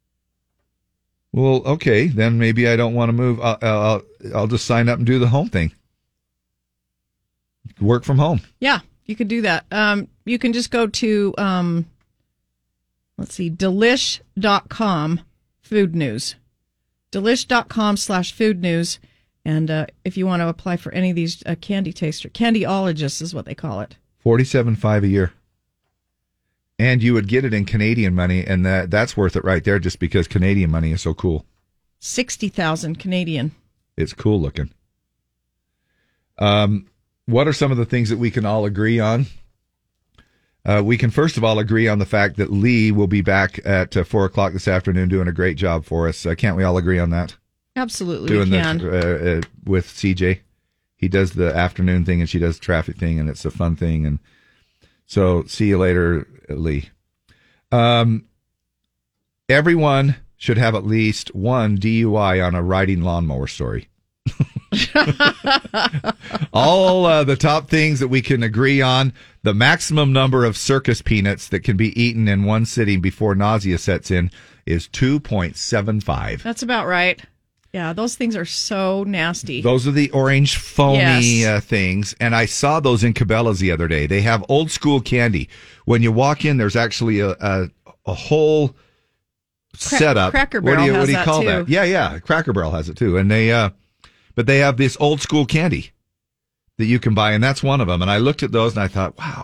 Well, okay, then maybe I don't want to move. I'll, I'll, I'll just sign up and do the home thing. Work from home. Yeah, you could do that. Um, you can just go to, um, let's see, delish dot com food news. delish dot com slash food news. And uh, if you want to apply for any of these uh, candy taster, candyologists is what they call it. forty-seven dollars and five cents a year. And you would get it in Canadian money, and that that's worth it right there just because Canadian money is so cool. sixty thousand Canadian. It's cool looking. Um, what are some of the things that we can all agree on? Uh, we can first of all agree on the fact that Lee will be back at uh, four o'clock this afternoon doing a great job for us. Uh, can't we all agree on that? Absolutely, doing we can. The, uh, uh, with C J. He does the afternoon thing and she does the traffic thing, and it's a fun thing. And so see you later, Lee. Um, everyone should have at least one D U I on a riding lawnmower story. All uh, the top things that we can agree on. The maximum number of circus peanuts that can be eaten in one sitting before nausea sets in is two point seven five. That's about right. Yeah, those things are so nasty. Those are the orange foamy Yes. uh, things. And I saw those in Cabela's the other day. They have old school candy. When you walk in, there's actually a, a, a whole Cra- setup. Cracker what do Barrel you, what has do you that, call too. that? Yeah, yeah. Cracker Barrel has it too. And they, uh, but they have this old school candy that you can buy, and that's one of them. And I looked at those and I thought, wow.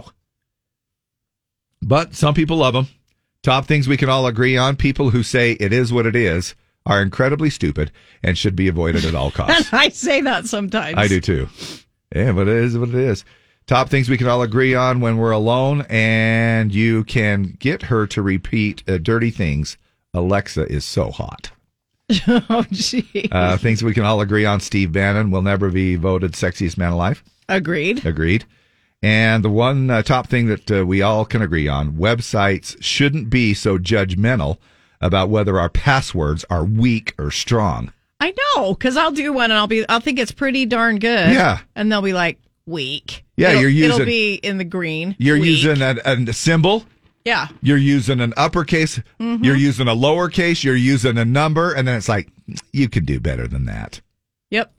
But some people love them. Top things we can all agree on. People who say it is what it is are incredibly stupid and should be avoided at all costs. And I say that sometimes. I do too. Yeah, but it is what it is. Top things we can all agree on when we're alone, and you can get her to repeat uh, dirty things. Alexa is so hot. Oh, gee. Uh, things we can all agree on. Steve Bannon will never be voted sexiest man alive. Agreed. Agreed. And the one uh, top thing that uh, we all can agree on, websites shouldn't be so judgmental about whether our passwords are weak or strong. I know, because I'll do one and I'll be, I'll think it's pretty darn good. Yeah. And they'll be like, weak. Yeah, It'll- you're using- It'll be in the green. You're Weak. using a, a symbol. Yeah. You're using an uppercase. Mhm. You're using a lowercase. You're using a number. And then it's like, you can do better than that. Yep.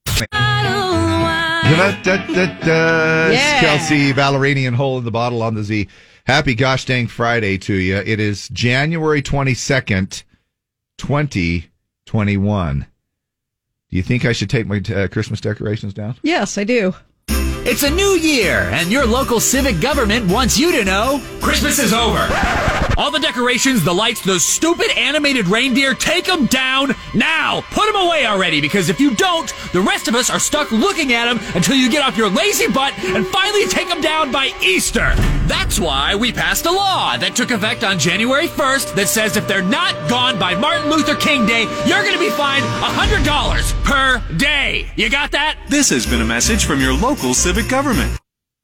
Da-da-da-da-da. Yeah. Kelsey Ballerini and Hole in the Bottle on the Z. Happy gosh dang Friday to you. It is January twenty-second, twenty twenty-one. Do you think I should take my uh, Christmas decorations down? Yes, I do. It's a new year, and your local civic government wants you to know Christmas is over. All the decorations, the lights, those stupid animated reindeer, take them down now. Put them away already, because if you don't, the rest of us are stuck looking at them until you get off your lazy butt and finally take them down by Easter. That's why we passed a law that took effect on January first that says if they're not gone by Martin Luther King Day, you're going to be fined one hundred dollars per day. You got that? This has been a message from your local civic government.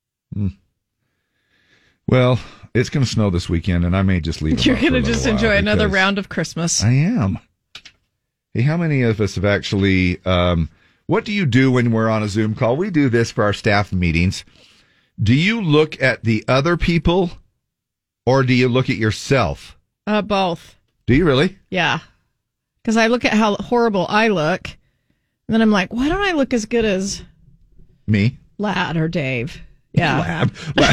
Well, it's going to snow this weekend, and I may just leave. You're going to just enjoy another round of Christmas. I am. Hey, how many of us have actually, um, what do you do when we're on a Zoom call? We do this for our staff meetings. Do you look at the other people or do you look at yourself? Uh, both. Do you really? Yeah. Because I look at how horrible I look, and then I'm like, why don't I look as good as Me? Lad or Dave? Yeah. Lad.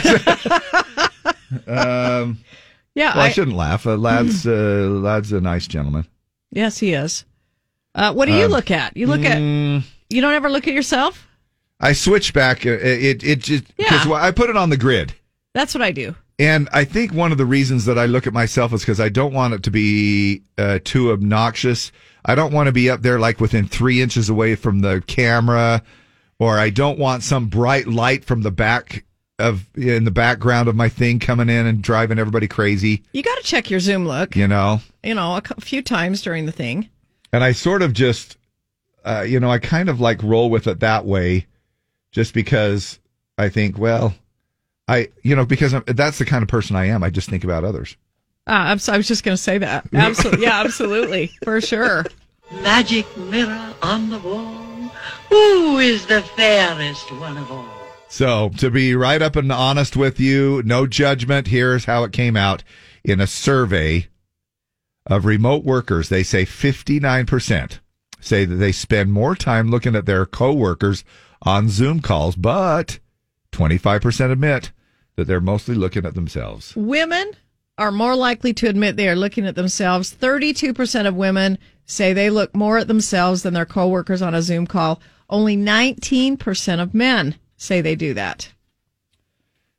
um, Yeah. well, I, I- shouldn't laugh. Uh, Lad's, uh, Lad's a nice gentleman. Yes, he is. Uh, what do you Um, look at? You look at. mm, You don't ever look at yourself? I switch back. Uh, It, it just, because I put it on the grid. That's what I do. And I think one of the reasons that I look at myself is because I don't want it to be uh, too obnoxious. I don't want to be up there like within three inches away from the camera, or I don't want some bright light from the back of in the background of my thing coming in and driving everybody crazy. You got to check your Zoom look. You know, You know, a cou- few times during the thing. and I sort of just, uh, you know, I kind of like roll with it that way, just because I think, well, I, you know, because I'm, that's the kind of person I am. I just think about others. Ah, I'm so- I was just going to say that. Absolutely. Yeah, absolutely. For sure. Magic mirror on the wall. Who is the fairest one of all? So, to be right up and honest with you, no judgment, here's how it came out. In a survey of remote workers, they say fifty-nine percent say that they spend more time looking at their coworkers on Zoom calls, but twenty-five percent admit that they're mostly looking at themselves. Women are more likely to admit they are looking at themselves. thirty-two percent of women say they look more at themselves than their coworkers on a Zoom call. Only nineteen percent of men say they do that.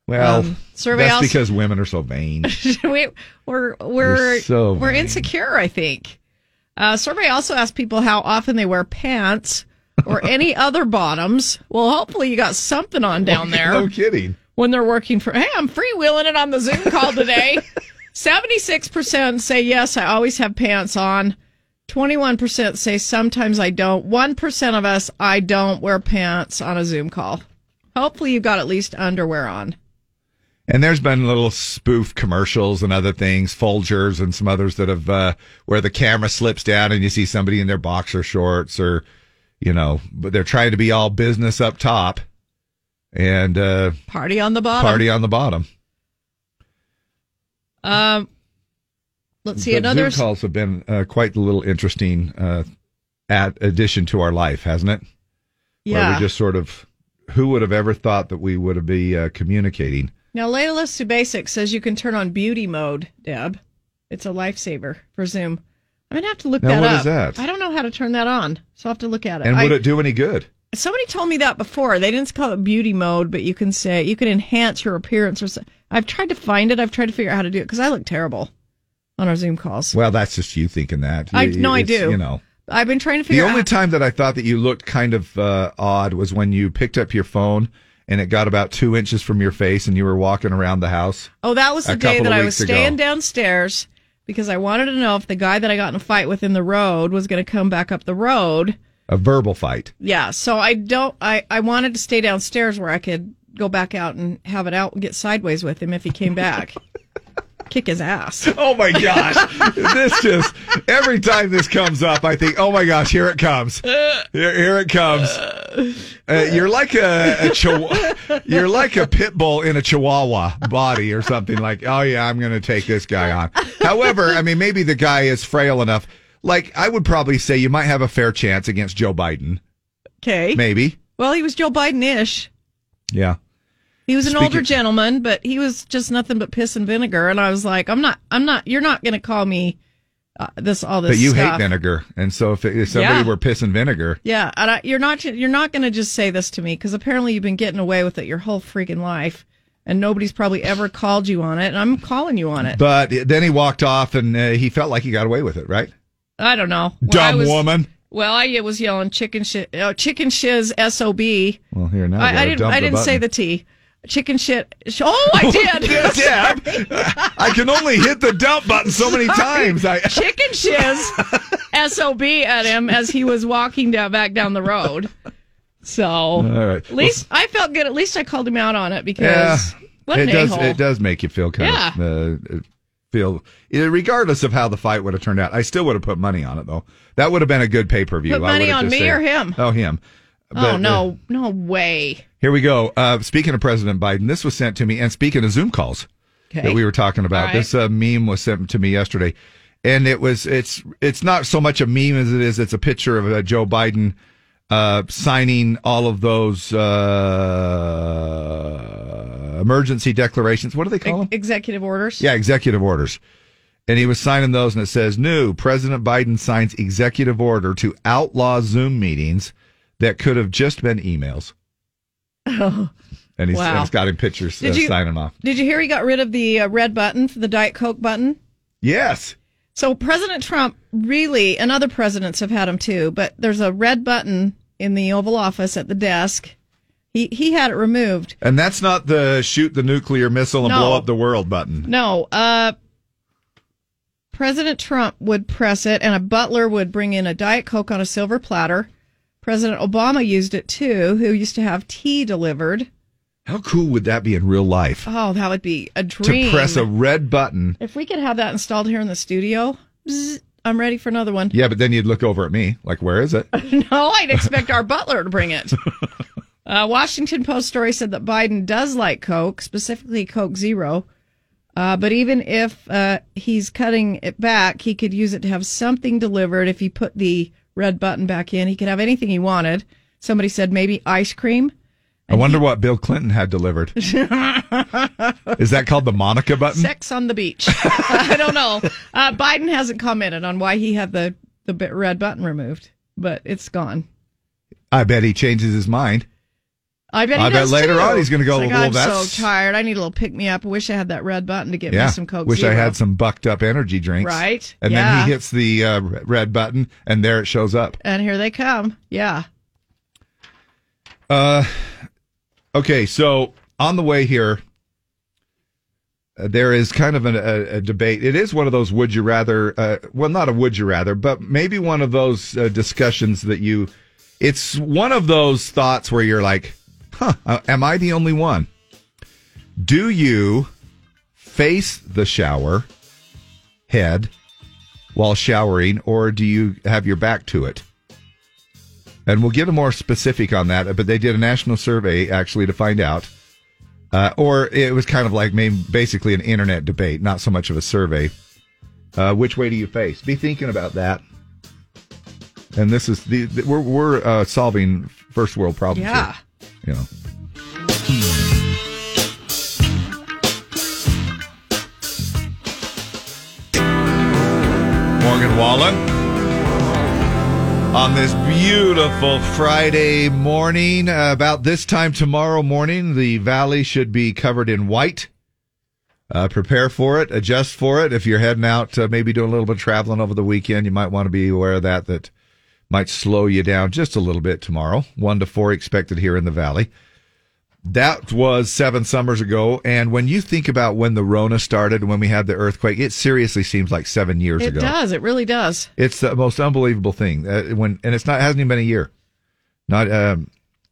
Well, Um, survey that's also- because women are so vain. we, we're we're We're so we're vain. insecure, I think. Uh, survey also asked people how often they wear pants or any other bottoms. Well, hopefully you got something on down there. No kidding. When they're working for, hey, I'm freewheeling it on the Zoom call today. seventy-six percent say yes, I always have pants on. twenty-one percent say sometimes I don't. one percent of us, I don't wear pants on a Zoom call. Hopefully you've got at least underwear on. And there's been little spoof commercials and other things, Folgers and some others that have, uh, where the camera slips down and you see somebody in their boxer shorts or, you know, but they're trying to be all business up top and, uh, Party on the bottom. party on the bottom. Um, let's see, But another. Zoom calls have been uh, quite a little interesting, uh, add, addition to our life, hasn't it? Where Yeah. we just sort of, who would have ever thought that we would be uh, communicating? Now, Layla Subasic says you can turn on beauty mode, Deb. It's a lifesaver for Zoom. I'm going to have to look Now, that what up. is that? I don't know how to turn that on, so I'll have to look at it. And I, would it do any good? Somebody told me that before. They didn't call it beauty mode, but you can say, you can enhance your appearance. Or so. I've tried to find it. I've tried to figure out how to do it because I look terrible on our Zoom calls. Well, that's just you thinking that. I You- No, I it's, do. You know. I've been trying to The figure only out. time that I thought that you looked kind of uh, odd was when you picked up your phone and it got about two inches from your face and you were walking around the house. Oh, that was the a day couple that of I was weeks staying ago. downstairs because I wanted to know if the guy that I got in a fight with in the road was going to come back up the road. A verbal fight. Yeah, so I don't. I, I wanted to stay downstairs where I could go back out and have it out and get sideways with him if he came back. Kick his ass. Oh my gosh. This just, every time this comes up, I think, oh my gosh, here it comes. Here, here it comes. Uh, you're like a, a chihuahua, you're like a pit bull in a chihuahua body or something like, oh yeah, I'm going to take this guy on. However, I mean, maybe the guy is frail enough. Like, I would probably say you might have a fair chance against Joe Biden. Okay. Maybe. Well, he was Joe Biden-ish. Yeah. He was an Speaking- older gentleman, but he was just nothing but piss and vinegar. And I was like, I'm not, I'm not, you're not going to call me uh, this, all this But you stuff. hate vinegar. And so if, if somebody Yeah. were pissing vinegar, Yeah, and I, you're not, you're not going to just say this to me because apparently you've been getting away with it your whole freaking life, and nobody's probably ever called you on it, and I'm calling you on it. but then he walked off and uh, he felt like he got away with it, right? I don't know. When I Dumb was- woman. Well, I was yelling chicken shit, uh, chicken shiz S O B. Well, here now. I, gotta I didn't, dump I the didn't say button. the T. Chicken shit. sh- Oh, I did. Deb, I can only hit the dump button so many times. I, Chicken shiz S O B at him as he was walking down back down the road. So All right. at least I felt good. At least I called him out on it because Yeah, what an it does. a-hole. It does make you feel kind Yeah. of uh, feel. Regardless of how the fight would have turned out, I still would have put money on it though. That would have been a good pay per view. Put money on me or him? Oh, him. Oh, But, no, uh, no way. here we go. Uh, speaking of President Biden, this was sent to me, and speaking of Zoom calls Okay. that we were talking about, All right. this uh, meme was sent to me yesterday, and it was it's it's not so much a meme as it is it's a picture of uh, Joe Biden uh, signing all of those uh, emergency declarations. What do they call them? Executive orders. Yeah, executive orders. And he was signing those, and it says, new, President Biden signs executive order to outlaw Zoom meetings that could have just been emails. Oh, And he's, Wow. and it's got him pictures uh, Did you- signing off. did you hear he got rid of the uh, red button for the Diet Coke button? Yes. So President Trump really, and other presidents have had them too, but there's a red button in the Oval Office at the desk. He he had it removed. And that's not the shoot the nuclear missile and No. blow up the world button. No, uh, President Trump would press it, and a butler would bring in a Diet Coke on a silver platter. President Obama used it too, who used to have tea delivered. How cool would that be in real life? Oh, that would be a dream. To press a red button. If we could have that installed here in the studio, bzz, I'm ready for another one. Yeah, but then you'd look over at me, like, where is it? No, I'd expect our butler to bring it. Uh, Washington Post story said that Biden does like Coke, specifically Coke Zero. Uh, but even if uh, he's cutting it back, he could use it to have something delivered. If he put the red button back in, he could have anything he wanted. Somebody said maybe ice cream. I wonder what Bill Clinton had delivered. Is that called the Monica button? Sex on the beach. I don't know. Uh, Biden hasn't commented on why he had the, the bit- red button removed, but it's gone. I bet he changes his mind. I bet he I bet does, later too. on he's going to go, It's like, well, I'm that's... so tired. I need a little pick-me-up. I wish I had that red button to get yeah, me some Coke wish Zero. I had some bucked up energy drinks. Right, And yeah. then he hits the uh, red button, and there it shows up. And here they come. Yeah. Uh, okay, so on the way here, uh, there is kind of an, a, a debate. It is one of those would you rather, uh, well, not a would you rather, but maybe one of those uh, discussions that you, it's one of those thoughts where you're like, huh, uh, am I the only one? Do you face the shower head while showering, or do you have your back to it? And we'll get more specific on that, but they did a national survey actually to find out. Uh, or it was kind of like maybe basically an internet debate, not so much of a survey. Uh, which way do you face? Be thinking about that. And this is the, the we're we're uh, solving first world problems. Yeah. Here, you know. Morgan Wallen. On this beautiful Friday morning, uh, about this time tomorrow morning, the valley should be covered in white. Uh, prepare for it, adjust for it. If you're heading out, uh, maybe doing a little bit of traveling over the weekend, you might want to be aware of that. That might slow you down just a little bit tomorrow. One to four expected here in the valley. That was seven summers ago. And when you think about when the Rona started, when we had the earthquake, it seriously seems like seven years It ago. does. It really does. It's the most unbelievable thing. Uh, when and it's not hasn't even been a year. Not um.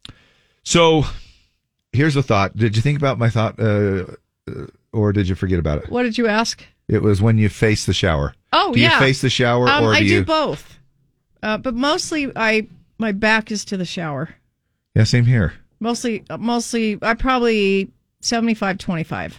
So, here's a thought. Did you think about my thought, uh, uh, or did you forget about it? What did you ask? It was when you face the shower. Oh, do yeah. you face the shower, Um, or do I do you? both, uh, but mostly I my back is to the shower. Yeah, same here. Mostly, mostly I probably seventy-five twenty-five.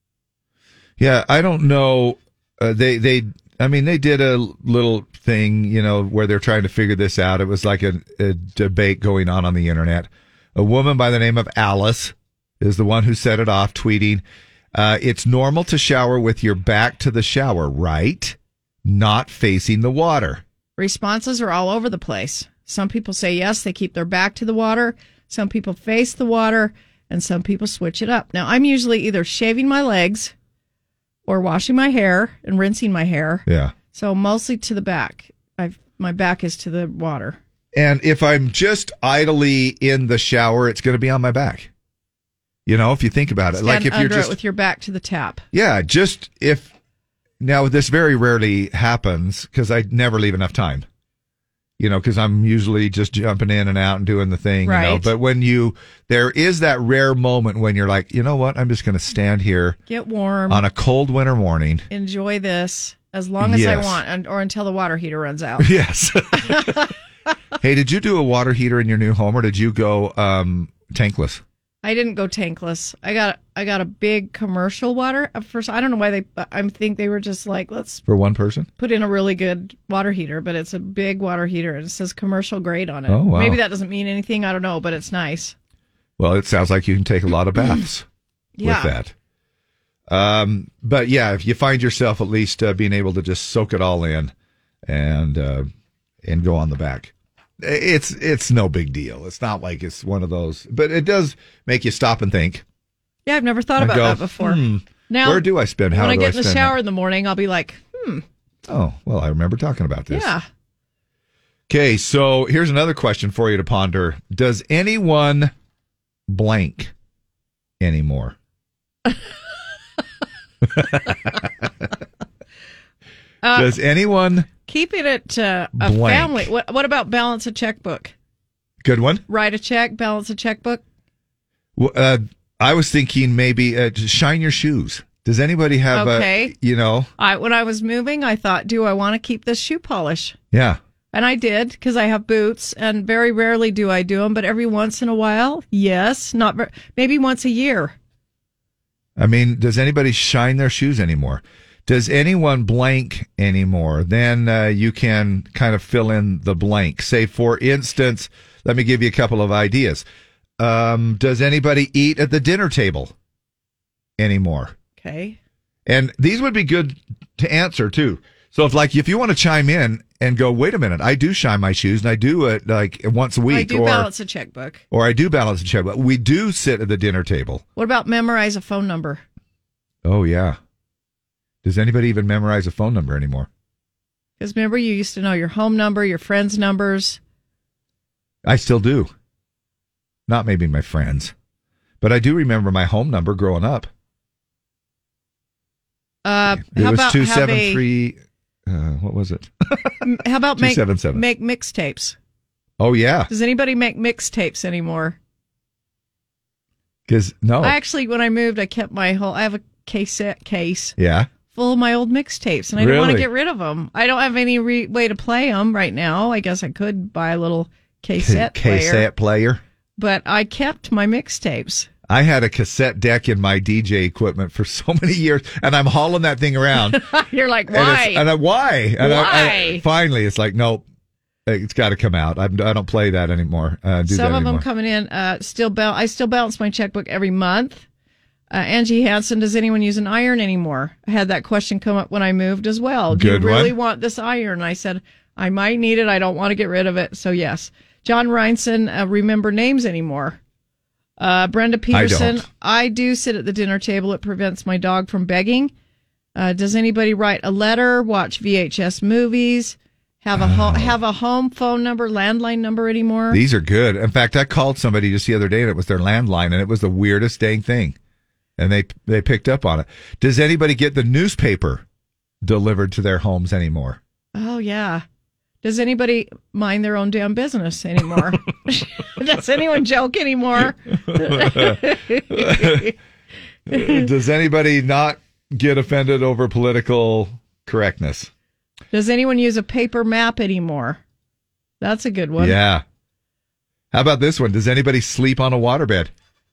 Yeah, I don't know. Uh, they they. I mean, they did a little thing, you know, where they're trying to figure this out. It was like a, a debate going on on the internet. A woman by the name of Alice is the one who set it off, tweeting, uh, it's normal to shower with your back to the shower, right? Not facing the water. Responses are all over the place. Some people say yes, they keep their back to the water. Some people face the water, and some people switch it up. Now, I'm usually either shaving my legs or washing my hair and rinsing my hair. Yeah. So mostly to the back. I've, my back is to the water. And if I'm just idly in the shower, it's going to be on my back. You know, if you think about it. Stand like if under you're just it with your back to the tap. Yeah, just if now this very rarely happens because I never leave enough time. You know, because I'm usually just jumping in and out and doing the thing, Right. you know. But when you, there is that rare moment when you're like, you know what, I'm just going to stand here Get warm. on a cold winter morning. Enjoy this as long as Yes. I want, and, or until the water heater runs out. Yes. Hey, did you do a water heater in your new home, or did you go um, tankless? I didn't go tankless. I got I got a big commercial water. At first, I don't know why they. I think they were just like, let's For one person? put in a really good water heater, but it's a big water heater and it says commercial grade on it. Oh, wow. Maybe that doesn't mean anything. I don't know, but it's nice. Well, it sounds like you can take a lot of baths Yeah. with that. Um, but yeah, if you find yourself at least uh, being able to just soak it all in and uh, and go on the back, it's it's no big deal. It's not like it's one of those, but it does make you stop and think. Yeah, I've never thought And about go, that before. hmm, now, where do I spend? How when I do get I in the spend shower that? in the morning, I'll be like, hmm, Oh, well, I remember talking about this. yeah. Okay, so here's another question for you to ponder. Does anyone blank anymore? Uh, Does anyone? Keeping it uh, a Blank. family. What What about balance a checkbook? Good one. Write a check, balance a checkbook. Well, Uh, I was thinking maybe uh, to shine your shoes. Does anybody have Okay. a, you know, I when I was moving, I thought, do I want to keep this shoe polish? yeah. And I did because I have boots, and very rarely do I do them, but every once in a while, yes, not ver- maybe once a year. I mean, does anybody shine their shoes anymore? Does anyone blank anymore? Then uh, you can kind of fill in the blank. Say, for instance, let me give you a couple of ideas. Um, does anybody eat at the dinner table anymore? Okay. And these would be good to answer, too. So if like if you want to chime in and go, wait a minute, I do shine my shoes and I do it like once a week, I do or balance a checkbook. or I do balance a checkbook. We do sit at the dinner table. What about memorize a phone number? Oh yeah. Does anybody even memorize a phone number anymore? Because remember, you used to know your home number, your friends' numbers. I still do. Not maybe my friends, but I do remember my home number growing up. Uh, It how was about two have seven a- three. Uh, what was it? How about make two seven seven. make mixtapes? Oh yeah, Does anybody make mixtapes anymore? because no, I actually, when I moved, I kept my whole. I have a cassette case yeah. full of my old mixtapes, and I didn't want to Really? get rid of them. I don't have any re- way to play them right now. I guess I could buy a little cassette player, cassette player. but I kept my mixtapes. I had a cassette deck in my D J equipment for so many years, and I'm hauling that thing around. You're like, And, it's, why? and I, why? And I- I- Why? finally, it's like, nope, it's got to come out. I'm, I don't play that anymore. Uh, do Some that of them anymore. coming in. Uh, still, bal- I still balance my checkbook every month. Uh, Angie Hansen, does anyone use an iron anymore? I had that question come up when I moved as well. Do Good you really one. want this iron? I said, I might need it. I don't want to get rid of it. So, yes. John Reinson, uh, remember names anymore. Uh, Brenda Peterson, don't. I do sit at the dinner table. It prevents my dog from begging. Uh, does anybody write a letter, watch V H S movies, have a ho- have a home phone number, landline number anymore? These are good. In fact, I called somebody just the other day, and it was their landline, and it was the weirdest dang thing. And they they picked up on it. Does anybody get the newspaper delivered to their homes anymore? Oh, yeah. Does anybody mind their own damn business anymore? Does anyone joke anymore? Does anybody not get offended over political correctness? Does anyone use a paper map anymore? That's a good one. Yeah. How about this one? Does anybody sleep on a waterbed?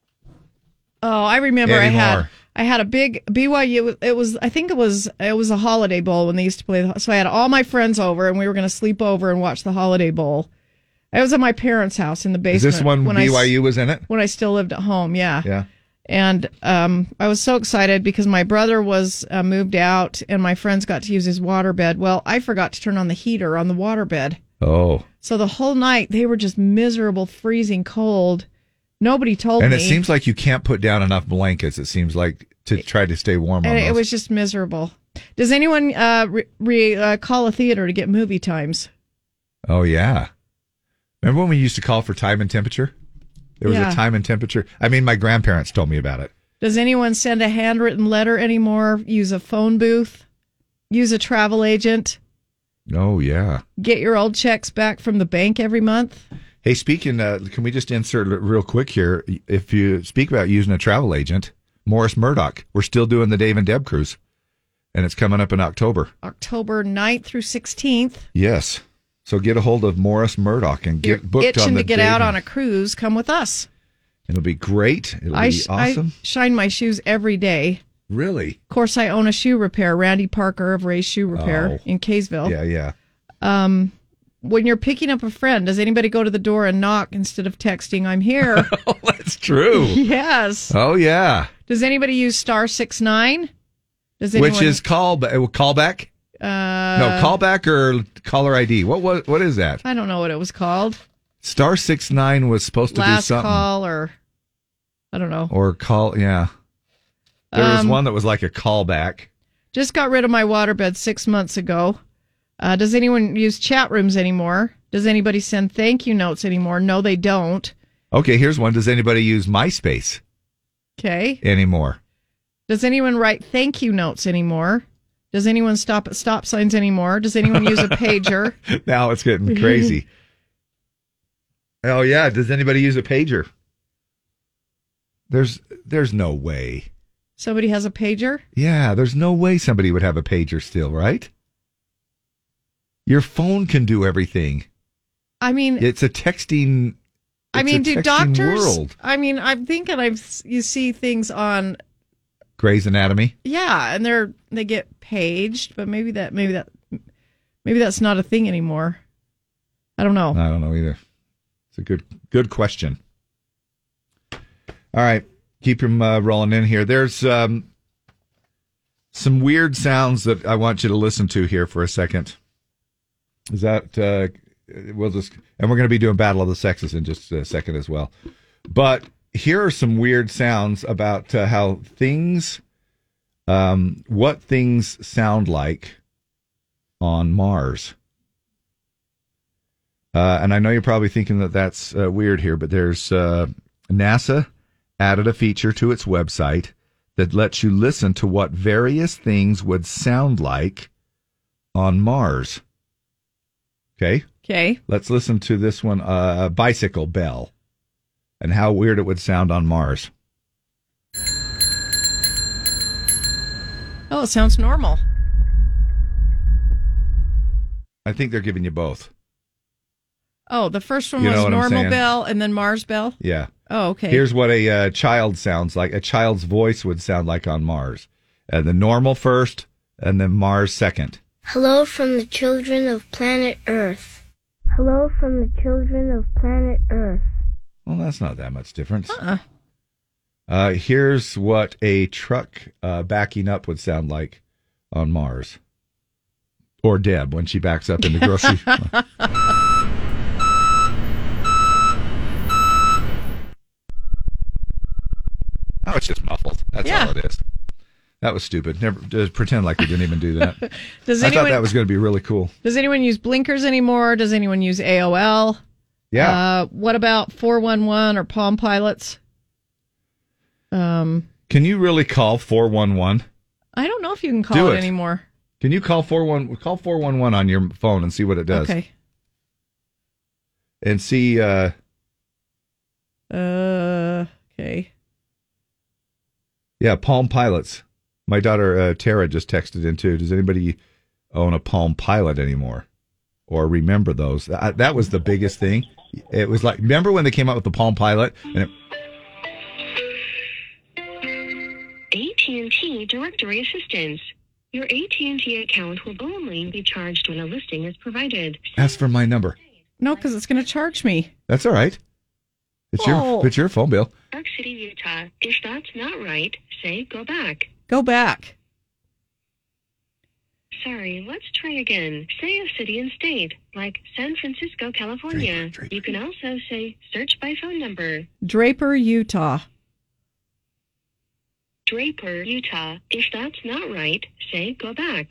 Oh, I remember I had Anymore. I had a big B Y U. It was I think it was it was a Holiday Bowl when they used to play. the- So I had all my friends over, and we were going to sleep over and watch the Holiday Bowl. It was at my parents' house in the Is basement. this one when I s- B Y U was in it? when I still lived at home. Yeah. Yeah. And um, I was so excited because my brother was uh, moved out, and my friends got to use his waterbed. Well, I forgot to turn on the heater on the waterbed. Oh. So the whole night they were just miserable, freezing cold. Nobody told And me. it seems like you can't put down enough blankets, it seems like, to try to stay warm on and it those. was just miserable. Does anyone uh, re, re, uh, call a theater to get movie times? Oh, yeah. Remember when we used to call for time and temperature? There was Yeah. a time and temperature. I mean, my grandparents told me about it. Does anyone send a handwritten letter anymore? Use a phone booth? Use a travel agent? Oh, yeah. Get your old checks back from the bank every month? Hey, speaking, uh, can we just insert it real quick here? If you speak about using a travel agent, Morris Murdoch, we're still doing the Dave and Deb cruise, and it's coming up in October. October ninth through sixteenth. Yes. So get a hold of Morris Murdoch and You're get booked itching on the to get Dave out and- on a cruise, come with us. It'll be great. It'll I, be sh- awesome. I shine my shoes every day. Really? Of course, I own a shoe repair, Randy Parker of Ray's Shoe Repair Oh. in Kaysville. Yeah, yeah. Um, when you're picking up a friend, does anybody go to the door and knock instead of texting, I'm here? That's true. Yes. Oh, yeah. Does anybody use star six nine? Does Which anyone, is call callback? uh, no, callback or caller I D. What what what is that? I don't know what it was called. Star six nine was supposed to do Last something. call or I don't know. Or call, yeah. There was Um, one that was like a callback. Just got rid of my waterbed six months ago. Uh, does anyone use chat rooms anymore? Does anybody send thank you notes anymore? No, they don't. Okay, here's one. Does anybody use MySpace Okay. anymore? Does anyone write thank you notes anymore? Does anyone stop at stop signs anymore? Does anyone use a pager? Now it's getting crazy. Oh yeah, does anybody use a pager? There's there's no way. Somebody has a pager? Yeah, there's no way somebody would have a pager still, right? Your phone can do everything. I mean, It's a texting. I it's mean, a do texting doctors? World. I mean, I'm thinking I've you see things on Grey's Anatomy. yeah, and they're they get paged, but maybe that maybe that maybe that's not a thing anymore. I don't know. I don't know either. It's a good good question. All right, keep them uh, rolling in here. There's um, some weird sounds that I want you to listen to here for a second. Is that, uh, we'll just, and we're going to be doing Battle of the Sexes in just a second as well. But here are some weird sounds about uh, how things, um, what things sound like on Mars. Uh, and I know you're probably thinking that that's uh, weird here, but there's uh, NASA added a feature to its website that lets you listen to what various things would sound like on Mars. Okay? Okay. Let's listen to this one, uh, a bicycle bell, and how weird it would sound on Mars. Oh, it sounds normal. I think they're giving you both. Oh, the first one You know was what I'm normal saying? bell and then Mars bell? Yeah. Oh, okay. Here's what a uh, child sounds like. A child's voice would sound like on Mars. Uh, the normal first, and then Mars second. Hello from the children of planet Earth. Hello from the children of planet Earth. Well, that's not that much difference. Uh-uh. Uh, here's what a truck uh, backing up would sound like on Mars. Or Deb when she backs up in the grocery. Oh, it's just muffled. That's Yeah. all it is. That was stupid. Never just pretend like we didn't even do that. Does I anyone, thought that was going to be really cool. Does anyone use blinkers anymore? Does anyone use A O L? Yeah. Uh, what about four one one or Palm Pilots? Um, Can you really call four one one? I don't know if you can call Do it, it. anymore. Can you call four one call four one one on your phone and see what it does? Okay. And see uh Uh, okay. yeah, Palm Pilots. My daughter uh, Tara just texted in too. Does anybody own a Palm Pilot anymore or remember those? That, that was the biggest thing. It was like, remember when they came out with the Palm Pilot and it, A T and T Directory Assistance. Your A T and T account will only be charged when a listing is provided. ask for my number. No, because it's going to charge me. That's all right. It's Oh. your it's your phone bill. Park City, Utah. If that's not right, say go back. Go back. Sorry, let's try again. Say a city and state, like San Francisco, California. You can also say search by phone number. Draper, Utah. Draper, Utah. If that's not right, say go back.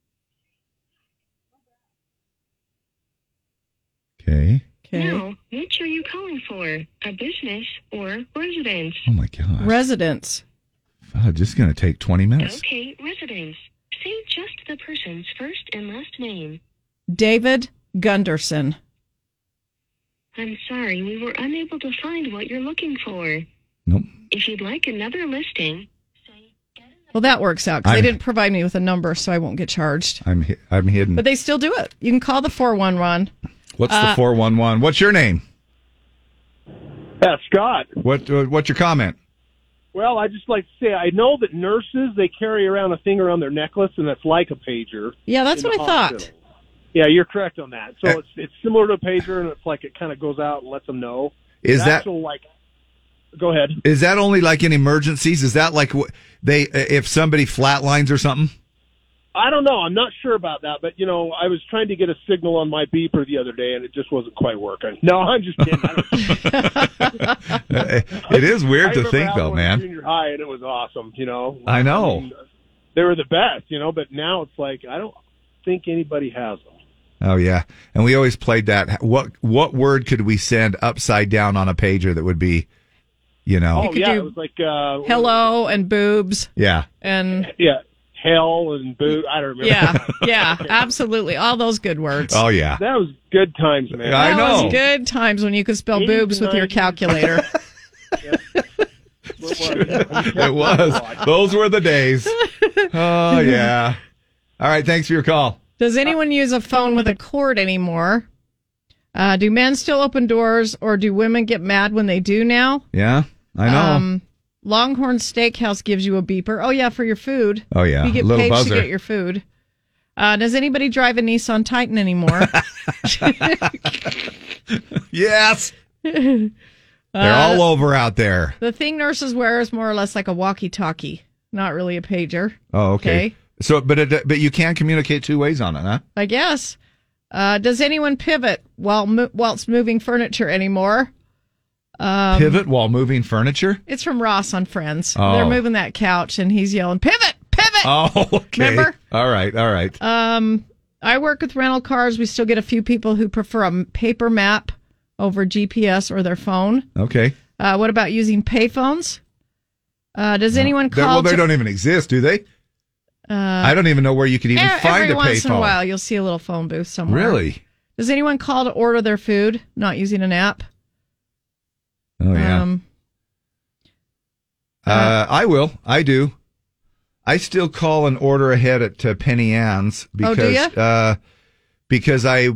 Okay. Okay. Now, which are you calling for? A business or residence? Oh my gosh. Residence. Oh, just going to take twenty minutes. Okay, residence. Say just the person's first and last name. David Gunderson. I'm sorry, we were unable to find what you're looking for. Nope. If you'd like another listing, Well, that works out because they I'm- didn't provide me with a number, so I won't get charged. I'm hi- I'm hidden. But they still do it. You can call the four one one. What's uh, the four one one? What's your name? Yeah, Scott. What uh, what's your comment? Well, I just like to say I know that nurses they carry around a thing around their necklace, and that's like a pager. Yeah, that's in what the I thought. hospital. Yeah, you're correct on that. So Uh, it's it's similar to a pager, and it's like it kind of goes out and lets them know. Is The that- actual, like? Go ahead. Is that only like in emergencies? Is that like wh- they if somebody flatlines or something? I don't know. I'm not sure about that, but you know, I was trying to get a signal on my beeper the other day, and it just wasn't quite working. No, I'm just kidding. I don't- It is weird I to remember think having though, one in man. Junior high, and it was awesome. You know, I know. mean, they were the best. You know, but now it's like I don't think anybody has them. Oh yeah, and we always played that. What what word could we send upside down on a pager that would be, you know? Oh yeah, it was like uh, Hello and boobs. Yeah. And yeah, hell and boot. I don't remember. yeah, yeah, absolutely. All those good words. Oh yeah. That was good times, man. I That know. was good times when you could spell eighties boobs and with your nineties. calculator. It was. Those were the days. Oh yeah. All right. Thanks for your call. Does anyone use a phone with a cord anymore? Uh, do men still open doors, or do women get mad when they do now? Yeah, I know. Um, Longhorn Steakhouse gives you a beeper. Oh, yeah, for your food. Oh, yeah, You get a little paid buzzer. to get your food. Uh, does anybody drive a Nissan Titan anymore? Yes. They're Uh, all over out there. The thing nurses wear is more or less like a walkie-talkie. not really a pager. Oh, okay. Okay. So, but it, but you can communicate two ways on it, huh? I guess. Uh, does anyone pivot while mo- whilst moving furniture anymore? Um, Pivot while moving furniture? It's from Ross on Friends. Oh. They're moving that couch, and he's yelling, "Pivot! Pivot!" Oh, okay. Remember? All right, all right. Um, I work with rental cars. We still get a few people who prefer a m- paper map over G P S or their phone. Okay. Uh, what about using payphones? Uh, does anyone They're- call? well, they to- don't even exist, do they? Uh, I don't even know where you could even e- find every a once in a payphone. while, you'll see a little phone booth somewhere. Really? Does anyone call to order their food not using an app? Oh, yeah. Um, uh, I will. I do. I still call and order ahead at uh, Penny Ann's Oh, because do ya? uh, because I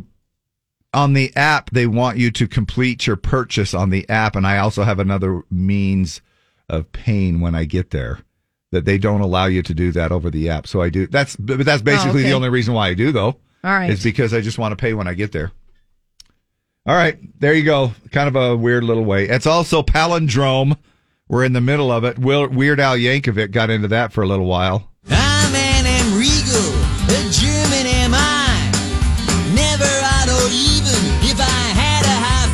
on the app they want you to complete your purchase on the app, and I also have another means of paying when I get there that they don't allow you to do that over the app. So I do. That's but that's basically Oh, okay. the only reason why I do though. All right. Is because I just want to pay when I get there. All right, there you go. Kind of a weird little way. It's also palindrome. We're in the middle of it. Will- Weird Al Yankovic got into that for a little while. I'm an am regal, a German am I. Never odd or even if I had a high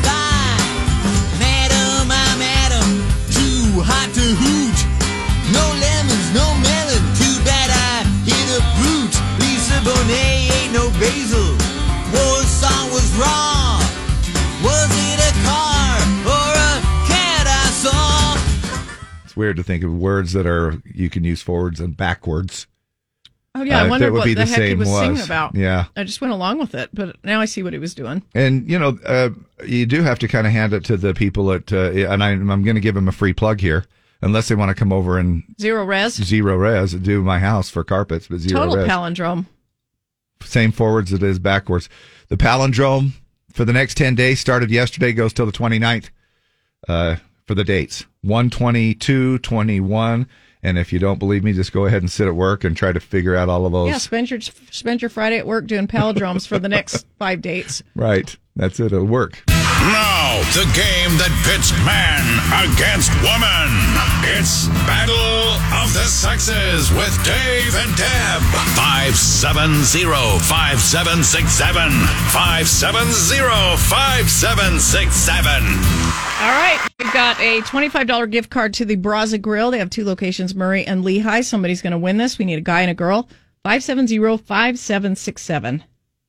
five. Madam, I'm Adam, too hot to hoot. No lemons, no melon, too bad I hit a brute. Lisa Bonet ain't no basil. Warsaw was wrong. Was it a car or a cat I saw? It's weird to think of words that are you can use forwards and backwards. Oh, yeah. Uh, I if wondered that would what be the, the heck he same was, singing was. about. Yeah. I just went along with it, but now I see what he was doing. And, you know, uh, you do have to kind of hand it to the people at, uh, and I, I'm going to give them a free plug here, unless they want to come over and Zero res. zero res, do my house for carpets, but zero Total res. palindrome. Same forwards it is backwards. The palindrome for the next ten days started yesterday, goes till the twenty-ninth uh, for the dates. one twenty-two twenty-one And if you don't believe me, just go ahead and sit at work and try to figure out all of those. Yeah, spend your spend your Friday at work doing palindromes for the next five dates. Right. That's it. It'll work. Now, the game that pits man against woman. It's Battle of the Sexes with Dave and Deb. five seven zero, five seven six seven. five seven zero, five seven six seven. All right, we've got a twenty-five dollars gift card to the Braza Grill. They have two locations, Murray and Lehigh. Somebody's going to win this. We need a guy and a girl. five seven zero, five seven six seven.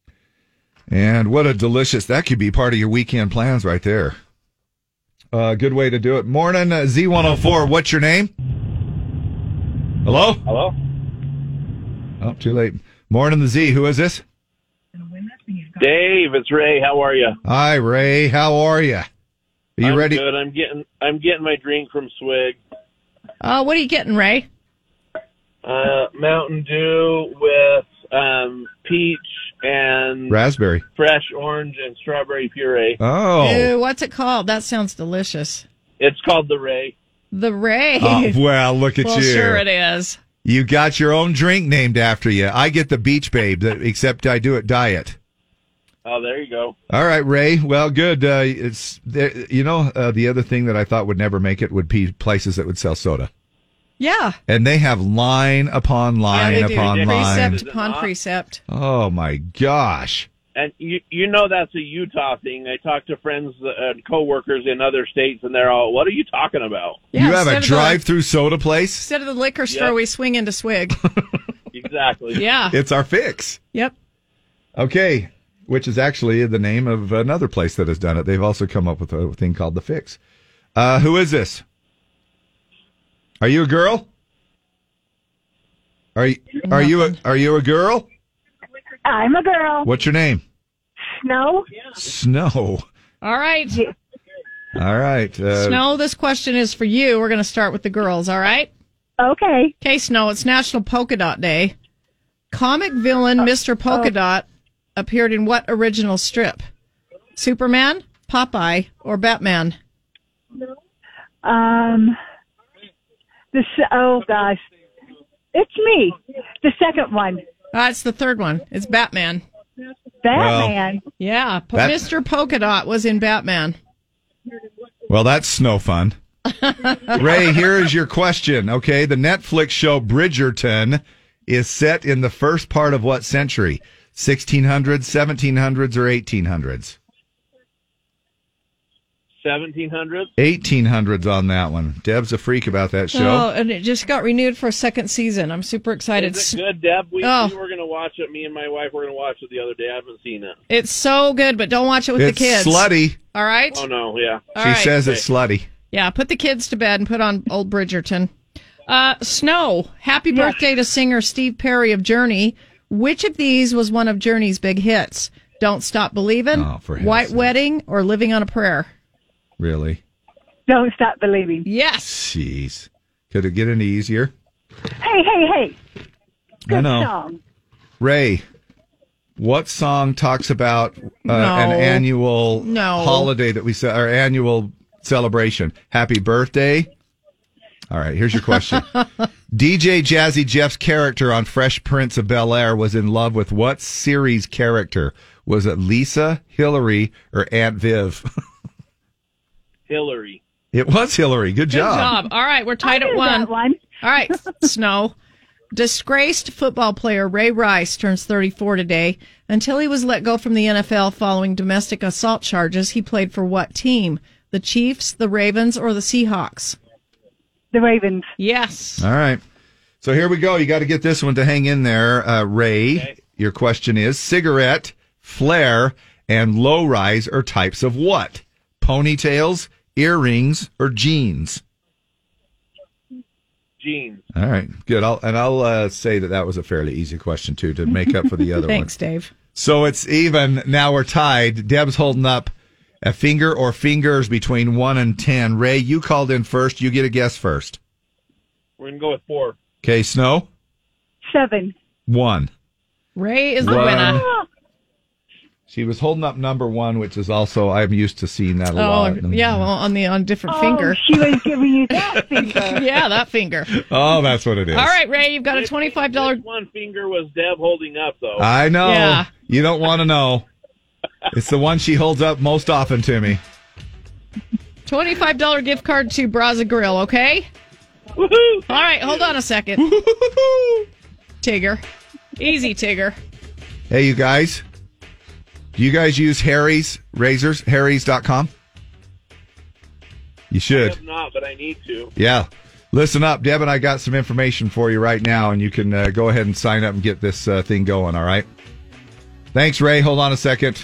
And what a delicious, that could be part of your weekend plans right there. Uh, good way to do it. Morning, uh, Z one oh four. What's your name? Hello? Hello? Oh, too late. Morning, the Z. Who is this? Dave, it's Ray. How are you? Hi, Ray. How are you? Are you I'm ready? Good. I'm getting I'm getting my drink from Swig. Uh, what are you getting, Ray? Uh, Mountain Dew with um, peach and Raspberry. fresh orange and strawberry puree. Oh. Ew, what's it called? That sounds delicious. It's called the Ray. The Ray. Oh, well, look at well, you. sure it is. You got your own drink named after you. I get the Beach Babe, except I do it diet. Oh, there you go. All right, Ray. Well, good. Uh, it's there, you know uh, the other thing that I thought would never make it would be places that would sell soda, Yeah. and they have line upon line yeah, they upon do. line. Precept upon precept. Oh my gosh! And you you know that's a Utah thing. I talk to friends and coworkers in other states, and they're all, "What are you talking about?" Yeah, you have a instead of the- drive-through soda place. Instead of the liquor store, Yep. we swing into Swig. Exactly. Yeah. It's our fix. Yep. Okay, which is actually the name of another place that has done it. They've also come up with a thing called the Fix. Uh, who is this? Are you a girl? Are you are you a, are you a girl? I'm a girl. What's your name? Snow? Snow. All right. All right. Uh, Snow, this question is for you. We're going to start with the girls, all right? Okay. Okay, Snow, it's National Polka Dot Day. Comic villain Mister Polka oh. Dot appeared in what original strip? Superman, Popeye, or Batman? Um, the se- oh gosh, it's me. The second one, Uh, it's the third one. It's Batman. Batman. Yeah, po- Bat- Mister Polka Dot was in Batman. Well, that's Snow fun. Ray, here is your question. Okay, the Netflix show Bridgerton is set in the first part of what century? sixteen hundreds, seventeen hundreds, or eighteen hundreds? seventeen hundreds? eighteen hundreds on that one. Deb's a freak about that show. Oh, and it just got renewed for a second season. I'm super excited. Is it good, Deb? We, Oh. we were going to watch it. Me and my wife were going to watch it the other day. I haven't seen it. It's so good, but don't watch it with It's the kids. slutty. All right? Oh, no, yeah. All she right. says it's slutty. Yeah, put the kids to bed and put on old Bridgerton. Uh, Snow, happy birthday to singer Steve Perry of Journey. Which of these was one of Journey's big hits? Don't Stop Believin', Oh, for heaven's White sake. Wedding, or Living on a Prayer? Really? Don't Stop Believing. Yes. Jeez. Could it get any easier? Hey, hey, hey. I know. Song. Ray, what song talks about uh, No. an annual No. holiday that we ce- our annual celebration? Happy birthday. All right, here's your question. D J Jazzy Jeff's character on Fresh Prince of Bel-Air was in love with what series character? Was it Lisa, Hillary, or Aunt Viv? Hillary. It was Hillary. Good Good job. job. All right, we're tied I at knew one. that one. All right, Snow. Disgraced football player Ray Rice turns thirty-four today. Until he was let go from the N F L following domestic assault charges, he played for what team? The Chiefs, the Ravens, or the Seahawks? The Ravens. Yes. All right. So here we go. You got to get this one to hang in there, uh, Ray. Okay. Your question is cigarette, flare, and low rise are types of what? Ponytails, earrings, or jeans? Jeans. All right. Good. I'll, and I'll uh, say that that was a fairly easy question, too, to make up for the other Thanks, one. Dave. So it's even. Now we're tied. Deb's holding up a finger or fingers between one and ten. Ray, you called in first. You get a guess first. We're going to go with four. Okay, Snow? Seven. One. Ray is the One. winner. She was holding up number one, which is also, I'm used to seeing that a Oh, lot. yeah, well, on the on different Oh, finger. she was giving you that finger. Yeah, that finger. Oh, that's what it is. All right, Ray, you've got a twenty-five dollars. This one finger was Deb holding up, though. I know. Yeah. You don't want to know. It's the one she holds up most often to me. twenty-five dollars gift card to Braza Grill, okay? Woohoo! All right, hold on a second. Tigger. Easy, Tigger. Hey, you guys. Do you guys use Harry's razors? Harry's dot com? You I should. have not, but I need to. Yeah. Listen up. Deb and I got some information for you right now, and you can uh, go ahead and sign up and get this uh, thing going, all right? Thanks, Ray. Hold on a second.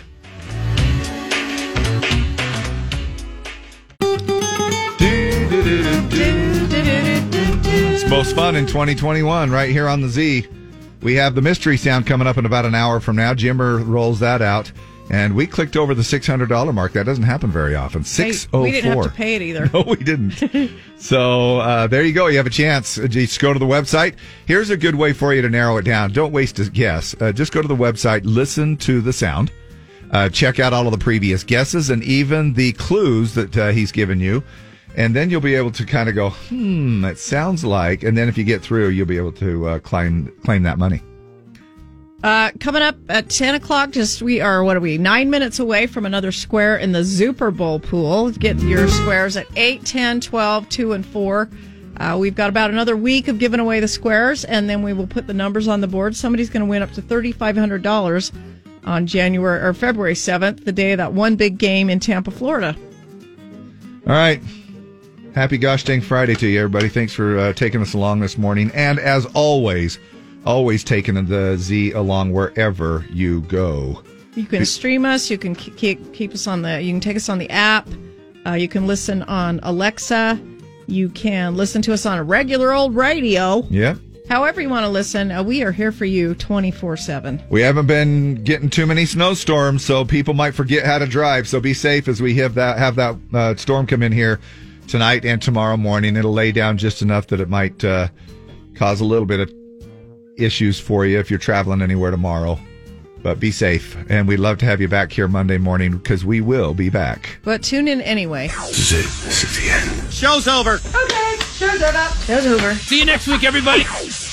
It's most fun in twenty twenty-one right here on the Z. We have the mystery sound coming up in about an hour from now. Jimmer rolls that out. And we clicked over the six hundred dollars mark. That doesn't happen very often. six oh four. We didn't have to pay it either. No, we didn't. So uh, there you go. You have a chance. Uh, Just go to the website. Here's a good way for you to narrow it down. Don't waste a guess. Uh, just go to the website, listen to the sound, uh, check out all of the previous guesses and even the clues that uh, he's given you. And then you'll be able to kind of go, hmm, it sounds like. And then if you get through, you'll be able to uh, claim, claim that money. Uh, coming up at ten o'clock, just we are, what are we, nine minutes away from another square in the Super Bowl pool. Get your squares at eight, ten, twelve, two, and four. Uh, we've got about another week of giving away the squares, and then we will put the numbers on the board. Somebody's going to win up to three thousand five hundred dollars on January or February seventh, the day of that one big game in Tampa, Florida. All right. Happy gosh dang Friday to you, everybody. Thanks for uh, taking us along this morning. And as always, always taking the Z along wherever you go. You can stream us. You can keep keep us on the. You can take us on the app. Uh, you can listen on Alexa. You can listen to us on a regular old radio. Yep. However you want to listen, uh, we are here for you twenty-four seven. We haven't been getting too many snowstorms, so people might forget how to drive. So be safe as we have that have that uh, storm come in here tonight and tomorrow morning. It'll lay down just enough that it might uh, cause a little bit of issues for you if you're traveling anywhere tomorrow. But be safe, and we'd love to have you back here Monday morning because we will be back. But tune in anyway. This is it. This is the end. Show's over. Okay, show's over. Show's over. See you next week, everybody.